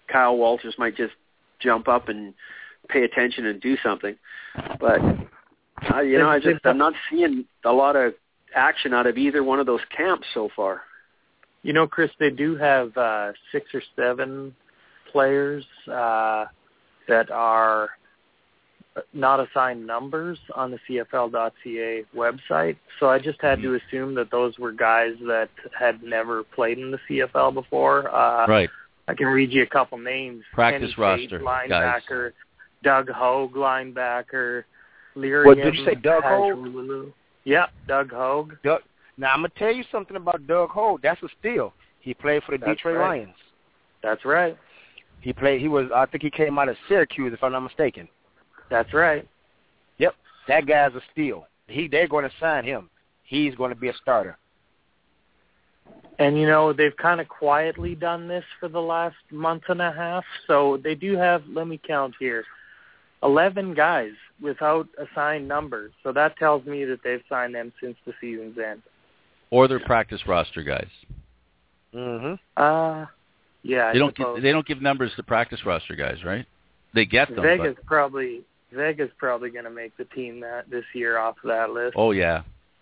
I: Kyle Walters might just jump up and pay attention and do something. But, uh, you know, I just, I'm not seeing a lot of action out of either one of those camps so far.
J: You know, Chris, they do have uh, six or seven players uh, that are not assigned numbers on the C F L dot C A website. So I just had to assume that those were guys that had never played in the C F L before. Uh,
F: right.
J: I can read you a couple names.
F: Practice
J: Kenny
F: roster
J: Page, linebacker,
F: guys.
J: Doug Hogue, linebacker. Leary
H: What, did you say Doug Hogue?
J: Hogue? Yep, Doug Hogue.
H: Doug, now, I'm going to tell you something about Doug Hogue. That's a steal. He played for the
J: That's
H: Detroit
J: right.
H: Lions.
J: That's right.
H: He played, he was, I think he came out of Syracuse, if I'm not mistaken.
J: That's right.
H: Yep, that guy's a steal. He, they're going to sign him. He's going to be a starter.
J: And, you know, they've kind of quietly done this for the last month and a half. So they do have, let me count here, eleven guys without assigned numbers. So that tells me that they've signed them since the season's end.
F: Or their practice roster guys.
H: Mm-hmm.
J: Uh, yeah, I
F: They don't
J: suppose.
F: give, they don't give numbers to practice roster guys, right? They get them.
J: Vega's
F: but,
J: probably Vega's probably going to make the team that this year off of that list.
F: oh, yeah.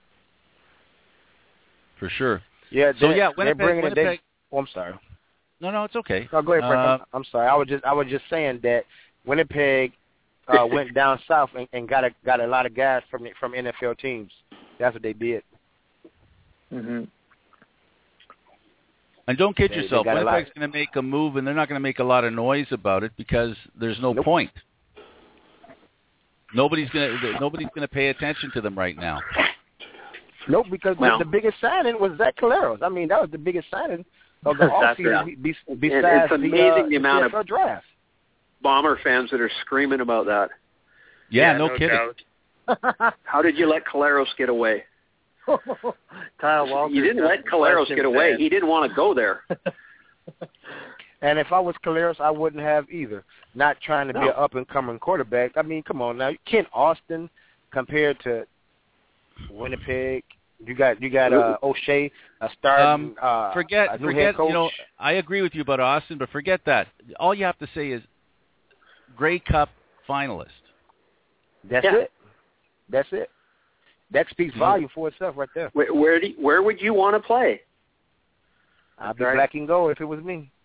F: For sure.
H: Yeah,
F: so,
H: they're,
F: yeah,
H: they're
F: Winnipeg,
H: bringing it. They,
F: Winnipeg,
H: oh, I'm sorry.
F: no, no, it's okay.
H: No, go ahead, Frank.
F: Uh,
H: I'm, I'm sorry. I was just I was just saying that Winnipeg uh, went down south and, and got a got a lot of guys from the, from N F L teams. That's what they did.
J: Mm-hmm.
F: And don't kid
H: They- they
F: yourself.
H: got a lot.
F: Winnipeg's going to make a move, and they're not going to make a lot of noise about it because there's no
H: Nope.
F: point. Nobody's going to nobody's going to pay attention to them right now.
H: Nope, because
I: Well-
H: the, the biggest signing was Zach Caleros. I mean, that was the biggest signing of the
I: That's
H: offseason
I: right.
H: be,
I: And
H: besides
I: it's amazing
H: the, uh,
I: the amount
H: C
I: of
H: F L draft.
I: Bomber fans that are screaming about that.
F: Yeah,
J: Yeah,
F: no,
J: no
F: kidding.
J: doubt.
I: How did you let Caleros get away?
J: Kyle Walters.
I: You didn't let Caleros get away. He didn't want to go there.
H: And if I was Caleros, I wouldn't have either. Not trying to be
I: No.
H: an up-and-coming quarterback. I mean, come on now. Kent Austin compared to Winnipeg. You got you got uh, O'Shea, a starting
F: Um,
H: uh,
F: forget,
H: a new
F: forget.
H: head coach.
F: You know, I agree with you about Austin, but forget that. All you have to say is Grey Cup finalist.
H: That's
I: Yeah.
H: it. That's it. That speaks volume for itself right there.
I: Where where, do you, where would you want to play?
H: I'd be
I: Right.
H: black and gold if it was me.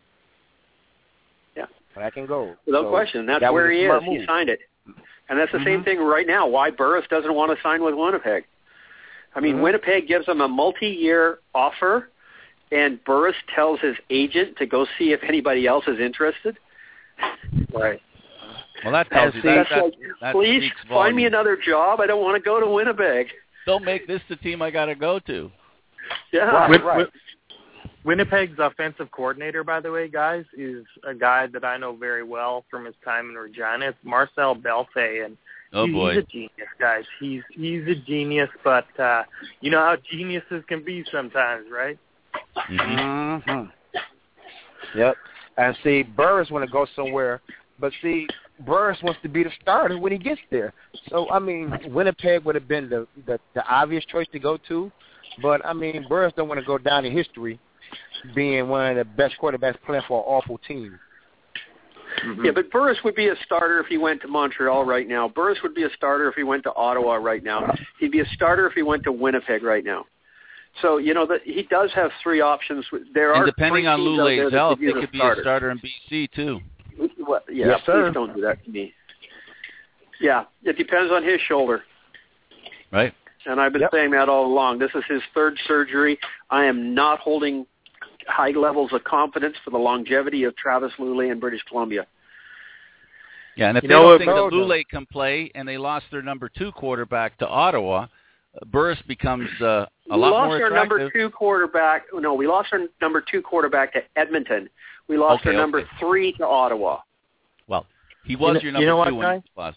I: Yeah.
H: Black and gold.
I: Without
H: So
I: question. That's
H: that was
I: where
H: a
I: he is.
H: smart
I: He
H: move.
I: signed it. And that's the
H: Mhm.
I: same thing right now. Why Burris doesn't want to sign with Winnipeg. I mean,
H: Mhm.
I: Winnipeg gives him a multi-year offer, and Burris tells his agent to go see if anybody else is interested.
J: Right.
F: Well, that tells
I: And
F: you
I: see,
F: that,
I: that's
F: that,
I: like,
F: that
I: please
F: speaks
I: find me
F: volumes.
I: another job. I don't want to go to Winnipeg.
F: Don't make this the team I got to go to.
I: Yeah.
H: Right,
J: Win-
H: right.
J: Win- Winnipeg's offensive coordinator, by the way, guys, is a guy that I know very well from his time in Regina. It's Marcel Belfay, and
F: Oh,
J: he-
F: boy.
J: he's a genius, guys. He's he's a genius, but uh, you know how geniuses can be sometimes, right?
F: Mhm.
H: Mm-hmm. Yep. And see, Burris want to go somewhere, but see, Burris wants to be the starter when he gets there. So I mean, Winnipeg would have been the the, the obvious choice to go to, but I mean, Burris don't want to go down in history being one of the best quarterbacks playing for an awful team.
I: Yeah, but Burris would be a starter if he went to Montreal right now. Burris would be a starter if he went to Ottawa right now. He'd be a starter if he went to Winnipeg right now. So, you know, that he does have three options. There
F: And
I: are
F: depending
I: three
F: on
I: teams out there
F: Lulay's
I: that
F: health,
I: could use
F: he could be
I: starter.
F: a starter in B C too.
I: Well, yeah,
H: Yes, sir.
I: please don't do that to me. Yeah, it depends on his shoulder.
F: Right.
I: And I've been
H: Yep.
I: saying that all along. This is his third surgery. I am not holding high levels of confidence for the longevity of Travis Lulay in British Columbia.
F: Yeah, and if
J: You
F: they
J: know
F: don't
J: what,
F: think that
J: though?
F: Lulay can play and they lost their number two quarterback to Ottawa, uh, Burris becomes uh, a
I: we
F: lot
I: lost
F: more
I: our
F: attractive.
I: number two quarterback. No, we lost our number two quarterback to Edmonton. We lost
F: Okay,
I: our number
F: okay.
I: three to Ottawa.
F: Well, he was
J: You know-
F: your number
J: you know what,
F: two when
J: guys?
F: he lost.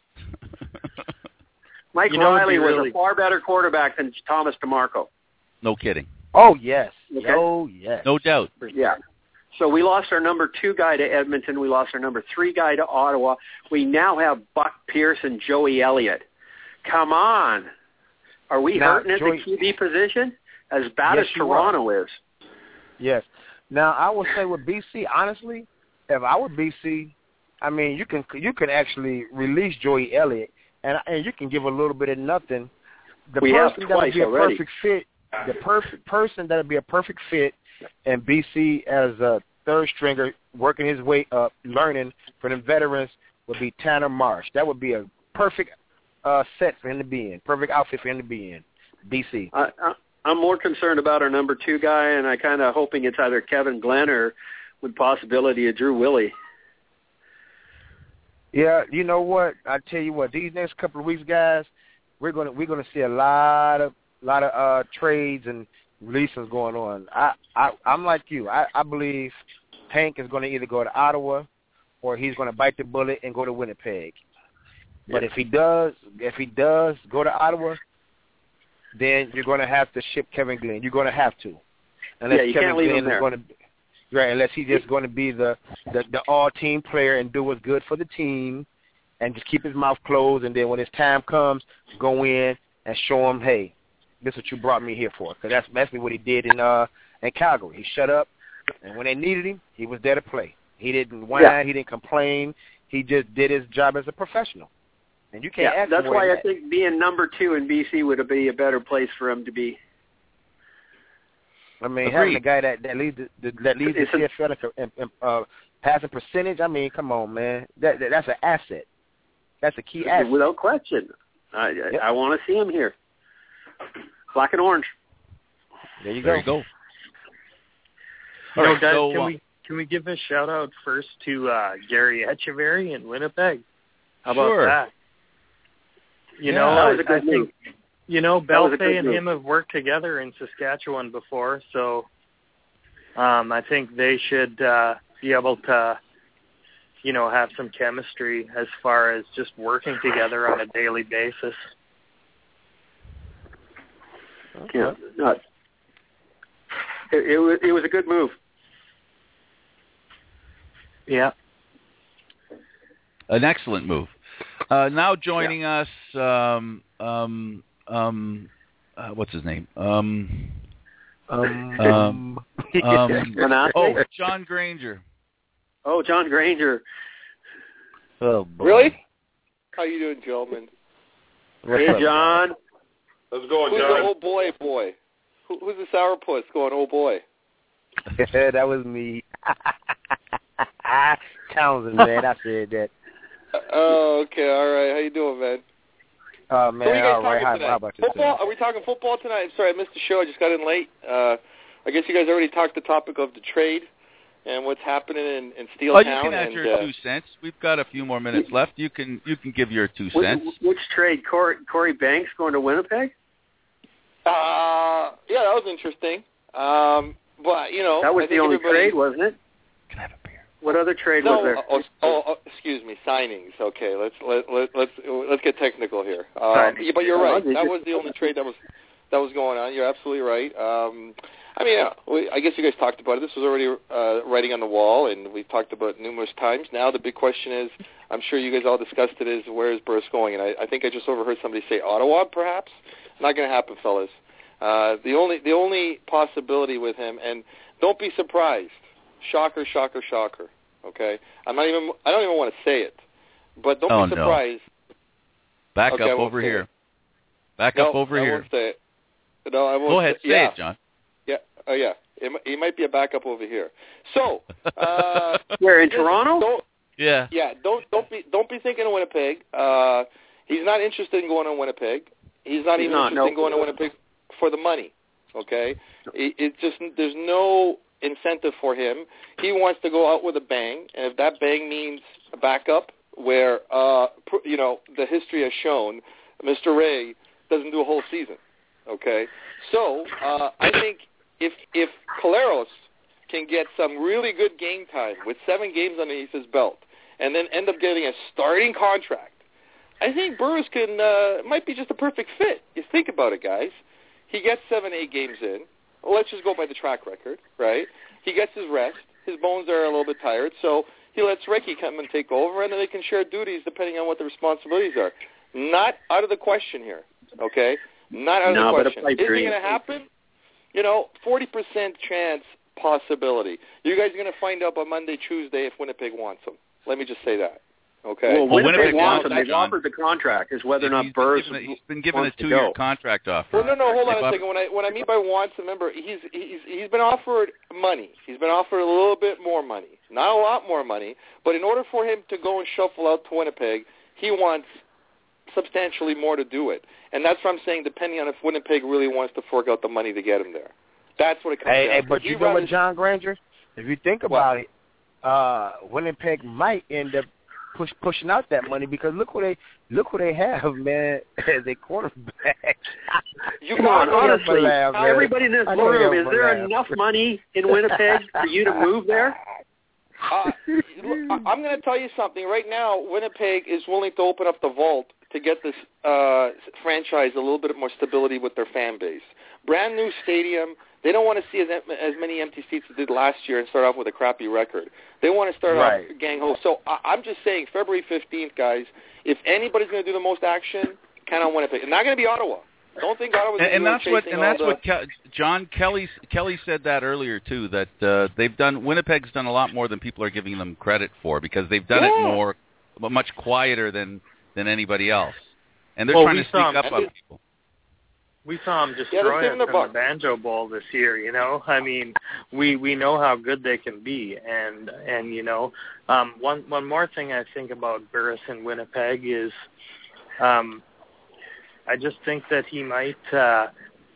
I: Mike
J: You know, it'd
I: Riley
J: be
I: was
J: really-
I: a far better quarterback than Thomas DeMarco.
F: No kidding.
H: Oh yes,
I: Okay.
H: oh yes.
F: No doubt.
I: Yeah. So we lost our number two guy to Edmonton. We lost our number three guy to Ottawa. We now have Buck Pierce and Joey Elliott. Come on. Are we
H: Now,
I: hurting at
H: Joey-
I: the Q B position? As bad
H: Yes,
I: as
H: you
I: Toronto is.
H: Yes. Now I will say with B C, honestly, if I were B C, I mean, you can you can actually release Joey Elliott, and and you can give a little bit of nothing. The
I: we
H: person
I: have
H: that would
I: twice
H: be a
I: already.
H: perfect fit, the perfect person that would be a perfect fit, and B C as a third stringer, working his way up, learning from the veterans, would be Tanner Marsh. That would be a perfect uh, set for him to be in, perfect outfit for him to be in. B C.
I: I, I, I'm more concerned about our number two guy, and I kind of hoping it's either Kevin Glenn or with possibility of Drew Willie.
H: Yeah, you know what? I tell you what, these next couple of weeks, guys, we're gonna we're gonna see a lot of lot of uh, trades and releases going on. I, I I'm like you. I, I believe Hank is going to either go to Ottawa or he's going to bite the bullet and go to Winnipeg. But
I: Yeah.
H: if he does, if he does go to Ottawa, then you're going to have to ship Kevin Glenn. You're going to have to, unless
I: Yeah, you
H: Kevin
I: can't leave
H: Glenn
I: him
H: is
I: there.
H: going to, right? Unless he's just going to be the, the the all team player and do what's good for the team, and just keep his mouth closed. And then when his time comes, go in and show him, hey, this is what you brought me here for. Because that's basically what he did in uh in Calgary. He shut up, and when they needed him, he was there to play. He didn't whine.
I: Yeah.
H: He didn't complain. He just did his job as a professional. And you can't
I: Yeah,
H: ask
I: that's
H: more
I: why
H: than
I: I think being number two in B C would be a better place for him to be.
H: I mean,
F: Agreed.
H: having a guy that that leads the, the that leads the
I: It's a-
H: C F L in, in uh, passing percentage. I mean, come on, man. That, that that's an asset. That's a key asset.
I: Without question. I,
H: Yep.
I: I, I want to see him here. Black and orange.
H: There you
F: There
H: go.
F: you go.
J: You
F: All
J: know,
F: right,
J: guys,
F: so,
J: can
F: uh,
J: we can we give a shout out first to uh, Gary Echeverry in Winnipeg? How about
F: Sure.
J: that? You
F: Yeah,
J: know,
I: that
J: I,
I: was a good
J: I think
I: move.
J: you know
I: That was a
J: Belfay
I: good
J: and
I: move.
J: him have worked together in Saskatchewan before, so um, I think they should uh, be able to, you know, have some chemistry as far as just working together on a daily basis.
I: Yeah, no, it, it was it was a good move.
J: Yeah.
F: An excellent move. Uh, now joining us, um, um, um, uh, what's his name? Um,
H: Um,
F: um, um,
I: Renate?
F: oh, John Granger.
I: Oh, John Granger.
H: oh, boy.
M: Really? How you doing, gentlemen?
H: What's
I: Hey,
H: up,
I: John.
K: How's it going,
M: Who's
K: John?
M: the oh boy boy? Who, who's the sourpuss going, oh boy?
H: That was me. Townsend, man. I said that.
M: Uh, oh, okay, all right. How you doing, man?
H: Oh,
M: So what are
H: man.
M: you guys
H: All right.
M: talking
H: How,
M: tonight?
H: how about you?
M: Football? Are we talking football tonight? I'm sorry, I missed the show. I just got in late. Uh, I guess you guys already talked the topic of the trade and what's happening in, in Steeltown.
F: Oh, you can add
M: and,
F: your
M: uh,
F: two cents. We've got a few more minutes left. You can you can give your two
I: Which,
F: cents.
I: which trade? Corey, Corey Banks going to Winnipeg?
M: Uh, yeah, that was interesting. Um, but, you know.
I: That was
M: I
I: the
M: think
I: only
M: everybody-
I: trade, wasn't it?
F: Can I have a beer?
I: What other trade
M: No,
I: was there?
M: oh, oh, oh, excuse me, signings. Okay, let's let, let let's let's get technical here. Um,
I: Signings.
M: yeah, but you're right.
I: Oh,
M: That was the only trade that was that was going on. You're absolutely right. Um, I mean, uh, we, I guess you guys talked about it. This was already uh, writing on the wall, and we've talked about it numerous times. Now the big question is, I'm sure you guys all discussed it, is where is Burris going? And I, I think I just overheard somebody say Ottawa, perhaps. Not going to happen, fellas. Uh, the only the only possibility with him, and don't be surprised. Shocker, shocker, shocker. Okay, I'm not even. I don't even want to say it, but don't
F: Oh,
M: be
F: no.
M: surprised.
F: Back
M: Okay, I
F: up
M: won't
F: over
M: say
F: here.
M: it.
F: Back
M: no,
F: up over
M: I
F: here.
M: won't say it. No, I won't.
F: Go ahead,
M: say,
F: say
M: yeah.
F: it, John.
M: Yeah. Oh, yeah. It, mi- it might be a backup over here. So, uh,
I: Where, in
M: listen,
I: Toronto?
M: Don't,
F: Yeah.
M: yeah. Don't don't be don't be thinking of Winnipeg. Uh, he's not interested in going to Winnipeg. He's not
I: He's
M: even
I: not,
M: interested
I: no.
M: in going to Winnipeg for the money. Okay. It, it just there's no incentive for him. He wants to go out with a bang, and if that bang means a backup, where uh, pr- you know the history has shown, Mister Ray doesn't do a whole season. Okay, so uh, I think if if Collaros can get some really good game time with seven games underneath his belt, and then end up getting a starting contract, I think Burris can uh, might be just a perfect fit. You think about it, guys. He gets seven, eight games in. Well, let's just go by the track record, right? He gets his rest. His bones are a little bit tired, so he lets Ricky come and take over, and then they can share duties depending on what the responsibilities are. Not out of the question here, okay? Not out of
I: No,
M: the
I: but a
M: question.
I: pipe
M: Is it
I: dream.
M: going to happen? You know, forty percent chance possibility. You guys are going to find out by Monday, Tuesday if Winnipeg wants him. Let me just say that. Okay.
I: Well,
F: well
I: Winnipeg,
F: Winnipeg
I: wants him.
F: wants
I: They've offered the contract. Is whether or not
F: he's
I: Burris
F: been given a, he's been given a two-year contract offer.
M: Well, no, no, hold on
F: They've
M: a second. When I when I mean by wants, remember he's he's he's been offered money. He's been offered a little bit more money, not a lot more money, but in order for him to go and shuffle out to Winnipeg, he wants substantially more to do it, and that's what I'm saying. Depending on if Winnipeg really wants to fork out the money to get him there, that's what it comes
H: hey,
M: down
H: hey,
M: to.
H: but
M: He
H: you know
M: rather,
H: what, John Granger? If you think about it, uh, Winnipeg might end up push, pushing out that money because look who they look who they have, man, as a quarterback.
I: You Come on, honestly,
H: laugh,
I: everybody in this room, is there laugh. enough money in Winnipeg for you to move there?
M: Uh, I'm going to tell you something. Right now, Winnipeg is willing to open up the vault to get this uh, franchise a little bit more stability with their fan base. Brand new stadium. They don't want to see as, as many empty seats as they did last year and start off with a crappy record. They want to start
H: right.
M: off gang ho. So I, I'm just saying, February fifteenth, guys, if anybody's going to do the most action, count on Winnipeg. It's not going to be Ottawa. Don't think Ottawa's going to
F: and, and that's what and that's
M: the...
F: what Ke- John Kelly Kelly said that earlier too. That uh, they've done Winnipeg's done a lot more than people are giving them credit for because they've done
M: yeah.
F: it more, much quieter than than anybody else, and they're
J: well,
F: trying
J: we
F: to sneak up on
J: it.
F: people.
J: We saw them destroy
M: yeah,
J: us in the Banjo Bowl this year. You know, I mean, we we know how good they can be, and and you know, um, one one more thing I think about Burris in Winnipeg is, um, I just think that he might uh,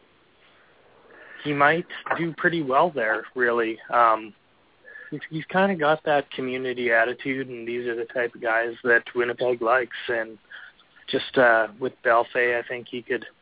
J: he might do pretty well there. Really, um, he's he's kind of got that community attitude, and these are the type of guys that Winnipeg likes. And just uh, with Belfay, I think he could.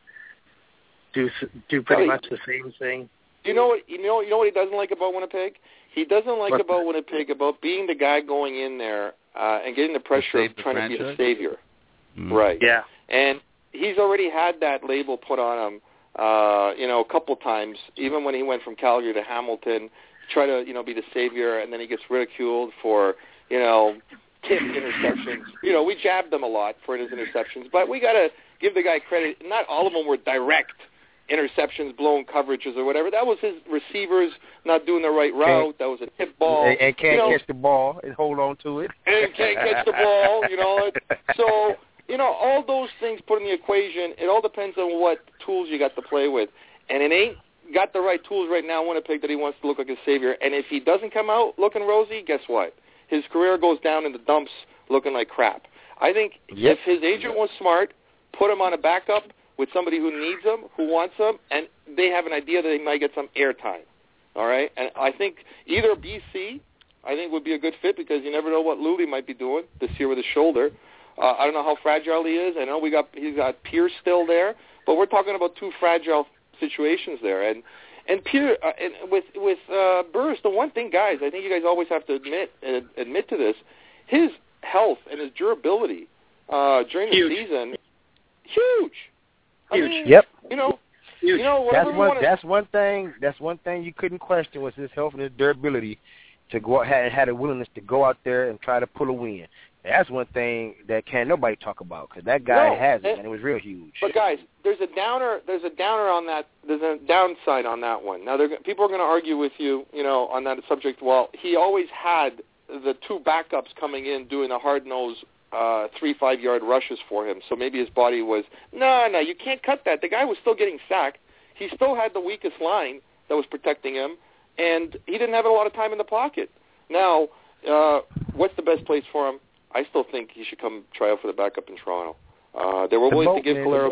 J: Do do pretty much the same thing.
M: You know what? You know you know what he doesn't like about Winnipeg? He doesn't like
J: what?
M: about Winnipeg about being the guy going in there uh, and getting the pressure of trying
F: franchise?
M: to be the savior.
F: Mm.
M: Right.
J: Yeah.
M: And he's already had that label put on him, uh, you know, a couple times. Even when he went from Calgary to Hamilton, try to you know be the savior, and then he gets ridiculed for you know tipped interceptions. You know, we jabbed him a lot for his interceptions, but we got to give the guy credit. Not all of them were direct interceptions, blown coverages, or whatever. That was his receivers not doing the right route. That was a tip ball.
H: And, and can't
M: you know,
H: catch the ball and hold on to it.
M: And can't catch the ball, you know. So, you know, all those things put in the equation, it all depends on what tools you got to play with. And it ain't got the right tools right now in Winnipeg that he wants to look like a savior. And if he doesn't come out looking rosy, guess what? His career goes down in the dumps looking like crap. I think
H: yep.
M: if his agent was smart, put him on a backup with somebody who needs him, who wants him, and they have an idea that they might get some airtime. All right? And I think either B C, I think, would be a good fit because you never know what Louis might be doing this year with his shoulder. Uh, I don't know how fragile he is. I know we got he's got Pierce still there, but we're talking about two fragile situations there. And and Pierce, uh, and with with uh, Burris, the one thing, guys, I think you guys always have to admit uh, admit to this, his health and his durability uh, during the
J: huge.
M: season, huge. I
J: Huge.
M: mean,
H: Yep.
M: You know,
J: Huge.
M: you know,
H: that's
M: one.
H: one. That's one thing. That's one thing you couldn't question was his health and his durability to go had had a willingness to go out there and try to pull a win. That's one thing that can't nobody talk about because that guy
M: no,
H: has it
M: and,
H: and it was real huge.
M: But guys, there's a downer. There's a downer on that. There's a downside on that one. Now, people are going to argue with you, you know, on that subject. Well, he always had the two backups coming in doing a hard nose. Uh, three, five-yard rushes for him. So maybe his body was, no, no, you can't cut that. The guy was still getting sacked. He still had the weakest line that was protecting him, and he didn't have a lot of time in the pocket. Now, uh, what's the best place for him? I still think he should come try out for the backup in Toronto. Uh, they were
H: the
M: willing
H: boat,
M: to give
H: man,
M: Collaros.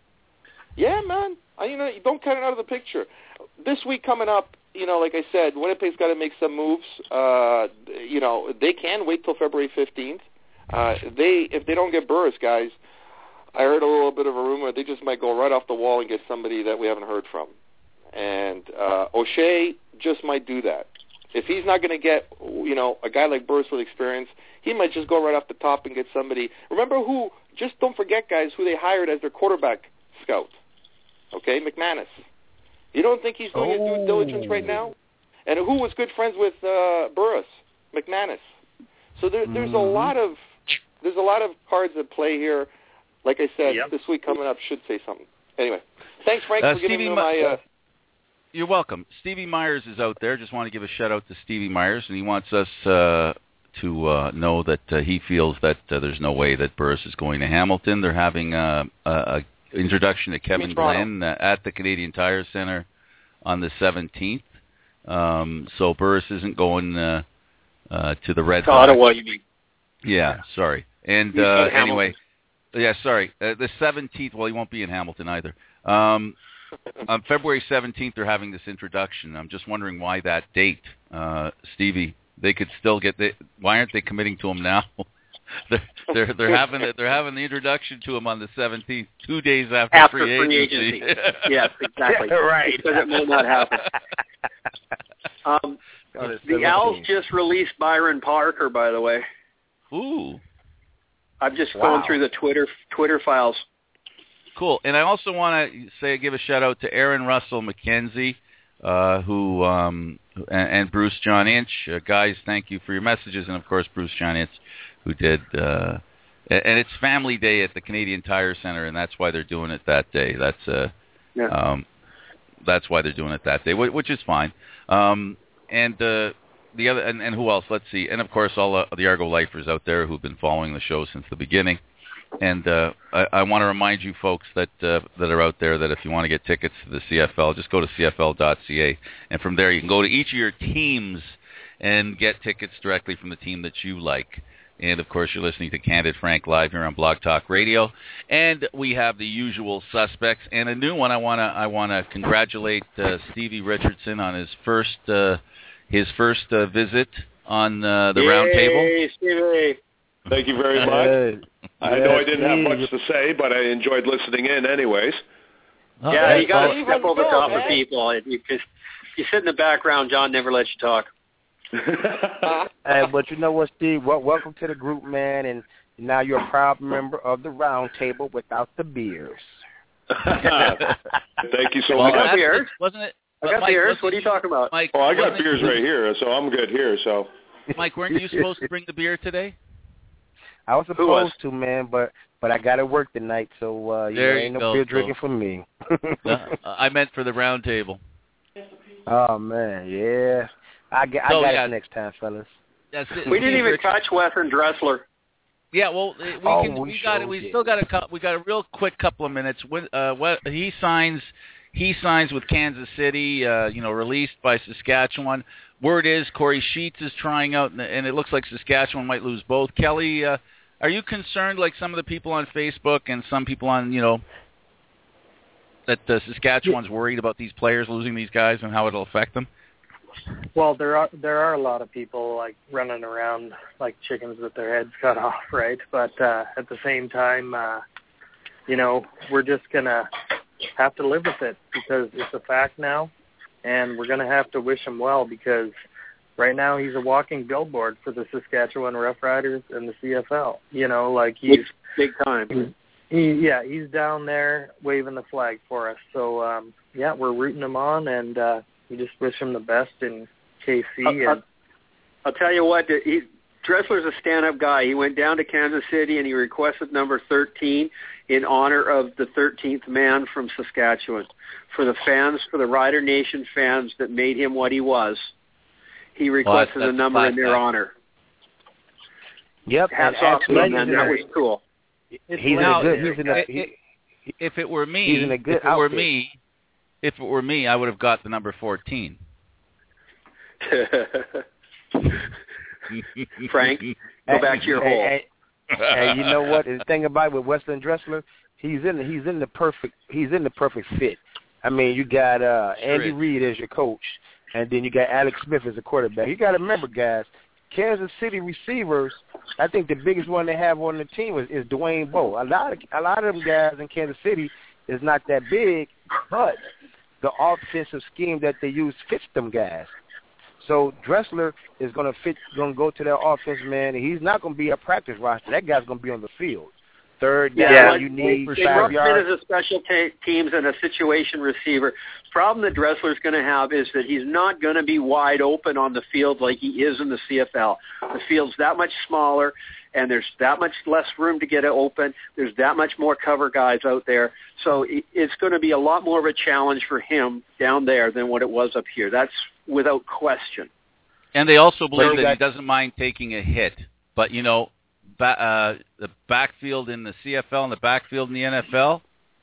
M: Yeah, man. I, you know, you don't cut it out of the picture. This week coming up, you know, like I said, Winnipeg's got to make some moves. Uh, you know, they can wait till February fifteenth. Uh, they if they don't get Burris, guys, I heard a little bit of a rumor they just might go right off the wall and get somebody that we haven't heard from. And uh, O'Shea just might do that. If he's not going to get, you know, a guy like Burris with experience, he might just go right off the top and get somebody. Remember who, just don't forget, guys, who they hired as their quarterback scout. Okay, McManus. You don't think he's doing oh. his due diligence right now? And who was good friends with uh, Burris? McManus. So there, there's mm-hmm. a lot of there's a lot of cards at play here. Like I said,
J: yep.
M: this week coming up should say something. Anyway, thanks, Frank,
F: uh,
M: for giving
F: Stevie,
M: me my... Uh,
F: you're welcome. Stevie Myers is out there. Just want to give a shout out to Stevie Myers, and he wants us uh, to uh, know that uh, he feels that uh, there's no way that Burris is going to Hamilton. They're having uh, a, a introduction to Kevin Glenn uh, at the Canadian Tire Centre on the seventeenth. Um, so Burris isn't going uh, uh, to the Red Sox.
I: Ottawa, you mean?
F: Yeah, sorry. And uh, anyway, yeah, sorry. Uh, the seventeenth, well, he won't be in Hamilton either. Um, on February seventeenth, they're having this introduction. I'm just wondering why that date, uh, Stevie. They could still get. The, why aren't they committing to him now? they're, they're they're having they're having the introduction to him on the seventeenth, two days after,
I: after
F: free,
I: free
F: agency.
I: agency. Yes, exactly.
H: Right.
I: Because it may not happen. Um, the Owls just released Byron Parker, by the way.
F: Ooh.
I: I've just
F: Wow.
I: gone through the Twitter Twitter files.
F: Cool. And I also want to say, give a shout out to Aaron Russell McKenzie, uh, who um, and, and Bruce John Inch. Uh, guys, thank you for your messages, and of course Bruce John Inch, who did. Uh, and it's Family Day at the Canadian Tire Centre, and that's why they're doing it that day. That's uh,
I: yeah.
F: um, that's why they're doing it that day, which is fine. Um, and uh, the other, and, and who else? Let's see. And of course, all uh, the Argo lifers out there who've been following the show since the beginning. And uh, I, I want to remind you folks that uh, that are out there that if you want to get tickets to the C F L, just go to C F L dot C A, and from there you can go to each of your teams and get tickets directly from the team that you like. And of course, you're listening to Candid Frank live here on Blog Talk Radio, and we have the usual suspects and a new one. I want to I want to congratulate uh, Stevie Richardson on his first uh, his first uh, visit on uh, the
I: Yay,
F: round table.
I: Stevie.
K: Thank you very much. I know I didn't have much to say, but I enjoyed listening in anyways.
I: Oh, yeah, you got to step over top of people. Because you sit in the background, John never lets you talk.
H: Hey, but you know what, Steve? Well, welcome to the group, man, and now you're a proud member of the round table without the beers.
K: Thank you so
F: well,
K: much.
I: I got beers.
F: Wasn't it?
I: I got
F: Mike,
I: beers. What are you talking about?
F: Mike,
K: oh, I got
F: wasn't
K: beers
F: it,
K: right here, so I'm good here. So,
F: Mike, weren't you supposed to bring the beer today?
H: I was supposed
I: was?
H: to, man, but but I got to work tonight, so uh, you
F: There
H: know,
F: you
H: ain't no
F: go,
H: beer
F: so.
H: drinking for me.
F: uh, I meant for the round table.
H: Oh man, yeah. I get, I
F: So,
H: got
F: yeah.
H: it next time, fellas.
F: That's it.
I: We didn't
F: Steve
I: even
F: Richardson.
I: touch Wesson Dressler.
F: Yeah, well, we
H: Oh,
F: can.
H: we
F: We got it.
H: sure
F: We
H: did.
F: still got a cou- we got a real quick couple of minutes. When uh, what he signs, he signs with Kansas City. Uh, you know, released by Saskatchewan. Word is Corey Sheets is trying out, and, and it looks like Saskatchewan might lose both. Kelly, uh, are you concerned, like some of the people on Facebook and some people on, you know, that uh, Saskatchewan's worried about these players losing these guys and how it'll affect them?
J: Well, there are there are a lot of people like running around like chickens with their heads cut off, right? But uh, at the same time, uh, you know, we're just gonna have to live with it because it's a fact now, and we're gonna have to wish him well because right now he's a walking billboard for the Saskatchewan Roughriders and the C F L. You know, like he's
I: Big time.
J: he, yeah, he's down there waving the flag for us. So um, yeah, we're rooting him on and. Uh, We just wish him the best in K C.
I: I'll,
J: And
I: I'll, I'll tell you what, he, Dressler's a stand-up guy. He went down to Kansas City and he requested number thirteen in honor of the thirteenth man from Saskatchewan. For the fans, for the Rider Nation fans that made him what he was, he requested
F: Well,
I: a number in their
F: class
I: honor.
H: Yep,
I: Hats
H: and
I: off to him, man. That was
H: legendary.
I: cool.
H: He's in
F: Now,
H: a good. He's in a.
F: it-
H: He,
F: it- if it were me,
H: he's in a good
F: if it were
H: outfit.
F: me, if it were me, I would have got the number fourteen.
I: Frank, go back to your
H: and,
I: hole.
H: And, and you know what? The thing about it with Weston Dressler, he's in. He's in the perfect. He's in the perfect fit. I mean, you got uh,
F: Sure
H: Andy
F: is.
H: Reid as your coach, and then you got Alex Smith as a quarterback. You got to remember, guys, Kansas City receivers. I think the biggest one they have on the team is, is Dwayne Bowe. A lot of a lot of them guys in Kansas City is not that big, but the offensive scheme that they use fits them guys. So Dressler is going to fit, going to go to their offense, man. And he's not going to be a practice roster. That guy's going to be on the field. Third down,
I: Yeah,
H: you need
I: they
H: five
I: brought him
H: yards.
I: in as a special ta teams and a situation receiver. Problem that Dressler's going to have is that he's not going to be wide open on the field like he is in the C F L. The field's that much smaller, and there's that much less room to get it open. There's that much more cover guys out there. So it's going to be a lot more of a challenge for him down there than what it was up here. That's without question.
F: And they also believe that he doesn't mind taking a hit. But, you know, ba- uh, the backfield in the C F L and the backfield in the N F L,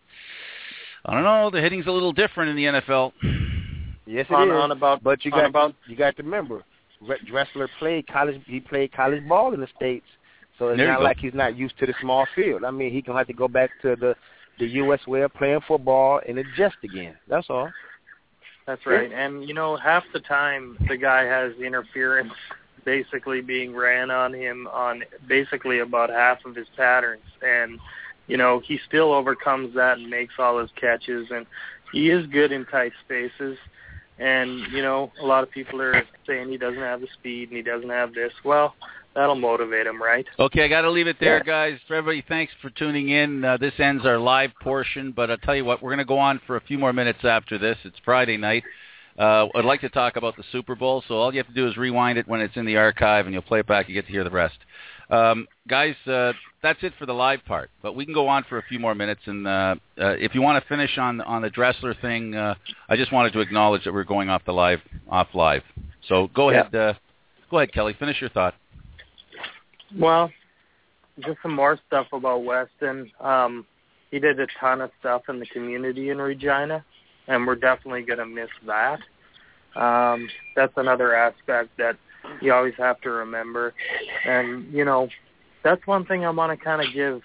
F: I don't know. The hitting's a little different in the N F L.
H: Yes, it
J: on,
H: is.
J: On about,
H: but you
J: on
H: got
J: about,
H: you got to remember, Dressler played college. He played college ball in the States, so it's
F: There
H: not like he's not used to the small field. I mean, he gonna have to go back to the the U S way of playing football and adjust again. That's all.
J: That's right. And you know, half the time the guy has interference basically being ran on him on basically about half of his patterns, and you know he still overcomes that and makes all his catches, and he is good in tight spaces. And, you know, a lot of people are saying he doesn't have the speed and he doesn't have this. Well, that'll motivate him, right?
F: Okay, I got to leave it there,
J: yeah.
F: guys. For everybody, thanks for tuning in. Uh, this ends our live portion, but I'll tell you what, we're going to go on for a few more minutes after this. It's Friday night. Uh, I'd like to talk about the Super Bowl, so all you have to do is rewind it when it's in the archive, and you'll play it back. You get to hear the rest. Um, guys, uh, that's it for the live part, but we can go on for a few more minutes. And uh, uh, if you want to finish on on the Dressler thing, uh, I just wanted to acknowledge that we're going off the live off live. So go
J: yeah.
F: ahead, uh, go ahead, Kelly. Finish your thought.
J: Well, just some more stuff about Weston. Um, he did a ton of stuff in the community in Regina, and we're definitely going to miss that. Um, that's another aspect that you always have to remember. And, you know, that's one thing I want to kind of give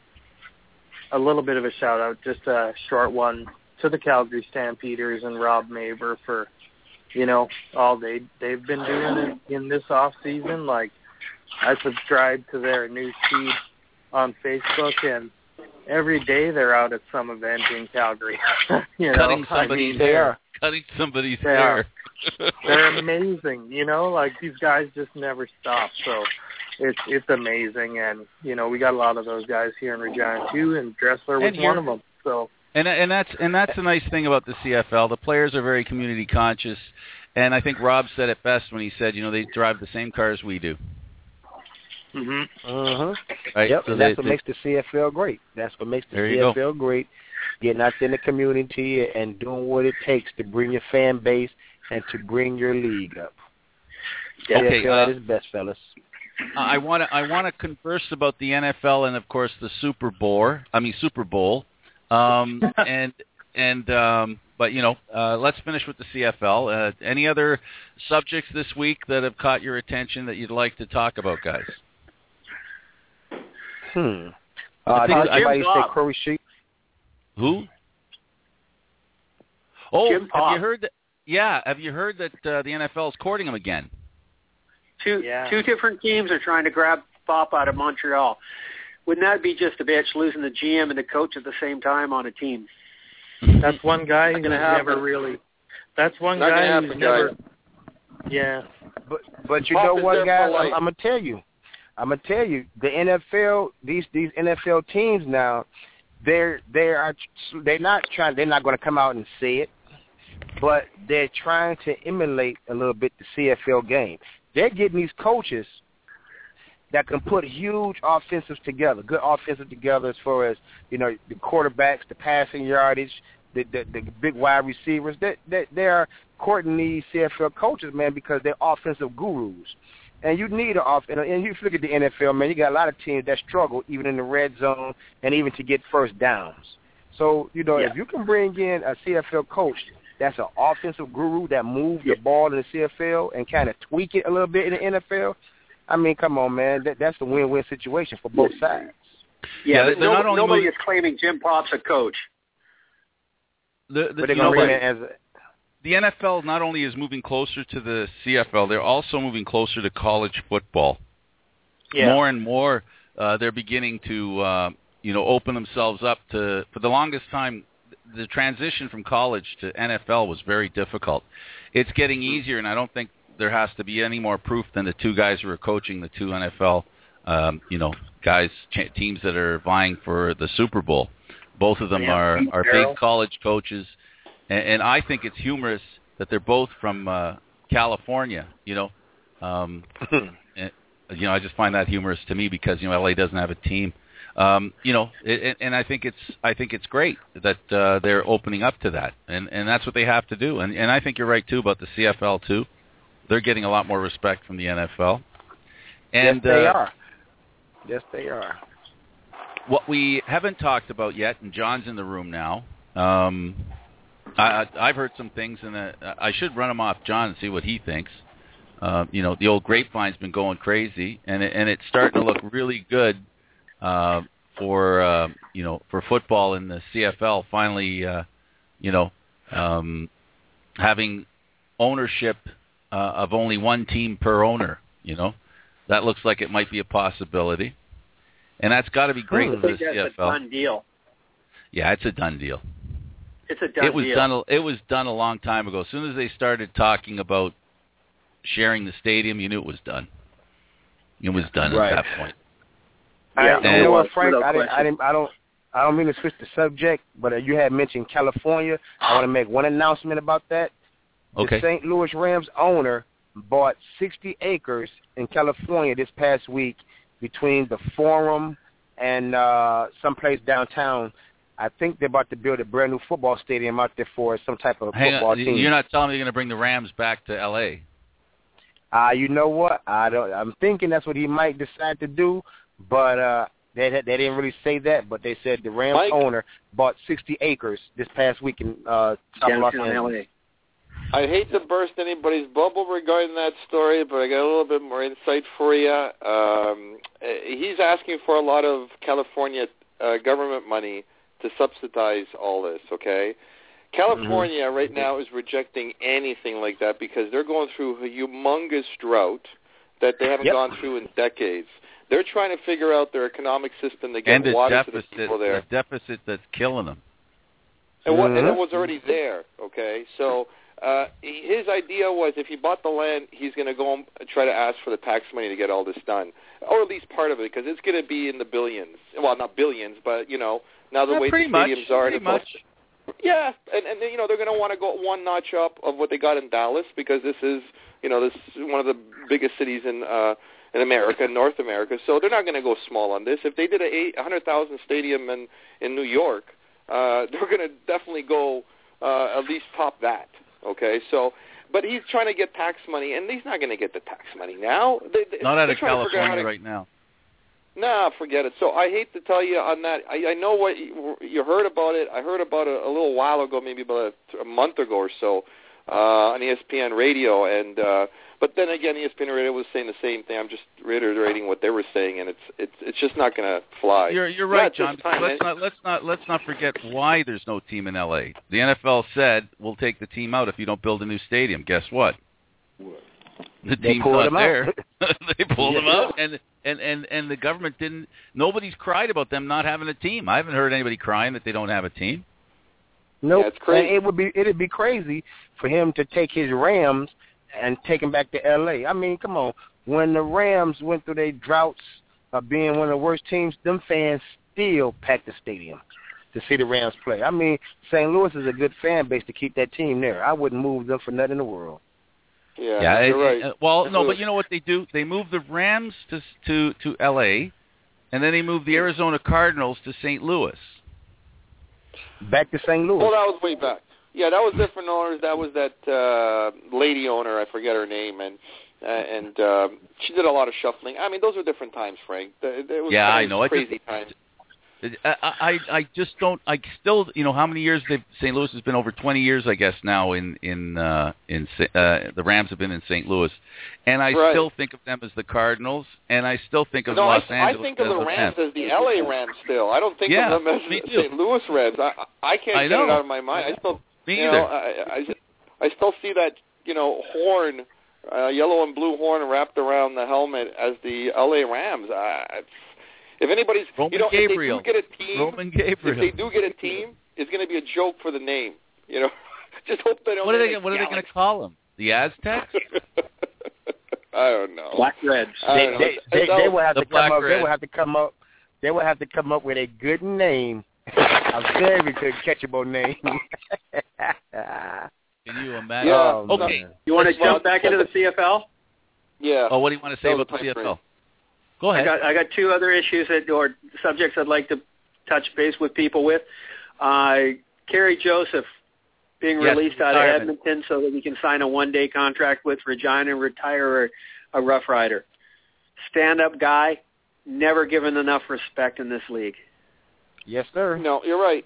J: a little bit of a shout-out, just a short one, to the Calgary Stampeders and Rob Maber for, you know, all they, they've been doing in, in this off-season. Like, I subscribe to their news feed on Facebook, and every day they're out at some event in Calgary. you know,
F: Cutting somebody's
J: I mean,
F: hair. Cutting somebody's
J: they
F: hair.
J: Are. They're amazing, you know, like these guys just never stop. So it's it's amazing, and you know we got a lot of those guys here in Regina too, and Dressler was
F: And
J: one of them. So
F: and and that's and that's the nice thing about the C F L. The players are very community conscious, and I think Rob said it best when he said, you know, they drive the same cars we do.
J: Mhm.
H: Uh huh.
F: Right.
H: Yep.
F: So
H: and that's
F: they,
H: what
F: they,
H: makes the C F L great. That's what makes the
F: there
H: C
F: you
H: F L
F: go.
H: great. Getting out there in the community and doing what it takes to bring your fan base and to bring your league up.
F: Okay,
H: C F L
F: uh,
H: at its best, fellas.
F: I want to I want to converse about the N F L and of course the Super Bowl. I mean Super Bowl. Um, and and um, but you know, uh, let's finish with the C F L. Uh, any other subjects this week that have caught your attention that you'd like to talk about, guys?
H: Hmm.
F: I
H: Uh,
F: think
H: did somebody
F: Jim
H: say
F: Bob.
H: Corey Sheep?
F: Who? Oh,
I: Jim
F: have
I: Bob.
F: you heard that? Yeah, have you heard that uh, the N F L is courting him again?
I: Two
J: Yeah.
I: two different teams are trying to grab Pop out of Montreal. Wouldn't that be just a bitch losing the G M and the coach at the same time on a team?
J: that's one guy who's
I: gonna happen.
J: never really. That's one
M: Not gonna
J: guy
M: happen,
J: who's never.
M: guys.
J: Yeah.
H: But but you
M: Pop
H: know
M: is
H: what,
M: there
H: guys?
M: for
H: I'm,
M: life.
H: I'm gonna tell you. I'm gonna tell you. The N F L, these these N F L teams now, they're they are they're not trying. They're not going to come out and say it, but they're trying to emulate a little bit the C F L game. They're getting these coaches that can put huge offensives together, good offensive together as far as, you know, the quarterbacks, the passing yardage, the the, the big wide receivers. They they they're courting these C F L coaches, man, because they're offensive gurus. And you need an off. And you look at the N F L, man. You got a lot of teams that struggle even in the red zone and even to get first downs. So you know,
I: Yeah.
H: if you can bring in a C F L coach that's an offensive guru that moves the ball in the C F L and kind of tweak it a little bit in the N F L, I mean, come on, man. That, that's a win-win situation for both sides.
I: Yeah,
F: Yeah,
I: but
F: they're
I: no,
F: not only
I: nobody
F: moving-
I: is claiming Jim Pop's a coach.
F: The, the,
H: But they're
F: you
H: going
F: know
H: to bring
F: what?
H: in as a,
F: The N F L not only is moving closer to the C F L, they're also moving closer to college football.
J: Yeah.
F: More and more, uh, they're beginning to, uh, you know, open themselves up to. For the longest time, the transition from college to N F L was very difficult. It's getting easier, and I don't think there has to be any more proof than the two guys who are coaching the two N F L, um, you know, guys ch- teams that are vying for the Super Bowl. Both of them
J: Yeah.
F: are are
J: Carroll.
F: big college coaches. And, and I think it's humorous that they're both from uh, California, you know. Um, and, you know, I just find that humorous to me because you know L A doesn't have a team. Um, you know, it, and I think it's I think it's great that uh, they're opening up to that, and and that's what they have to do. And and I think you're right too about the C F L too. They're getting a lot more respect from the N F L. And
H: yes, they
F: uh,
H: are. Yes, they are.
F: What we haven't talked about yet, and John's in the room now. Um, I, I've heard some things, and uh, I should run them off John and see what he thinks. Uh, you know, the old grapevine's been going crazy, and it, and it's starting to look really good uh, for uh, you know for football in the C F L. Finally, uh, you know, um, having ownership uh, of only one team per owner. You know, that looks like it might be a possibility. And that's got to be great
I: I
F: for
I: think
F: the
I: that's
F: C F L.
I: a done deal.
F: Yeah, it's a done deal.
I: It's a done
F: it was
I: deal.
F: done. It was done a long time ago. As soon as they started talking about sharing the stadium, you knew it was done. It was done
H: right.
F: at that point.
H: I,
F: and,
H: you know what, Frank? I, didn't, I didn't. I don't. I don't mean to switch the subject, but uh, you had mentioned California. I want to make one announcement about that.
F: Okay.
H: The Saint Louis Rams owner bought sixty acres in California this past week between the Forum and uh, someplace downtown. I think they're about to build a brand new football stadium out there for some type of
F: Hang
H: football
F: on,
H: team.
F: You're not telling me you're going to bring the Rams back to L A?
H: Uh, you know what? I don't. I'm thinking that's what he might decide to do, but uh, they they didn't really say that. But they said the Rams
M: Mike?
H: owner bought sixty acres this past week in uh, South Los Angeles.
M: I hate to burst anybody's bubble regarding that story, but I got a little bit more insight for you. Um, he's asking for a lot of California uh, government money to subsidize all this, okay? California mm-hmm. right now is rejecting anything like that because they're going through a humongous drought that they haven't
F: yep.
M: gone through in decades. They're trying to figure out their economic system to get
F: and the
M: water
F: deficit,
M: to the people there.
F: The deficit that's killing them.
M: And, what,
F: mm-hmm.
M: and it was already there, okay? So uh, his idea was if he bought the land, he's going to go and try to ask for the tax money to get all this done, or at least part of it, because it's going to be in the billions. Well, not billions, but, you know, now the
F: yeah,
M: way the stadiums
F: much,
M: are.
F: Pretty much.
M: Yeah, and, and you know, they're going to want to go one notch up of what they got in Dallas because this is, you know, this is one of the biggest cities in uh, in America, North America. So they're not going to go small on this. If they did a eight hundred thousand stadium in, in New York, uh, they're going to definitely go uh, at least top that. Okay, so, but he's trying to get tax money, and he's not going to get the tax money now. They, they,
F: not out of
M: California
F: to, right now.
M: Nah, forget it. So I hate to tell you on that. I, I know what you, you heard about it. I heard about it a little while ago, maybe about a, a month ago or so, uh, on E S P N Radio. And uh, but then again, E S P N Radio was saying the same thing. I'm just reiterating what they were saying, and it's it's it's just not going to fly.
F: You're you're right,
M: not
F: John.
M: Time,
F: let's not let's not let's not forget why there's no team in L A. The N F L said we'll take the team out if you don't build a new stadium. Guess what?
K: What?
F: The
H: they
F: team's
H: pulled
F: not
H: them
F: there. They pulled
H: yeah.
F: them out, and, and and and the government didn't. Nobody's cried about them not having a team. I haven't heard anybody crying that they don't have a team.
H: Nope.
M: Yeah, it's crazy.
H: And it would be it'd be crazy for him to take his Rams and take them back to L A. I mean, come on. When the Rams went through their droughts of being one of the worst teams, them fans still packed the stadium to see the Rams play. I mean, Saint Louis is a good fan base to keep that team there. I wouldn't move them for nothing in the world.
M: Yeah,
F: yeah
M: you're
F: it,
M: right.
F: Uh, well, no, but you know what they do? They move the Rams to to to L A, and then they move the Arizona Cardinals to Saint Louis.
H: Back to Saint Louis.
M: Well, that was way back. Yeah, that was different owners. That was that uh, lady owner. I forget her name, and uh, and uh, she did a lot of shuffling. I mean, those were different times, Frank. It, it was,
F: yeah,
M: it
F: I
M: was
F: know.
M: Crazy
F: I just,
M: times.
F: I, I I just don't. I still, you know, how many years they've Saint Louis has been over twenty years, I guess now in in uh, in uh, the Rams have been in Saint Louis, and I
M: right.
F: still think of them as the Cardinals, and I still think of
M: no,
F: Los
M: I,
F: Angeles.
M: I think of the
F: as
M: Rams
F: them.
M: as the L A Rams still. I don't think
F: yeah,
M: of them as
F: me
M: the
F: too.
M: Saint Louis Rams. I I can't
F: I
M: get
F: know.
M: it out of my mind. I still
F: me
M: you
F: either.
M: know I, I I still see that you know horn, uh, yellow and blue horn wrapped around the helmet as the L A Rams. I, If anybody's,
F: Roman
M: you know,
F: Gabriel.
M: if they do get a team,
F: Roman Gabriel.
M: if they do get a team, it's going to be a joke for the name. You know, just hope they don't.
F: What are they?
M: like
F: What are they
M: Galaxy.
F: going to call them? The Aztecs?
M: I don't know.
I: Black Reds.
H: They,
M: don't know.
H: they, they, they will have
F: The
H: to come
F: Black
H: up. They
F: Reds.
H: will have to come up. They will have to come up with a good name, a very good catchable name.
F: Can you imagine?
M: Yeah.
F: Okay.
I: You want to jump back into the C F L?
M: Yeah.
F: Oh, what do you want to say
M: That was
F: about the
M: my
F: C F L? Go ahead.
I: I got I got two other issues that, or subjects I'd like to touch base with people with. Uh, Kerry Joseph being
F: Yes,
I: released out of
F: retirement.
I: Edmonton so that he can sign a one-day contract with Regina and retire a, a Rough Rider. Stand-up guy, never given enough respect in this league.
H: Yes, sir.
M: No, you're right.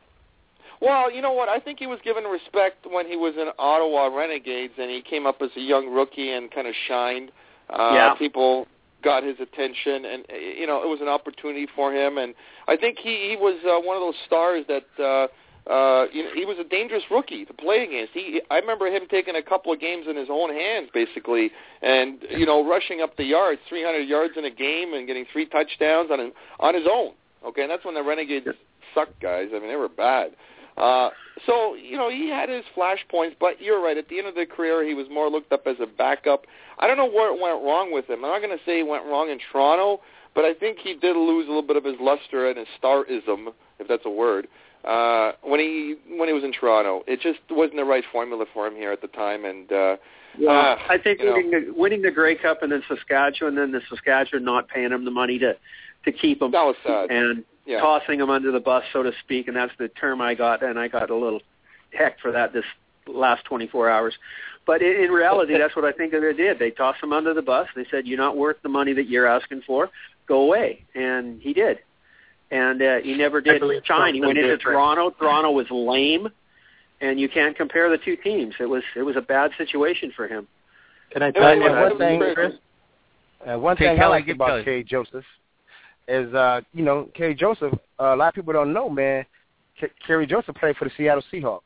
M: Well, you know what? I think he was given respect when he was in Ottawa Renegades, and he came up as a young rookie and kind of shined. Uh,
I: Yeah.
M: People got his attention, and uh, you know, it was an opportunity for him. And I think he, he was uh, one of those stars that uh, uh, you know, he was a dangerous rookie to play against. He, I remember him taking a couple of games in his own hands, basically, and you know, rushing up the yards, three hundred yards in a game, and getting three touchdowns on on his own. Okay, and that's when the Renegades sucked, guys. I mean, they were bad. Uh, so, you know, he had his flashpoints, but you're right. At the end of the career, he was more looked up as a backup. I don't know where it went wrong with him. I'm not going to say he went wrong in Toronto, but I think he did lose a little bit of his luster and his starism, if that's a word, uh, when he when he was in Toronto. It just wasn't the right formula for him here at the time. And uh,
I: Yeah,
M: uh,
I: I think
M: you know.
I: winning the, winning the Grey Cup and then Saskatchewan, then the Saskatchewan not paying him the money to to keep him,
M: that was sad.
I: and
M: Yeah.
I: tossing him under the bus, so to speak, and that's the term I got, and I got a little heck for that this last twenty-four hours. But in, in reality, that's what I think they did. They tossed him under the bus. They said, "You're not worth the money that you're asking for. Go away," and he did. And uh, he never did shine. He went into Toronto. Toronto was lame, and you can't compare the two teams. It was it was a bad situation for him.
J: Can I
H: Uh,
J: tell you
H: and
J: what
H: one thing,
J: Chris?
H: uh, one
F: Okay,
H: thing I
F: Kelly,
H: like
F: get
H: about
F: Kelly.
H: Kerry Joseph is, uh, you know, Kerry Joseph. Uh, a lot of people don't know, man. K- Kerry Joseph played for the Seattle Seahawks,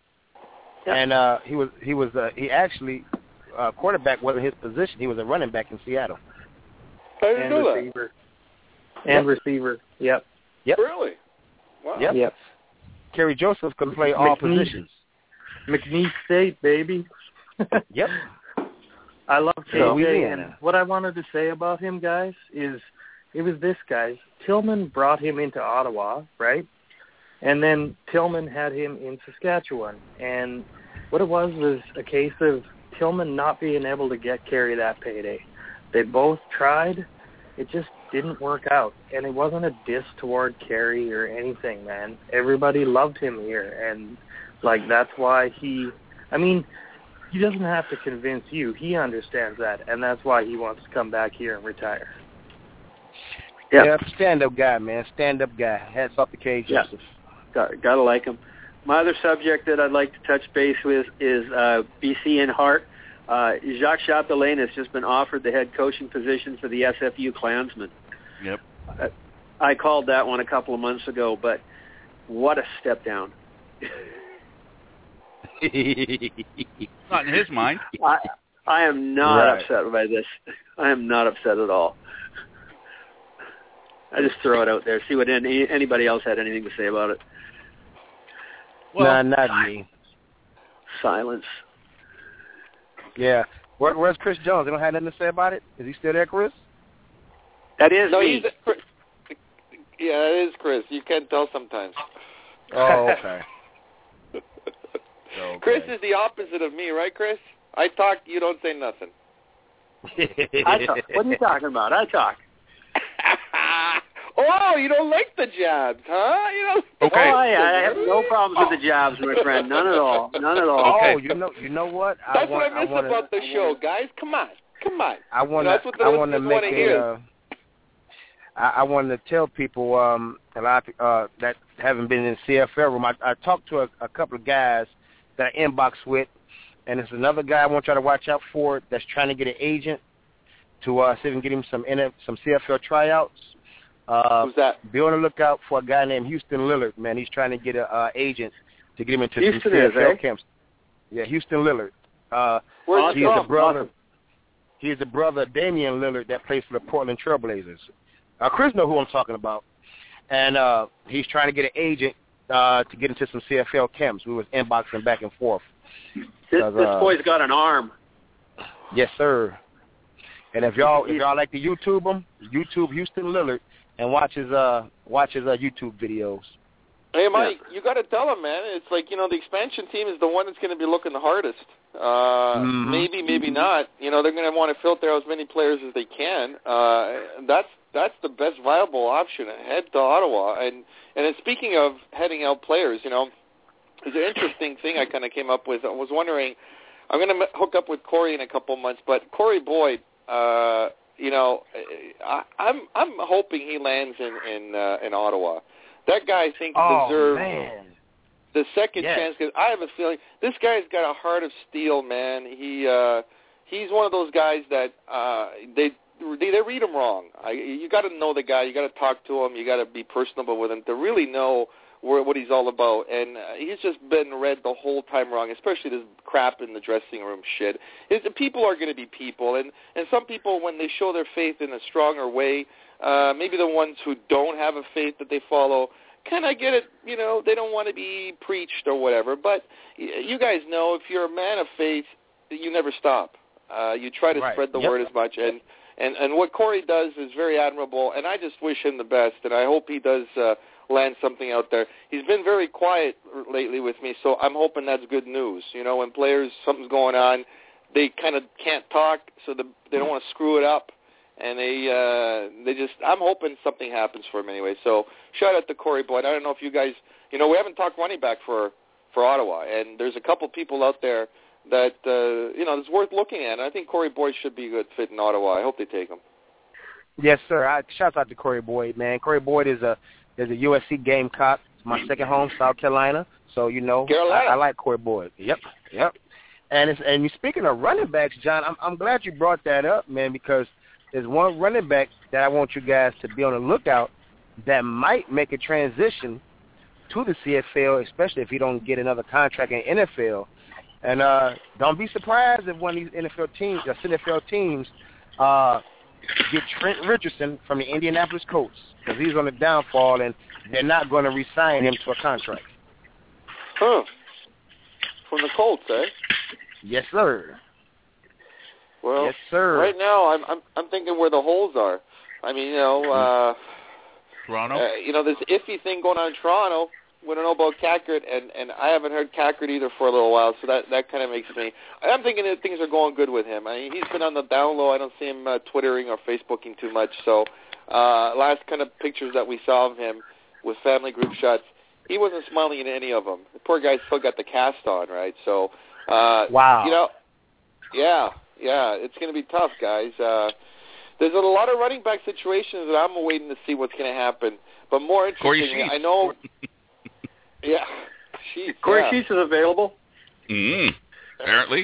I: Yep.
H: and uh, he was he was uh, he actually uh, quarterback wasn't his position. He was a running back in Seattle.
M: How did you
J: And
M: know that?
J: receiver. And receiver. Yep.
H: Yep.
M: Really? Wow.
H: Yep.
J: Yep.
H: Kerry Joseph could play all
J: McNeese.
H: positions.
J: McNeese State, baby.
H: Yep.
J: I love K J,
H: So-
J: and what I wanted to say about him, guys, is it was this, guys. Tillman brought him into Ottawa, right? And then Tillman had him in Saskatchewan. And what it was was a case of Tillman not being able to get Kerry that payday. They both tried. It just didn't work out. And it wasn't a diss toward Kerry or anything, man. Everybody loved him here. And, like, that's why he – I mean – he doesn't have to convince you. He understands that, and that's why he wants to come back here and retire.
I: Yep.
H: Yeah, stand-up guy, man. Stand-up guy. Hats off to Kerry
I: Yeah.
H: Joseph.
I: Got, gotta like him. My other subject that I'd like to touch base with is uh, B C and Hart. Uh, Jacques Chapelain has just been offered the head coaching position for the S F U Klansmen.
F: Yep.
I: Uh, I called that one a couple of months ago, but what a step down.
F: Not in his mind.
I: I, I am not
H: Right.
I: upset by this. I am not upset at all. I just throw it out there, see what any, anybody else had anything to say about it.
H: Well, nah, not me.
I: Silence.
H: Yeah. Where, where's Chris Jones? They don't have nothing to say about it? Is he still there, Chris?
I: That is
M: No,
I: me.
M: he's yeah, it is Chris. You can't tell sometimes.
H: Oh, okay. okay.
M: Chris is the opposite of me, right, Chris? I talk, you don't say nothing.
I: I talk. What are you talking about? I talk.
M: Oh, you don't like the jabs, huh? You don't.
F: Okay.
I: Oh, I, I have no problems with the jabs, my friend. None at all. None at all.
H: Oh, you know, you know what?
M: That's
H: I want,
M: what I miss
H: wanna,
M: about the show, guys. Come on, come on.
H: I want
M: You know, that's what the
H: I want to
M: listeners
H: make
M: wanna
H: a.
M: hear.
H: Uh, I, I want to tell people um, a lot of, uh, that haven't been in the C F L room. I, I talked to a, a couple of guys that I inbox with, and there's another guy I want y'all to watch out for that's trying to get an agent to uh, see if we can get him some N F, some C F L tryouts. Uh,
M: Who's that?
H: Be on the lookout for a guy named Houston Lillard. Man, he's trying to get an uh, agent to get him into
I: Houston
H: some C F L
I: is, eh?
H: camps. Yeah, Houston Lillard. Uh,
M: Where's
H: he's
M: he
H: the
M: from?
H: brother. He's the brother of Damian Lillard that plays for the Portland Trailblazers. Uh, Chris knows who I'm talking about, and uh, he's trying to get an agent uh, to get into some C F L camps. We was inboxing back and forth.
I: This,
H: Uh,
I: this boy's got an arm.
H: Yes, sir. And if y'all if y'all like to YouTube him, YouTube Houston Lillard and watch his uh watch his uh, YouTube videos.
M: Hey, Mike, you got to tell him, man. It's like, you know, the expansion team is the one that's going to be looking the hardest. Uh,
H: mm-hmm.
M: Maybe, maybe not. You know, they're going to want to filter out as many players as they can. Uh, that's that's the best viable option. Head to Ottawa. And and then speaking of heading out players, you know, there's an interesting thing I kind of came up with. I was wondering, I'm going to hook up with Corey in a couple months, but Corey Boyd, uh, you know, I, I'm I'm hoping he lands in in, uh, in Ottawa. That guy, I think,
H: oh,
M: deserves
H: man.
M: the second
H: yes.
M: chance, because I have a feeling this guy's got a heart of steel, man. He uh, he's one of those guys that uh, they. They, they read him wrong. I, you got to know the guy. You got to talk to him. You got to be personable with him to really know where, what he's all about. And uh, he's just been read the whole time wrong, especially this crap in the dressing room shit. It's, people are going to be people, and and some people, when they show their faith in a stronger way, uh, maybe the ones who don't have a faith that they follow, kind of get it. You know, they don't want to be preached or whatever. But you guys know, if you're a man of faith, you never stop. Uh, you try to
H: right.
M: spread the
H: yep.
M: word as much. And And and what Corey does is very admirable, and I just wish him the best, and I hope he does uh, land something out there. He's been very quiet lately with me, so I'm hoping that's good news. You know, when players, something's going on, they kind of can't talk, so the, they don't want to screw it up, and they uh, they just, I'm hoping something happens for him anyway. So shout out to Corey Boyd. I don't know if you guys, you know, we haven't talked running back for, for Ottawa, and there's a couple people out there that, uh, you know, it's worth looking at. And I think Corey Boyd should be a good fit in Ottawa. I hope they take him.
H: Yes, sir. I, shouts out to Corey Boyd, man. Corey Boyd is a is a U S C Gamecock. It's my second home, South Carolina. So, you know, I, I like Corey Boyd. Yep, yep. And it's, and you speaking of running backs, John, I'm, I'm glad you brought that up, man, because there's one running back that I want you guys to be on the lookout that might make a transition to the C F L, especially if he don't get another contract in N F L. And uh, don't be surprised if one of these N F L teams, or C F L teams, uh, get Trent Richardson from the Indianapolis Colts, because he's on the downfall, and they're not going to re-sign him to a contract.
M: Huh. From the Colts, eh?
H: Yes, sir.
M: Well,
H: yes, sir.
M: Right now, I'm I'm I'm thinking where the holes are. I mean, you know, uh,
F: Toronto.
M: Uh, you know, this iffy thing going on in Toronto. We don't know about Cackert, and, and I haven't heard Cackert either for a little while, so that, that kind of makes me... I'm thinking that things are going good with him. I mean, he's been on the down low. I don't see him uh, Twittering or Facebooking too much, so uh, last kind of pictures that we saw of him with family group shots, he wasn't smiling in any of them. The poor guy still got the cast on, right? So, uh,
H: wow.
M: You know, yeah, yeah, it's going to be tough, guys. Uh, there's a lot of running back situations that I'm waiting to see what's going to happen, but more interesting, I know... Yeah, Sheets.
I: Corey
M: yeah.
I: Sheets is available.
F: Mm, apparently.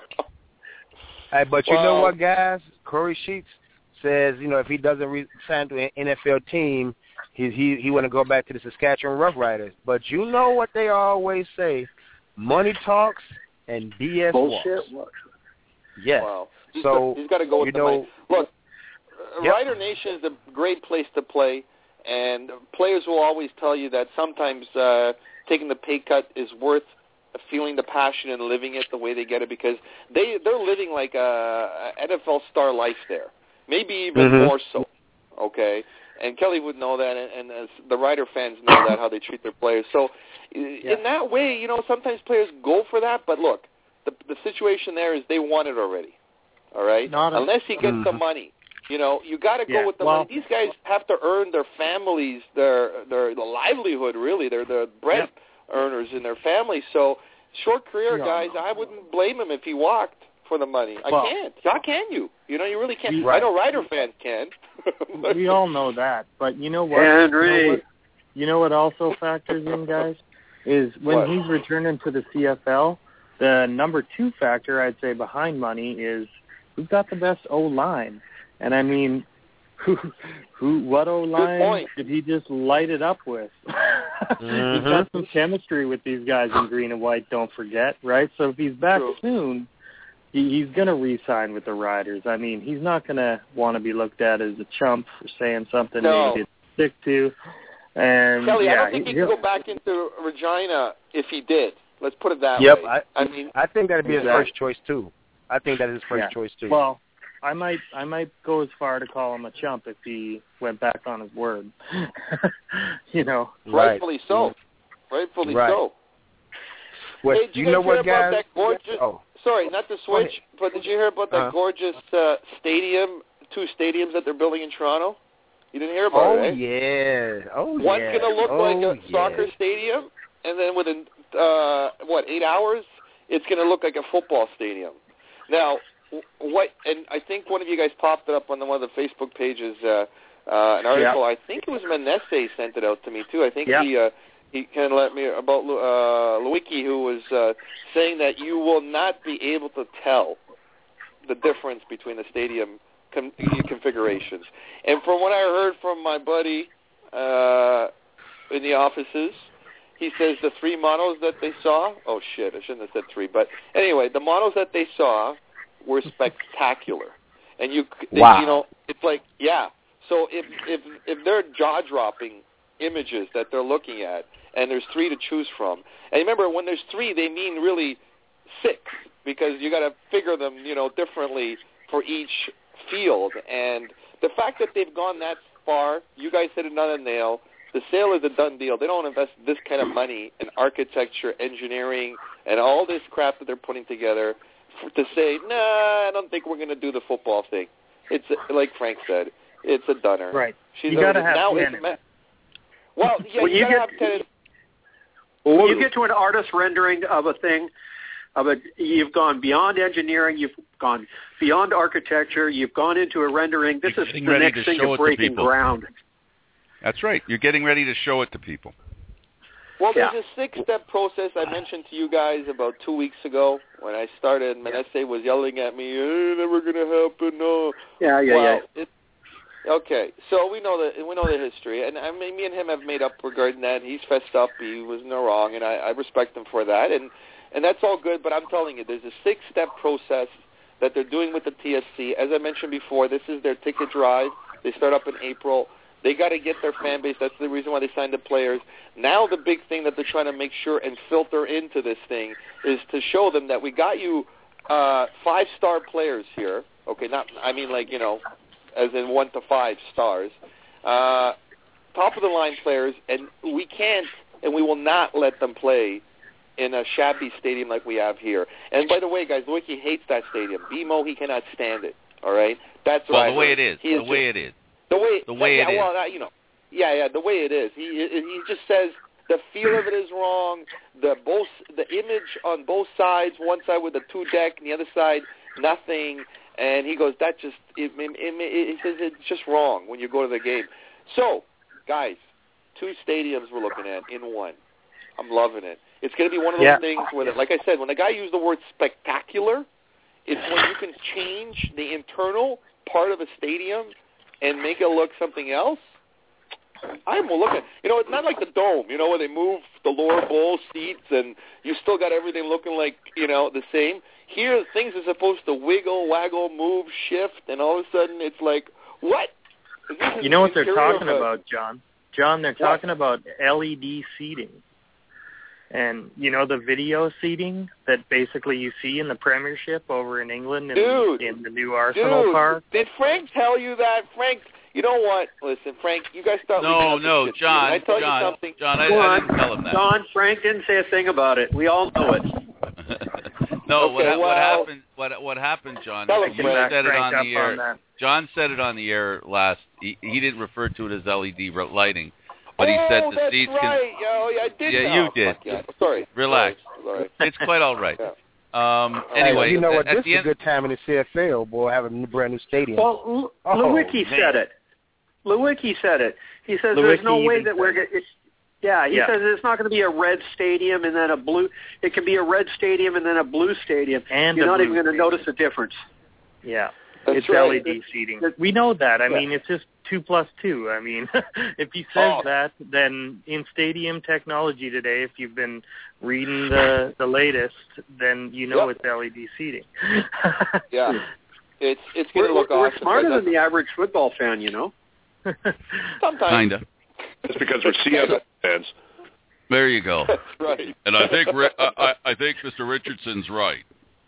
H: Hey, but you
M: well,
H: know what, guys? Corey Sheets says, you know, if he doesn't re-sign to an N F L team, he he he want to go back to the Saskatchewan Roughriders. But you know what they always say: money talks and B S
I: Bullshit
H: walks. Yes.
M: Wow. He's
H: so
M: got, he's got to go with
H: you
M: the
H: know,
M: money. Look,
H: yep.
M: Rider Nation is a great place to play. And players will always tell you that sometimes uh, taking the pay cut is worth feeling the passion and living it the way they get it, because they, they're living like a, a N F L star life there, maybe even
H: mm-hmm.
M: more so, okay? And Kelly would know that, and, and as the Rider fans know that, how they treat their players. So yeah. in that way, you know, sometimes players go for that, but look, the, the situation there is they want it already, all right?
J: Not
M: Unless he gets
H: mm-hmm.
M: the money. You know, you got to go
J: yeah,
M: with the
J: well,
M: money. These guys have to earn their families, their their the livelihood. Really, they're the bread yeah. earners in their families. So, short career
J: yeah.
M: guys, I wouldn't blame him if he walked for the money. I
J: well,
M: can't. How can you? You know, you really can't.
H: Right.
M: I know Rider fans can.
J: We all know that, but you know what?
I: Henry.
J: You know what, you know what also factors in, guys, is when
M: What?
J: he's returning to the C F L. The number two factor, I'd say, behind money is who's got the best O line, and I mean. Who, who, what O-line did he just light it up with?
H: mm-hmm.
J: He's got some chemistry with these guys in green and white, don't forget, right? So if he's back
M: True.
J: soon, he, he's going to re-sign with the Riders. I mean, he's not going to want to be looked at as a chump for saying something
M: no.
J: that he didn't stick to. And,
M: Kelly,
J: yeah,
M: I don't think
J: he,
M: he could go back into Regina if he did. Let's put it that
H: Yep,
M: way.
H: I,
M: I mean,
H: I think that'd be his
M: exactly.
H: first choice too. I think that is his first
J: yeah.
H: choice too.
J: Well, I might I might go as far to call him a chump if he went back on his word. you know.
H: Right.
M: Rightfully so. Rightfully
H: right.
M: so.
H: Well,
M: hey, do
H: you
M: you
H: know
M: guys hear
H: what,
M: about
H: guys?
M: that gorgeous,
H: oh.
M: sorry, not to switch, but did you hear about that
H: Uh-huh.
M: gorgeous uh, stadium, two stadiums that they're building in Toronto? You didn't hear about
H: Oh,
M: it, eh?
H: yeah. Oh,
M: One's
H: yeah.
M: going to look
H: oh,
M: like a
H: yeah.
M: soccer stadium, and then within, uh, what, eight hours, it's going to look like a football stadium. Now, what, and I think one of you guys popped it up on the, one of the Facebook pages, uh, uh, an article.
I: Yeah.
M: I think it was Manesse sent it out to me, too. I think
I: Yeah.
M: he uh, he kind of let me, about uh, Lewicki, who was uh, saying that you will not be able to tell the difference between the stadium com- configurations. And from what I heard from my buddy uh, in the offices, he says the three models that they saw, oh shit, I shouldn't have said three, but anyway, the models that they saw were spectacular. And you,
H: Wow.
M: you know, it's like, yeah. So if if if they're jaw-dropping images that they're looking at, and there's three to choose from, and remember, when there's three, they mean really six, because you got to figure them, you know, differently for each field. And the fact that they've gone that far, you guys hit it on a nail. The sale is a done deal. They don't invest this kind of money in architecture, engineering, and all this crap that they're putting together for, to say, nah, I don't think we're going to do the football thing. It's like Frank said, it's a dunner.
I: Right.
M: She's
I: You got to
M: a,
I: have
M: now
I: tenants.
M: it's ma- Well, yeah,
I: When
M: you,
I: you
M: got to
I: get-
M: have tenants.
I: When you get to an artist rendering of a thing, of a, you've gone beyond engineering, you've gone beyond architecture, you've gone into a rendering. This
F: You're
I: is
F: getting
I: the
F: ready
I: next
F: to
I: thing
F: show it
I: of
F: to
I: breaking
F: people.
I: ground.
F: That's right. You're getting ready to show it to people.
M: Well, there's
I: Yeah.
M: a six-step process I mentioned to you guys about two weeks ago when I started. Manesse was yelling at me, "It's never going to happen." No.
I: Yeah, yeah,
M: well,
I: yeah.
M: It, okay, so we know the we know the history, and I mean, me and him have made up regarding that. He's fessed up. He was in the wrong, and I, I respect him for that, and and that's all good. But I'm telling you, there's a six-step process that they're doing with the T S C. As I mentioned before, this is their ticket drive. They start up in April. They got to get their fan base. That's the reason why they signed the players. Now the big thing that they're trying to make sure and filter into this thing is to show them that we got you uh, five-star players here. Okay, not I mean like, you know, as in one to five stars. Uh, top-of-the-line players, and we can't and we will not let them play in a shabby stadium like we have here. And by the way, guys, Lewicki hates that stadium. B M O, he cannot stand it. All right? That's what
F: Well,
M: I
F: the way
M: heard.
F: it is.
M: He
F: The way
M: just,
F: it is.
M: The way,
F: The way
M: yeah,
F: it is.
M: well, you know, yeah, yeah, the way it is. He he just says the feel of it is wrong. The both the image on both sides, one side with a two deck, and the other side nothing. And he goes, that just it, it, it, he says it's just wrong when you go to the game. So, guys, two stadiums we're looking at in one. I'm loving it. It's going to be one of those
I: Yeah.
M: things where, like I said, when the guy used the word spectacular, it's when you can change the internal part of a stadium and make it look something else. I'm looking. You know, it's not like the Dome, you know, where they move the lower bowl seats and you still got everything looking like, you know, the same. Here, things are supposed to wiggle, waggle, move, shift, and all of a sudden it's like, what? Is this
J: You know what they're
M: interior
J: talking
M: of a-
J: about, John? John, they're
M: What?
J: talking about L E D seating. And, you know, the video seating that basically you see in the Premiership over in England in,
M: Dude.
J: in the new Arsenal
M: Dude,
J: Park?
M: did Frank tell you that? Frank, you know what? Listen, Frank, you guys start
F: No,
M: leaking out
F: no,
M: this shit.
F: John,
M: Can I tell
F: John,
M: you something?
F: John, I,
I: Go
F: I
I: on.
F: didn't tell him that.
I: Don, Frank didn't say a thing about it. We all know it.
F: no, what,
M: Okay,
F: ha- what
M: well-
F: happened? What what happened, John?
M: Tell
F: is
M: him,
F: you
M: Frank.
F: said it
J: Cranked
F: on
J: up
F: the air.
J: on that.
F: John said it on the air last. He, he didn't refer to it as L E D ro- lighting, but he
M: oh,
F: said the
M: that's
F: seats
M: right. Yo, yeah, I did
F: Yeah,
M: know.
F: you did.
M: Fuck yeah. Sorry.
F: Relax.
M: Sorry.
F: can. It's quite all right.
M: Yeah.
F: Um,
H: Hey,
F: anyway,
H: you know what?
F: at
H: This
F: the
H: is a
F: end,
H: good time in the C F L, boy, having a brand new stadium.
I: Well, L-
H: Oh,
I: Lewicki
H: man.
I: said it. Lewicki said it. He says there's
J: Lewicki
I: no way
J: even
I: that we're
J: said
I: going to... Yeah, he
J: Yeah.
I: says it's not going to be a red stadium and then a blue... It can be a red stadium and then a blue stadium.
J: And
I: You're
J: a
I: not
J: blue
I: even going to
J: stadium.
I: notice the difference.
J: Yeah.
M: That's
J: it's
M: right.
J: L E D seating. We know that. I
I: Yeah.
J: mean, it's just two plus two. I mean, if he says
M: Oh.
J: that, then in stadium technology today, if you've been reading the the latest, then you know
M: Yep.
J: it's L E D seating.
M: Yeah. It's it's going
I: We're,
M: to look
I: we're
M: awesome.
I: smarter
M: but
I: than the average football fan, you know.
M: Sometimes.
F: kinda.
K: That's because we're C F L fans.
F: There you go.
M: That's right.
F: And I think Ri- I, I I think Mister Richardson's right.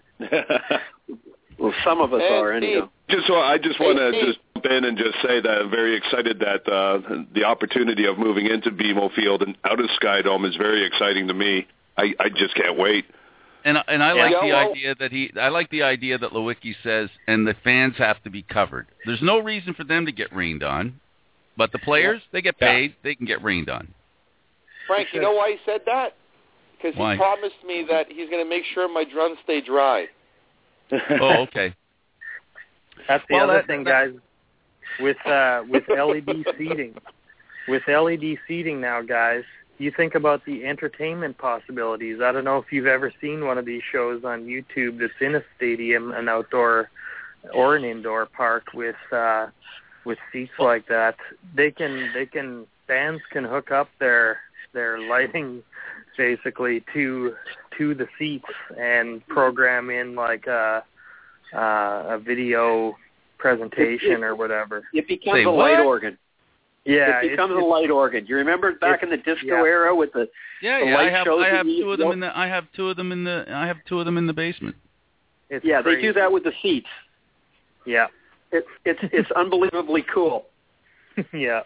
I: Well, some of us
M: And
I: are,
M: Steve,
I: anyhow.
K: Just so I just want to
M: Hey, Steve.
K: just jump in and just say that I'm very excited that uh, the opportunity of moving into B M O Field and out of Sky Dome is very exciting to me. I, I just can't wait.
F: And and I like
M: yeah,
F: the
M: well,
F: idea that he I like the idea that Lewicki says, and the fans have to be covered. There's no reason for them to get rained on, but the players they get paid, yeah. they can get rained on.
M: Frank, you know why he said that? Because he promised me that he's going to make sure my drums stay dry.
F: Oh, okay.
J: That's the
F: well,
J: other
F: that,
J: thing,
F: that,
J: guys. With uh, with L E D seating, with L E D seating now, guys. You think about the entertainment possibilities. I don't know if you've ever seen one of these shows on YouTube that's in a stadium, an outdoor or an indoor park with uh, with seats like that. They can they can fans can hook up their their lighting basically to to the seats and program in like a uh, a video presentation
I: it, it,
J: or whatever.
I: It becomes
F: Say
I: a
F: what?
I: light organ.
J: Yeah,
I: it becomes
J: it's,
I: a light organ. You remember back in the disco
J: yeah.
I: era with the
F: yeah,
I: the
F: yeah.
I: light
F: I have
I: shows
F: I have
I: that
F: two of them in the I have two of them in the I have two of them in the basement.
J: It's
I: yeah,
J: crazy.
I: they do that with the seats.
J: Yeah,
I: it's it's it's unbelievably cool.
J: Yeah.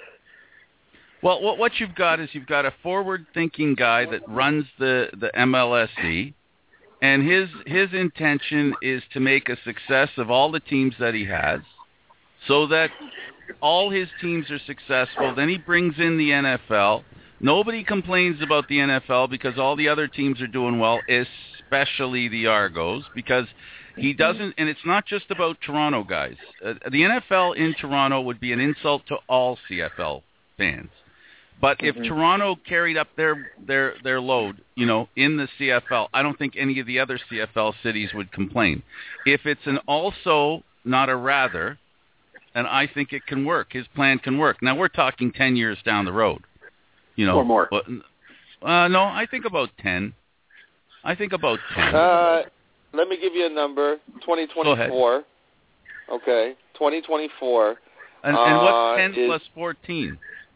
F: Well, what what you've got is you've got a forward-thinking guy that runs the the M L S C, and his his intention is to make a success of all the teams that he has, so that all his teams are successful. Then he brings in the N F L. Nobody complains about the N F L because all the other teams are doing well, especially the Argos, because he doesn't, and it's not just about Toronto guys. Uh, the N F L in Toronto would be an insult to all C F L fans. But if mm-hmm. Toronto carried up their, their their load, you know, in the C F L, I don't think any of the other C F L cities would complain. If it's an also, not a rather, and I think it can work. His plan can work. Now, we're talking ten years down the road. You know,
I: or more.
F: But, uh, no, I think about ten. I think about ten.
M: Uh, let me give you a number, twenty twenty-four. Okay, twenty twenty-four.
F: And, and what's
M: uh,
F: ten
M: is,
F: plus fourteen?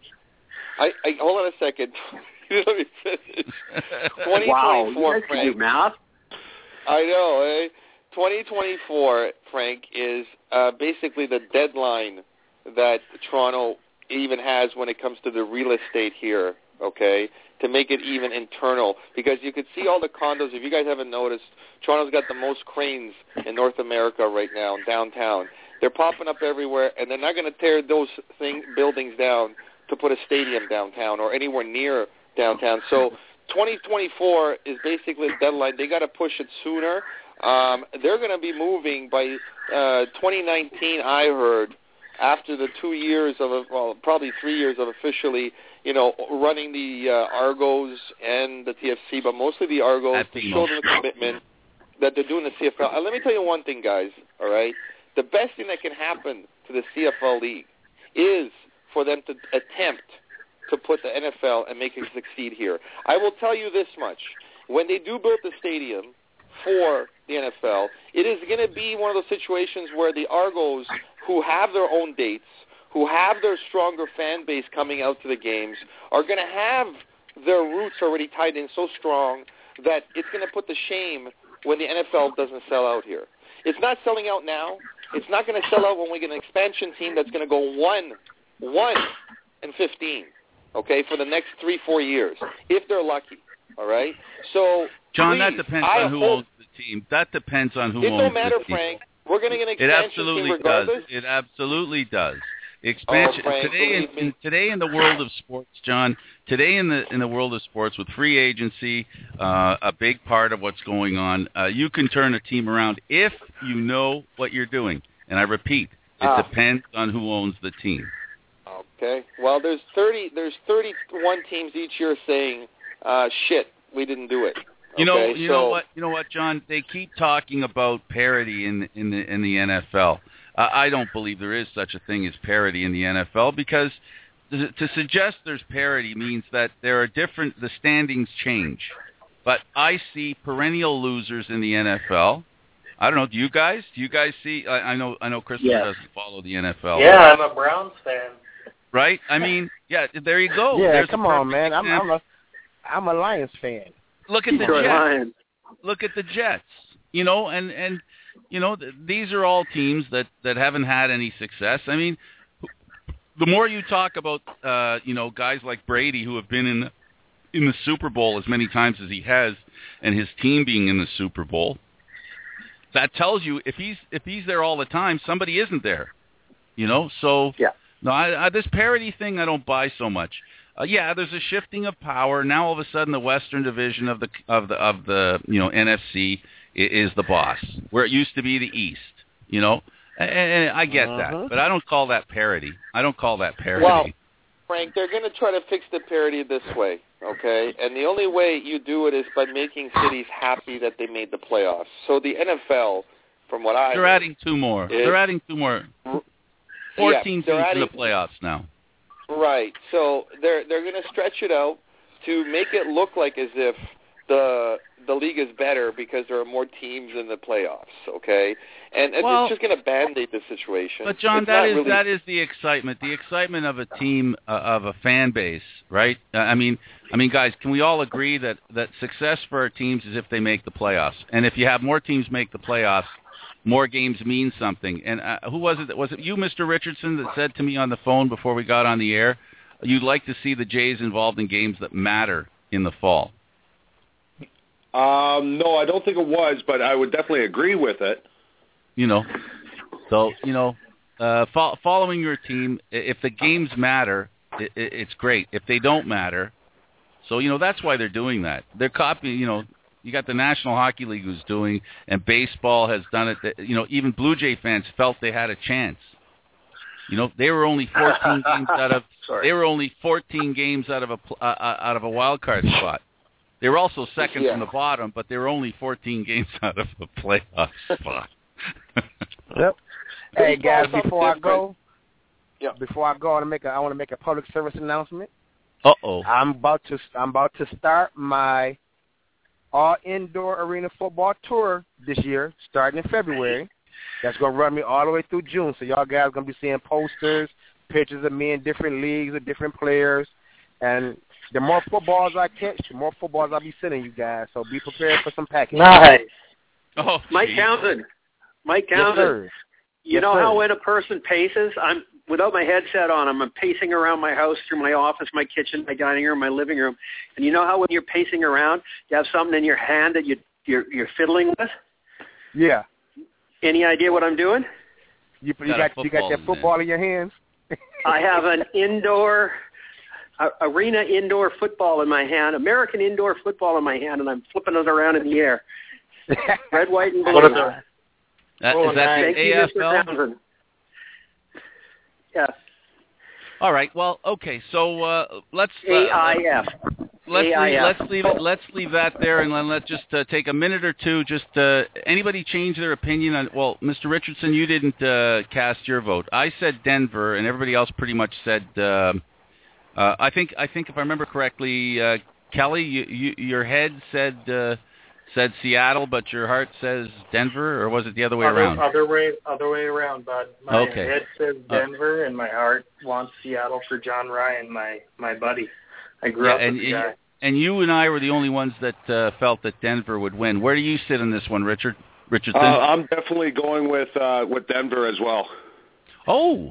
M: I, I hold on a second. Let me finish. twenty twenty-four,
I: wow, you guys
M: Frank.
I: can do math.
M: I know, eh? twenty twenty-four, Frank, is uh, basically the deadline that Toronto even has when it comes to the real estate here, okay, to make it even internal. Because you could see all the condos. If you guys haven't noticed, Toronto's got the most cranes in North America right now, downtown. They're popping up everywhere, and they're not going to tear those thing, buildings down to put a stadium downtown or anywhere near downtown. So twenty twenty-four is basically the deadline. They got to push it sooner. Um, they're going to be moving by uh, twenty nineteen, I heard, after the two years of, well, probably three years of officially, you know, running the uh, Argos and the T F C, but mostly the Argos, to show them the commitment that they're doing the C F L. Uh, let me tell you one thing, guys, all right? The best thing that can happen to the C F L League is for them to attempt to put the N F L and make it succeed here. I will tell you this much. When they do build the stadium for the N F L, it is going to be one of those situations where the Argos, who have their own dates, who have their stronger fan base coming out to the games, are going to have their roots already tied in so strong that it's going to put to shame when the N F L doesn't sell out here. It's not selling out now. It's not going to sell out when we get an expansion team that's going to go one One and fifteen, okay, for the next three, four years, if they're lucky. All right. So,
F: John,
M: please,
F: that depends
M: I
F: on who
M: hope,
F: owns the team. That depends on who
M: it
F: owns
M: don't matter,
F: the team.
M: Frank. We're going to get an
F: It
M: expansion
F: absolutely
M: team regardless.
F: does. It absolutely does. Expansion
M: oh, Frank,
F: today in, in today in the world of sports, John. Today in the in the world of sports, with free agency, uh, a big part of what's going on, uh, you can turn a team around if you know what you're doing. And I repeat, it
M: ah.
F: depends on who owns the team.
M: Okay. Well, there's thirty. There's thirty-one teams each year saying, uh, "Shit, we didn't do it."
F: You know,
M: okay?
F: you
M: so,
F: know what, you know what, John? They keep talking about parity in in the in the N F L. Uh, I don't believe there is such a thing as parity in the N F L because to, to suggest there's parity means that there are different. The standings change, but I see perennial losers in the N F L. I don't know. Do you guys? Do you guys see? I, I know. I know. Christopher
J: yes.
F: doesn't follow the N F L.
J: Yeah, I'm a Browns fan.
F: Right? I mean, yeah. There you go.
H: Yeah,
F: There's
H: come on, man. I'm, I'm a I'm a Lions fan.
F: Look at the
I: Detroit
F: Jets.
I: Lions.
F: Look at the Jets. You know, and and you know th- these are all teams that, that haven't had any success. I mean, the more you talk about uh, you know guys like Brady who have been in in the Super Bowl as many times as he has, and his team being in the Super Bowl, that tells you if he's if he's there all the time, somebody isn't there. You know, so
I: yeah.
F: no, I, I, this parity thing I don't buy so much. Uh, yeah, there's a shifting of power now. All of a sudden, the Western Division of the of the of the you know N F C is, is the boss, where it used to be the East. You know, and, and I get uh-huh. that, but I don't call that parity. I don't call that parity.
M: Well, Frank, they're going to try to fix the parity this way, okay? And the only way you do it is by making cities happy that they made the playoffs. So the N F L, from what I
F: they're
M: heard,
F: adding two more.
M: Is,
F: they're adding two more. Fourteen
M: yeah,
F: teams
M: adding,
F: in the playoffs now.
M: Right. So they're they're going to stretch it out to make it look like as if the the league is better because there are more teams in the playoffs, okay? And, and
F: well,
M: it's just going to band-aid the situation.
F: But John,
M: it's
F: that is
M: really...
F: that is the excitement, the excitement of a team, uh, of a fan base, right? Uh, I mean, I mean, guys, can we all agree that, that success for our teams is if they make the playoffs? And if you have more teams make the playoffs, more games mean something. And uh, who was it? Was it you, Mister Richardson, that said to me on the phone before we got on the air, you'd like to see the Jays involved in games that matter in the fall?
K: Um, no, I don't think it was, but I would definitely agree with it.
F: You know, so, you know, uh, fo- following your team, if the games matter, it, it, it's great. If they don't matter, so, you know, that's why they're doing that. They're copying, you know, you got the National Hockey League who's doing, and baseball has done it. That, you know, even Blue Jay fans felt they had a chance. You know, they were only fourteen games out of they were only fourteen games out of a uh, out of a wild card spot. They were also second yeah. from the bottom, but they were only fourteen games out of a playoff spot.
H: Yep. Hey guys, before I go,
M: yeah.
H: before I go, I want to make a I want to make a public service announcement.
F: Uh oh.
H: I'm about to I'm about to start my all indoor arena football tour this year, starting in February. That's gonna run me all the way through June. So y'all guys gonna be seeing posters, pictures of me in different leagues with different players, and the more footballs I catch, the more footballs I'll be sending you guys. So be prepared for some packages.
I: Nice.
F: Oh,
I: Mike Townsend. Mike Townsend.
H: Yes,
I: you
H: yes,
I: know
H: sir.
I: how when a person paces, I'm without my headset on, I'm pacing around my house, through my office, my kitchen, my dining room, my living room. And you know how when you're pacing around, you have something in your hand that you you're you're fiddling with?
H: Yeah.
I: Any idea what I'm doing?
H: You, you got, got you got that football in your hands?
I: I have an indoor uh, arena indoor football in my hand, American indoor football in my hand, and I'm flipping it around in the air. Red, white, and blue.
F: That,
I: oh,
F: is that
I: Thank
F: the
I: you,
F: A F L?
I: Mister Townsend. Yes.
F: All right. Well, okay. So uh, let's uh,
I: A I F.
F: Let's
I: A I F.
F: leave, let's leave it. Let's leave that there, and then let's just uh, take a minute or two. Just uh, anybody change their opinion on? Well, Mister Richardson, you didn't uh, cast your vote. I said Denver, and everybody else pretty much said. Uh, uh, I think. I think if I remember correctly, uh, Kelly, you, you, your head said uh, said Seattle, but your heart says Denver, or was it the other way
J: other,
F: around?
J: Other way, other way around, bud. My
F: okay.
J: head says Denver, uh, and my heart wants Seattle for John Ryan, my my buddy. I grew
F: yeah,
J: up
F: and,
J: with the guy.
F: And you and I were the only ones that uh, felt that Denver would win. Where do you sit in this one, Richard? Richardson?
K: Uh, I'm definitely going with uh, with Denver as well.
F: Oh,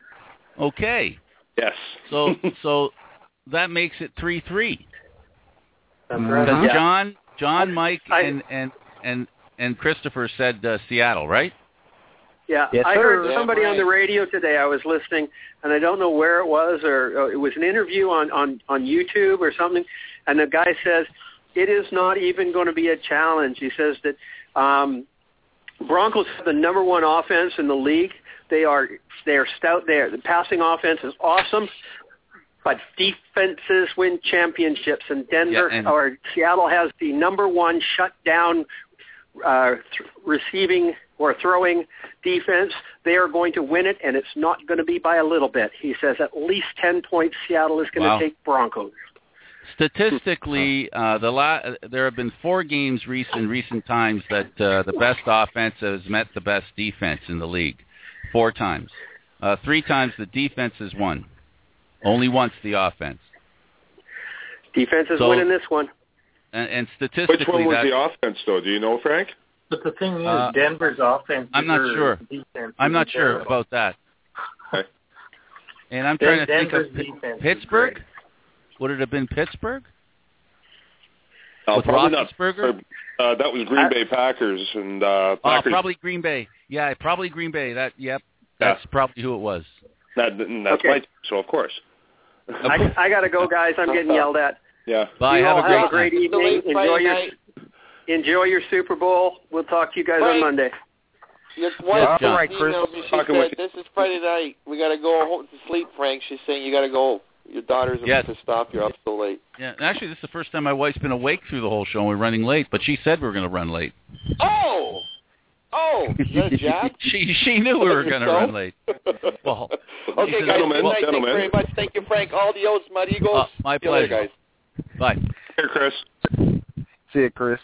F: okay.
K: Yes.
F: So so that makes it three three.
J: That's right.
F: Because
J: Yeah.
F: John, John, Mike,
I: I,
F: and and and and Christopher said uh, Seattle, right?
I: Yeah,
H: yes,
I: I
H: sir.
I: heard
H: Yeah,
I: somebody
H: right.
I: on the radio today. I was listening, and I don't know where it was, or, or it was an interview on, on, on YouTube or something, and the guy says, it is not even going to be a challenge. He says that um, Broncos have the number one offense in the league. They are they are stout there. The passing offense is awesome, but defenses win championships, and Denver
F: yeah, and-
I: or Seattle has the number one shutdown uh, th- receiving or throwing defense. They are going to win it, and it's not going to be by a little bit. He says at least ten points Seattle is going
F: wow.
I: to take Broncos.
F: Statistically, uh, the la- there have been four games recent recent times that uh, the best offense has met the best defense in the league. Four times. Uh, three times the defense has won. Only once the offense.
I: Defense is
F: so,
I: winning this one.
F: And, and statistically,
K: which one was
F: that,
K: the offense, though? Do you know, Frank?
J: But the thing is,
F: uh,
J: Denver's offense.
F: I'm not sure.
J: Defense
F: I'm not sure
J: terrible.
F: about that.
K: Okay.
F: And I'm trying to
J: Denver's
F: think of
J: defense
F: P-
J: is
F: Pittsburgh.
J: great.
F: Would it have been Pittsburgh?
K: Uh,
F: With
K: probably not.
F: Roethlisberger?
K: Uh, that was Green Bay Packers and uh,
F: Oh,
K: Packers.
F: probably Green Bay. Yeah, probably Green Bay. That. Yep. That's
K: Yeah.
F: probably who it was.
K: That, that's
I: Okay.
K: my team, so of course.
I: I, I got to go, guys. I'm getting yelled at.
K: Yeah.
F: Bye.
I: You
F: Have
I: all
F: a great,
I: have a great
F: night.
I: evening. Enjoy
M: Friday
I: your
M: night.
I: enjoy your Super Bowl. We'll talk to you guys
M: Frank.
I: on Monday.
M: Your wife
F: Yes, John.
H: All right, Chris.
M: emailed me. She
K: Talking
M: said,
K: with you.
M: this is Friday night. We got to go home to sleep, Frank. She's saying you got to go. Your daughters are
F: Yes.
M: pissed off. You're up so late.
F: Yeah, and actually, this is the first time my wife's been awake through the whole show. and We're running late, but she said we were going to run late.
M: Oh! Oh! Is that a jab?
F: She she knew we were going to
M: So?
F: run late. Well,
M: Okay,
F: says,
M: guys.
K: Gentlemen,
M: Good night. Thank you
K: gentlemen.
M: very much. Thank you, Frank. Adios, Mud Eagles.
F: Uh, my
M: See you later,
F: pleasure.
M: guys.
F: Bye.
K: Here, Chris.
H: See it, Chris.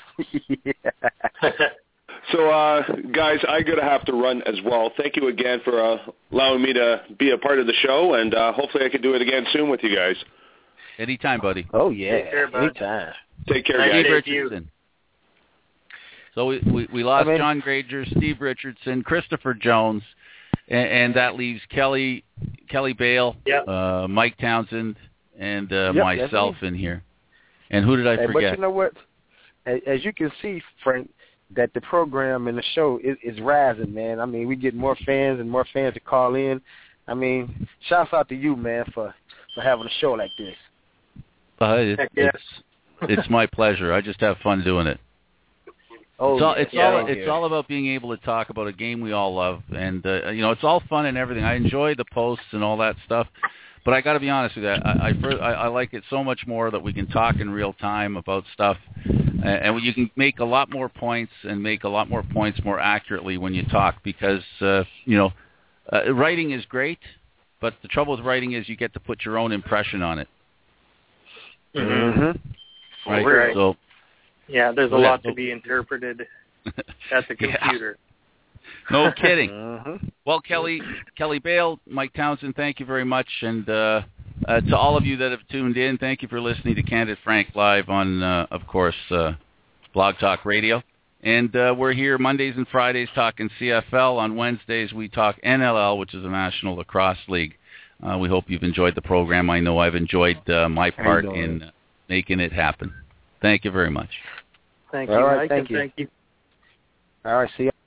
K: So, uh, guys, I'm going to have to run as well. Thank you again for uh, allowing me to be a part of the show, and uh, hopefully I can do it again soon with you guys.
F: Anytime, buddy.
H: Oh, yeah.
J: Take care, bud.
H: Anytime.
K: Take care,
J: Nice
K: guys.
F: Steve
J: Thank you.
F: Richardson. So we, we, we lost
H: I mean-
F: John Granger, Steve Richardson, Christopher Jones, and, and that leaves Kelly Kelly Bale,
J: Yep.
F: uh, Mike Townsend, and uh,
H: Yep,
F: myself
H: that's
F: in here. And who did I
H: Hey,
F: forget?
H: but you know what? As, as you can see, Frank, that the program and the show is, is rising, man. I mean, we get more fans and more fans to call in. I mean, shouts out to you, man, for, for having a show like this.
F: Uh, it,
J: Heck yeah.
F: it's it's my pleasure. I just have fun doing it.
H: Oh,
F: it's all
H: yeah,
F: it's
H: yeah,
F: all
H: yeah.
F: it's all about being able to talk about a game we all love, and uh, you know it's all fun and everything. I enjoy the posts and all that stuff, but I got to be honest with you, I I, fir- I I like it so much more that we can talk in real time about stuff, and, and you can make a lot more points and make a lot more points more accurately when you talk because uh, you know uh, writing is great, but the trouble with writing is you get to put your own impression on it,
H: Mm-hmm.
F: right?
J: Right.
F: So.
J: Yeah, there's a
F: Yeah.
J: lot to be interpreted at the
F: Yeah.
J: computer.
F: No kidding.
H: Mm-hmm.
F: Well, Kelly, Kelly Bale, Mike Townsend, thank you very much, and uh, uh, to all of you that have tuned in, thank you for listening to Candid Frank live on, uh, of course, uh, Blog Talk Radio. And uh, we're here Mondays and Fridays talking C F L. On Wednesdays we talk N L L, which is the National Lacrosse League. Uh, we hope you've enjoyed the program. I know I've enjoyed uh, my part in uh, making it happen. Thank you very much.
J: Thank
H: All
J: you,
H: right,
J: Mike,
H: thank
J: and
H: you.
J: thank you.
H: All right, see you.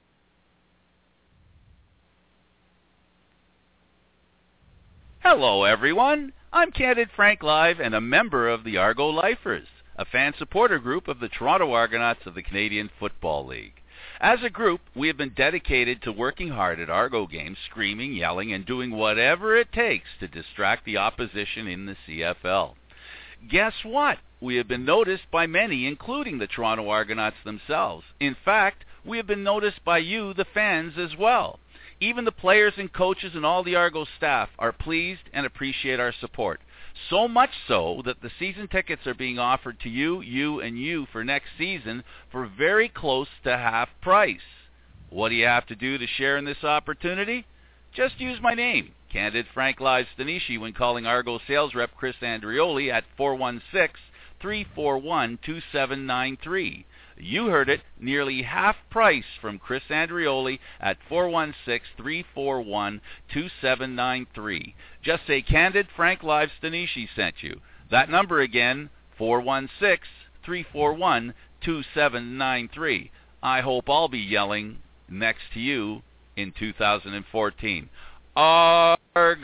F: Hello, everyone. I'm Candid Frank Live and a member of the Argo Lifers, a fan supporter group of the Toronto Argonauts of the Canadian Football League. As a group, we have been dedicated to working hard at Argo games, screaming, yelling, and doing whatever it takes to distract the opposition in the C F L. Guess what? We have been noticed by many, including the Toronto Argonauts themselves. In fact, we have been noticed by you, the fans, as well. Even the players and coaches and all the Argo staff are pleased and appreciate our support. So much so that the season tickets are being offered to you, you, and you for next season for very close to half price. What do you have to do to share in this opportunity? Just use my name, Candid Frank Live Stanishi, when calling Argo sales rep Chris Andrioli at four one six, three four one, two seven nine three. You heard it, nearly half price from Chris Andrioli at four one six, three four one, two seven nine three. Just say Candid Frank Live Stanishi sent you. That number again, four one six, three four one, two seven nine three. I hope I'll be yelling next to you in two thousand fourteen. Argos.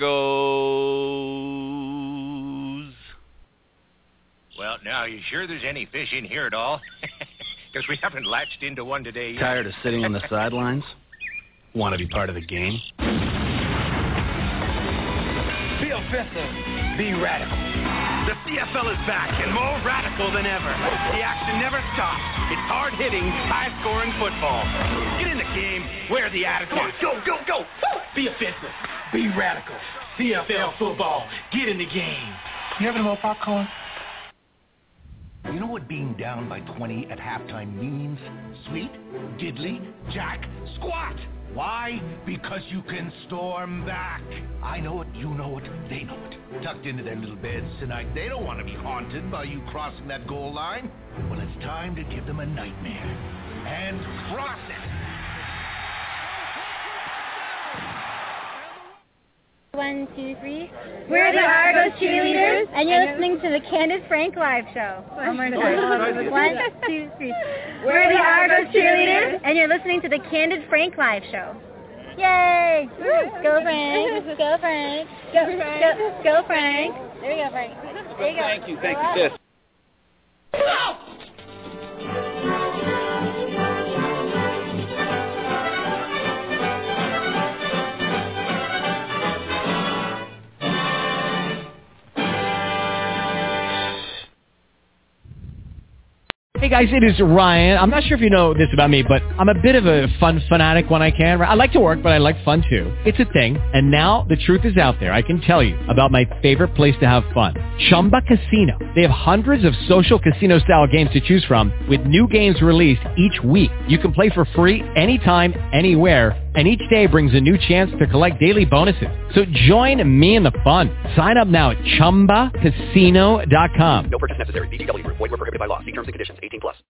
N: Well, now, are you sure there's any fish in here at all? Because we haven't latched into one today yet.
O: Tired of sitting on the sidelines? Want to be part of the game?
P: Be offensive. Be radical. The C F L is back and more radical than ever. The action never stops. It's hard-hitting, high-scoring football. Get in the game. Wear the attitude. Come on, go, go, go. Be offensive. Be radical. C F L football. Get in the game. You having more popcorn?
Q: You know what being down by twenty at halftime means? Sweet, diddly, jack, squat. Why? Because you can storm back. I know it, you know it, they know it. Tucked into their little beds tonight, they don't want to be haunted by you crossing that goal line. Well, it's time to give them a nightmare. And cross it.
R: One, two, three. We're the Argos cheerleaders, and you're listening to the Candid Frank Live Show. One more time. One, two, three. We're the Argos cheerleaders, and you're listening to the Candid Frank Live Show. Yay! Go Frank! Go Frank! Go, go, go Frank! There you go, Frank. There you go.
F: Thank you. Thank you, sis.
S: Hey guys, it is Ryan. I'm not sure if you know this about me, but I'm a bit of a fun fanatic when I can. I like to work, but I like fun too. It's a thing. And now the truth is out there. I can tell you about my favorite place to have fun. Chumba Casino. They have hundreds of social casino style games to choose from with new games released each week. You can play for free anytime, anywhere. And each day brings a new chance to collect daily bonuses. So join me in the fun. Sign up now at Chumba Casino dot com.
T: No purchase necessary. V G W Group. Void where prohibited by law. See terms and conditions. eighteen plus.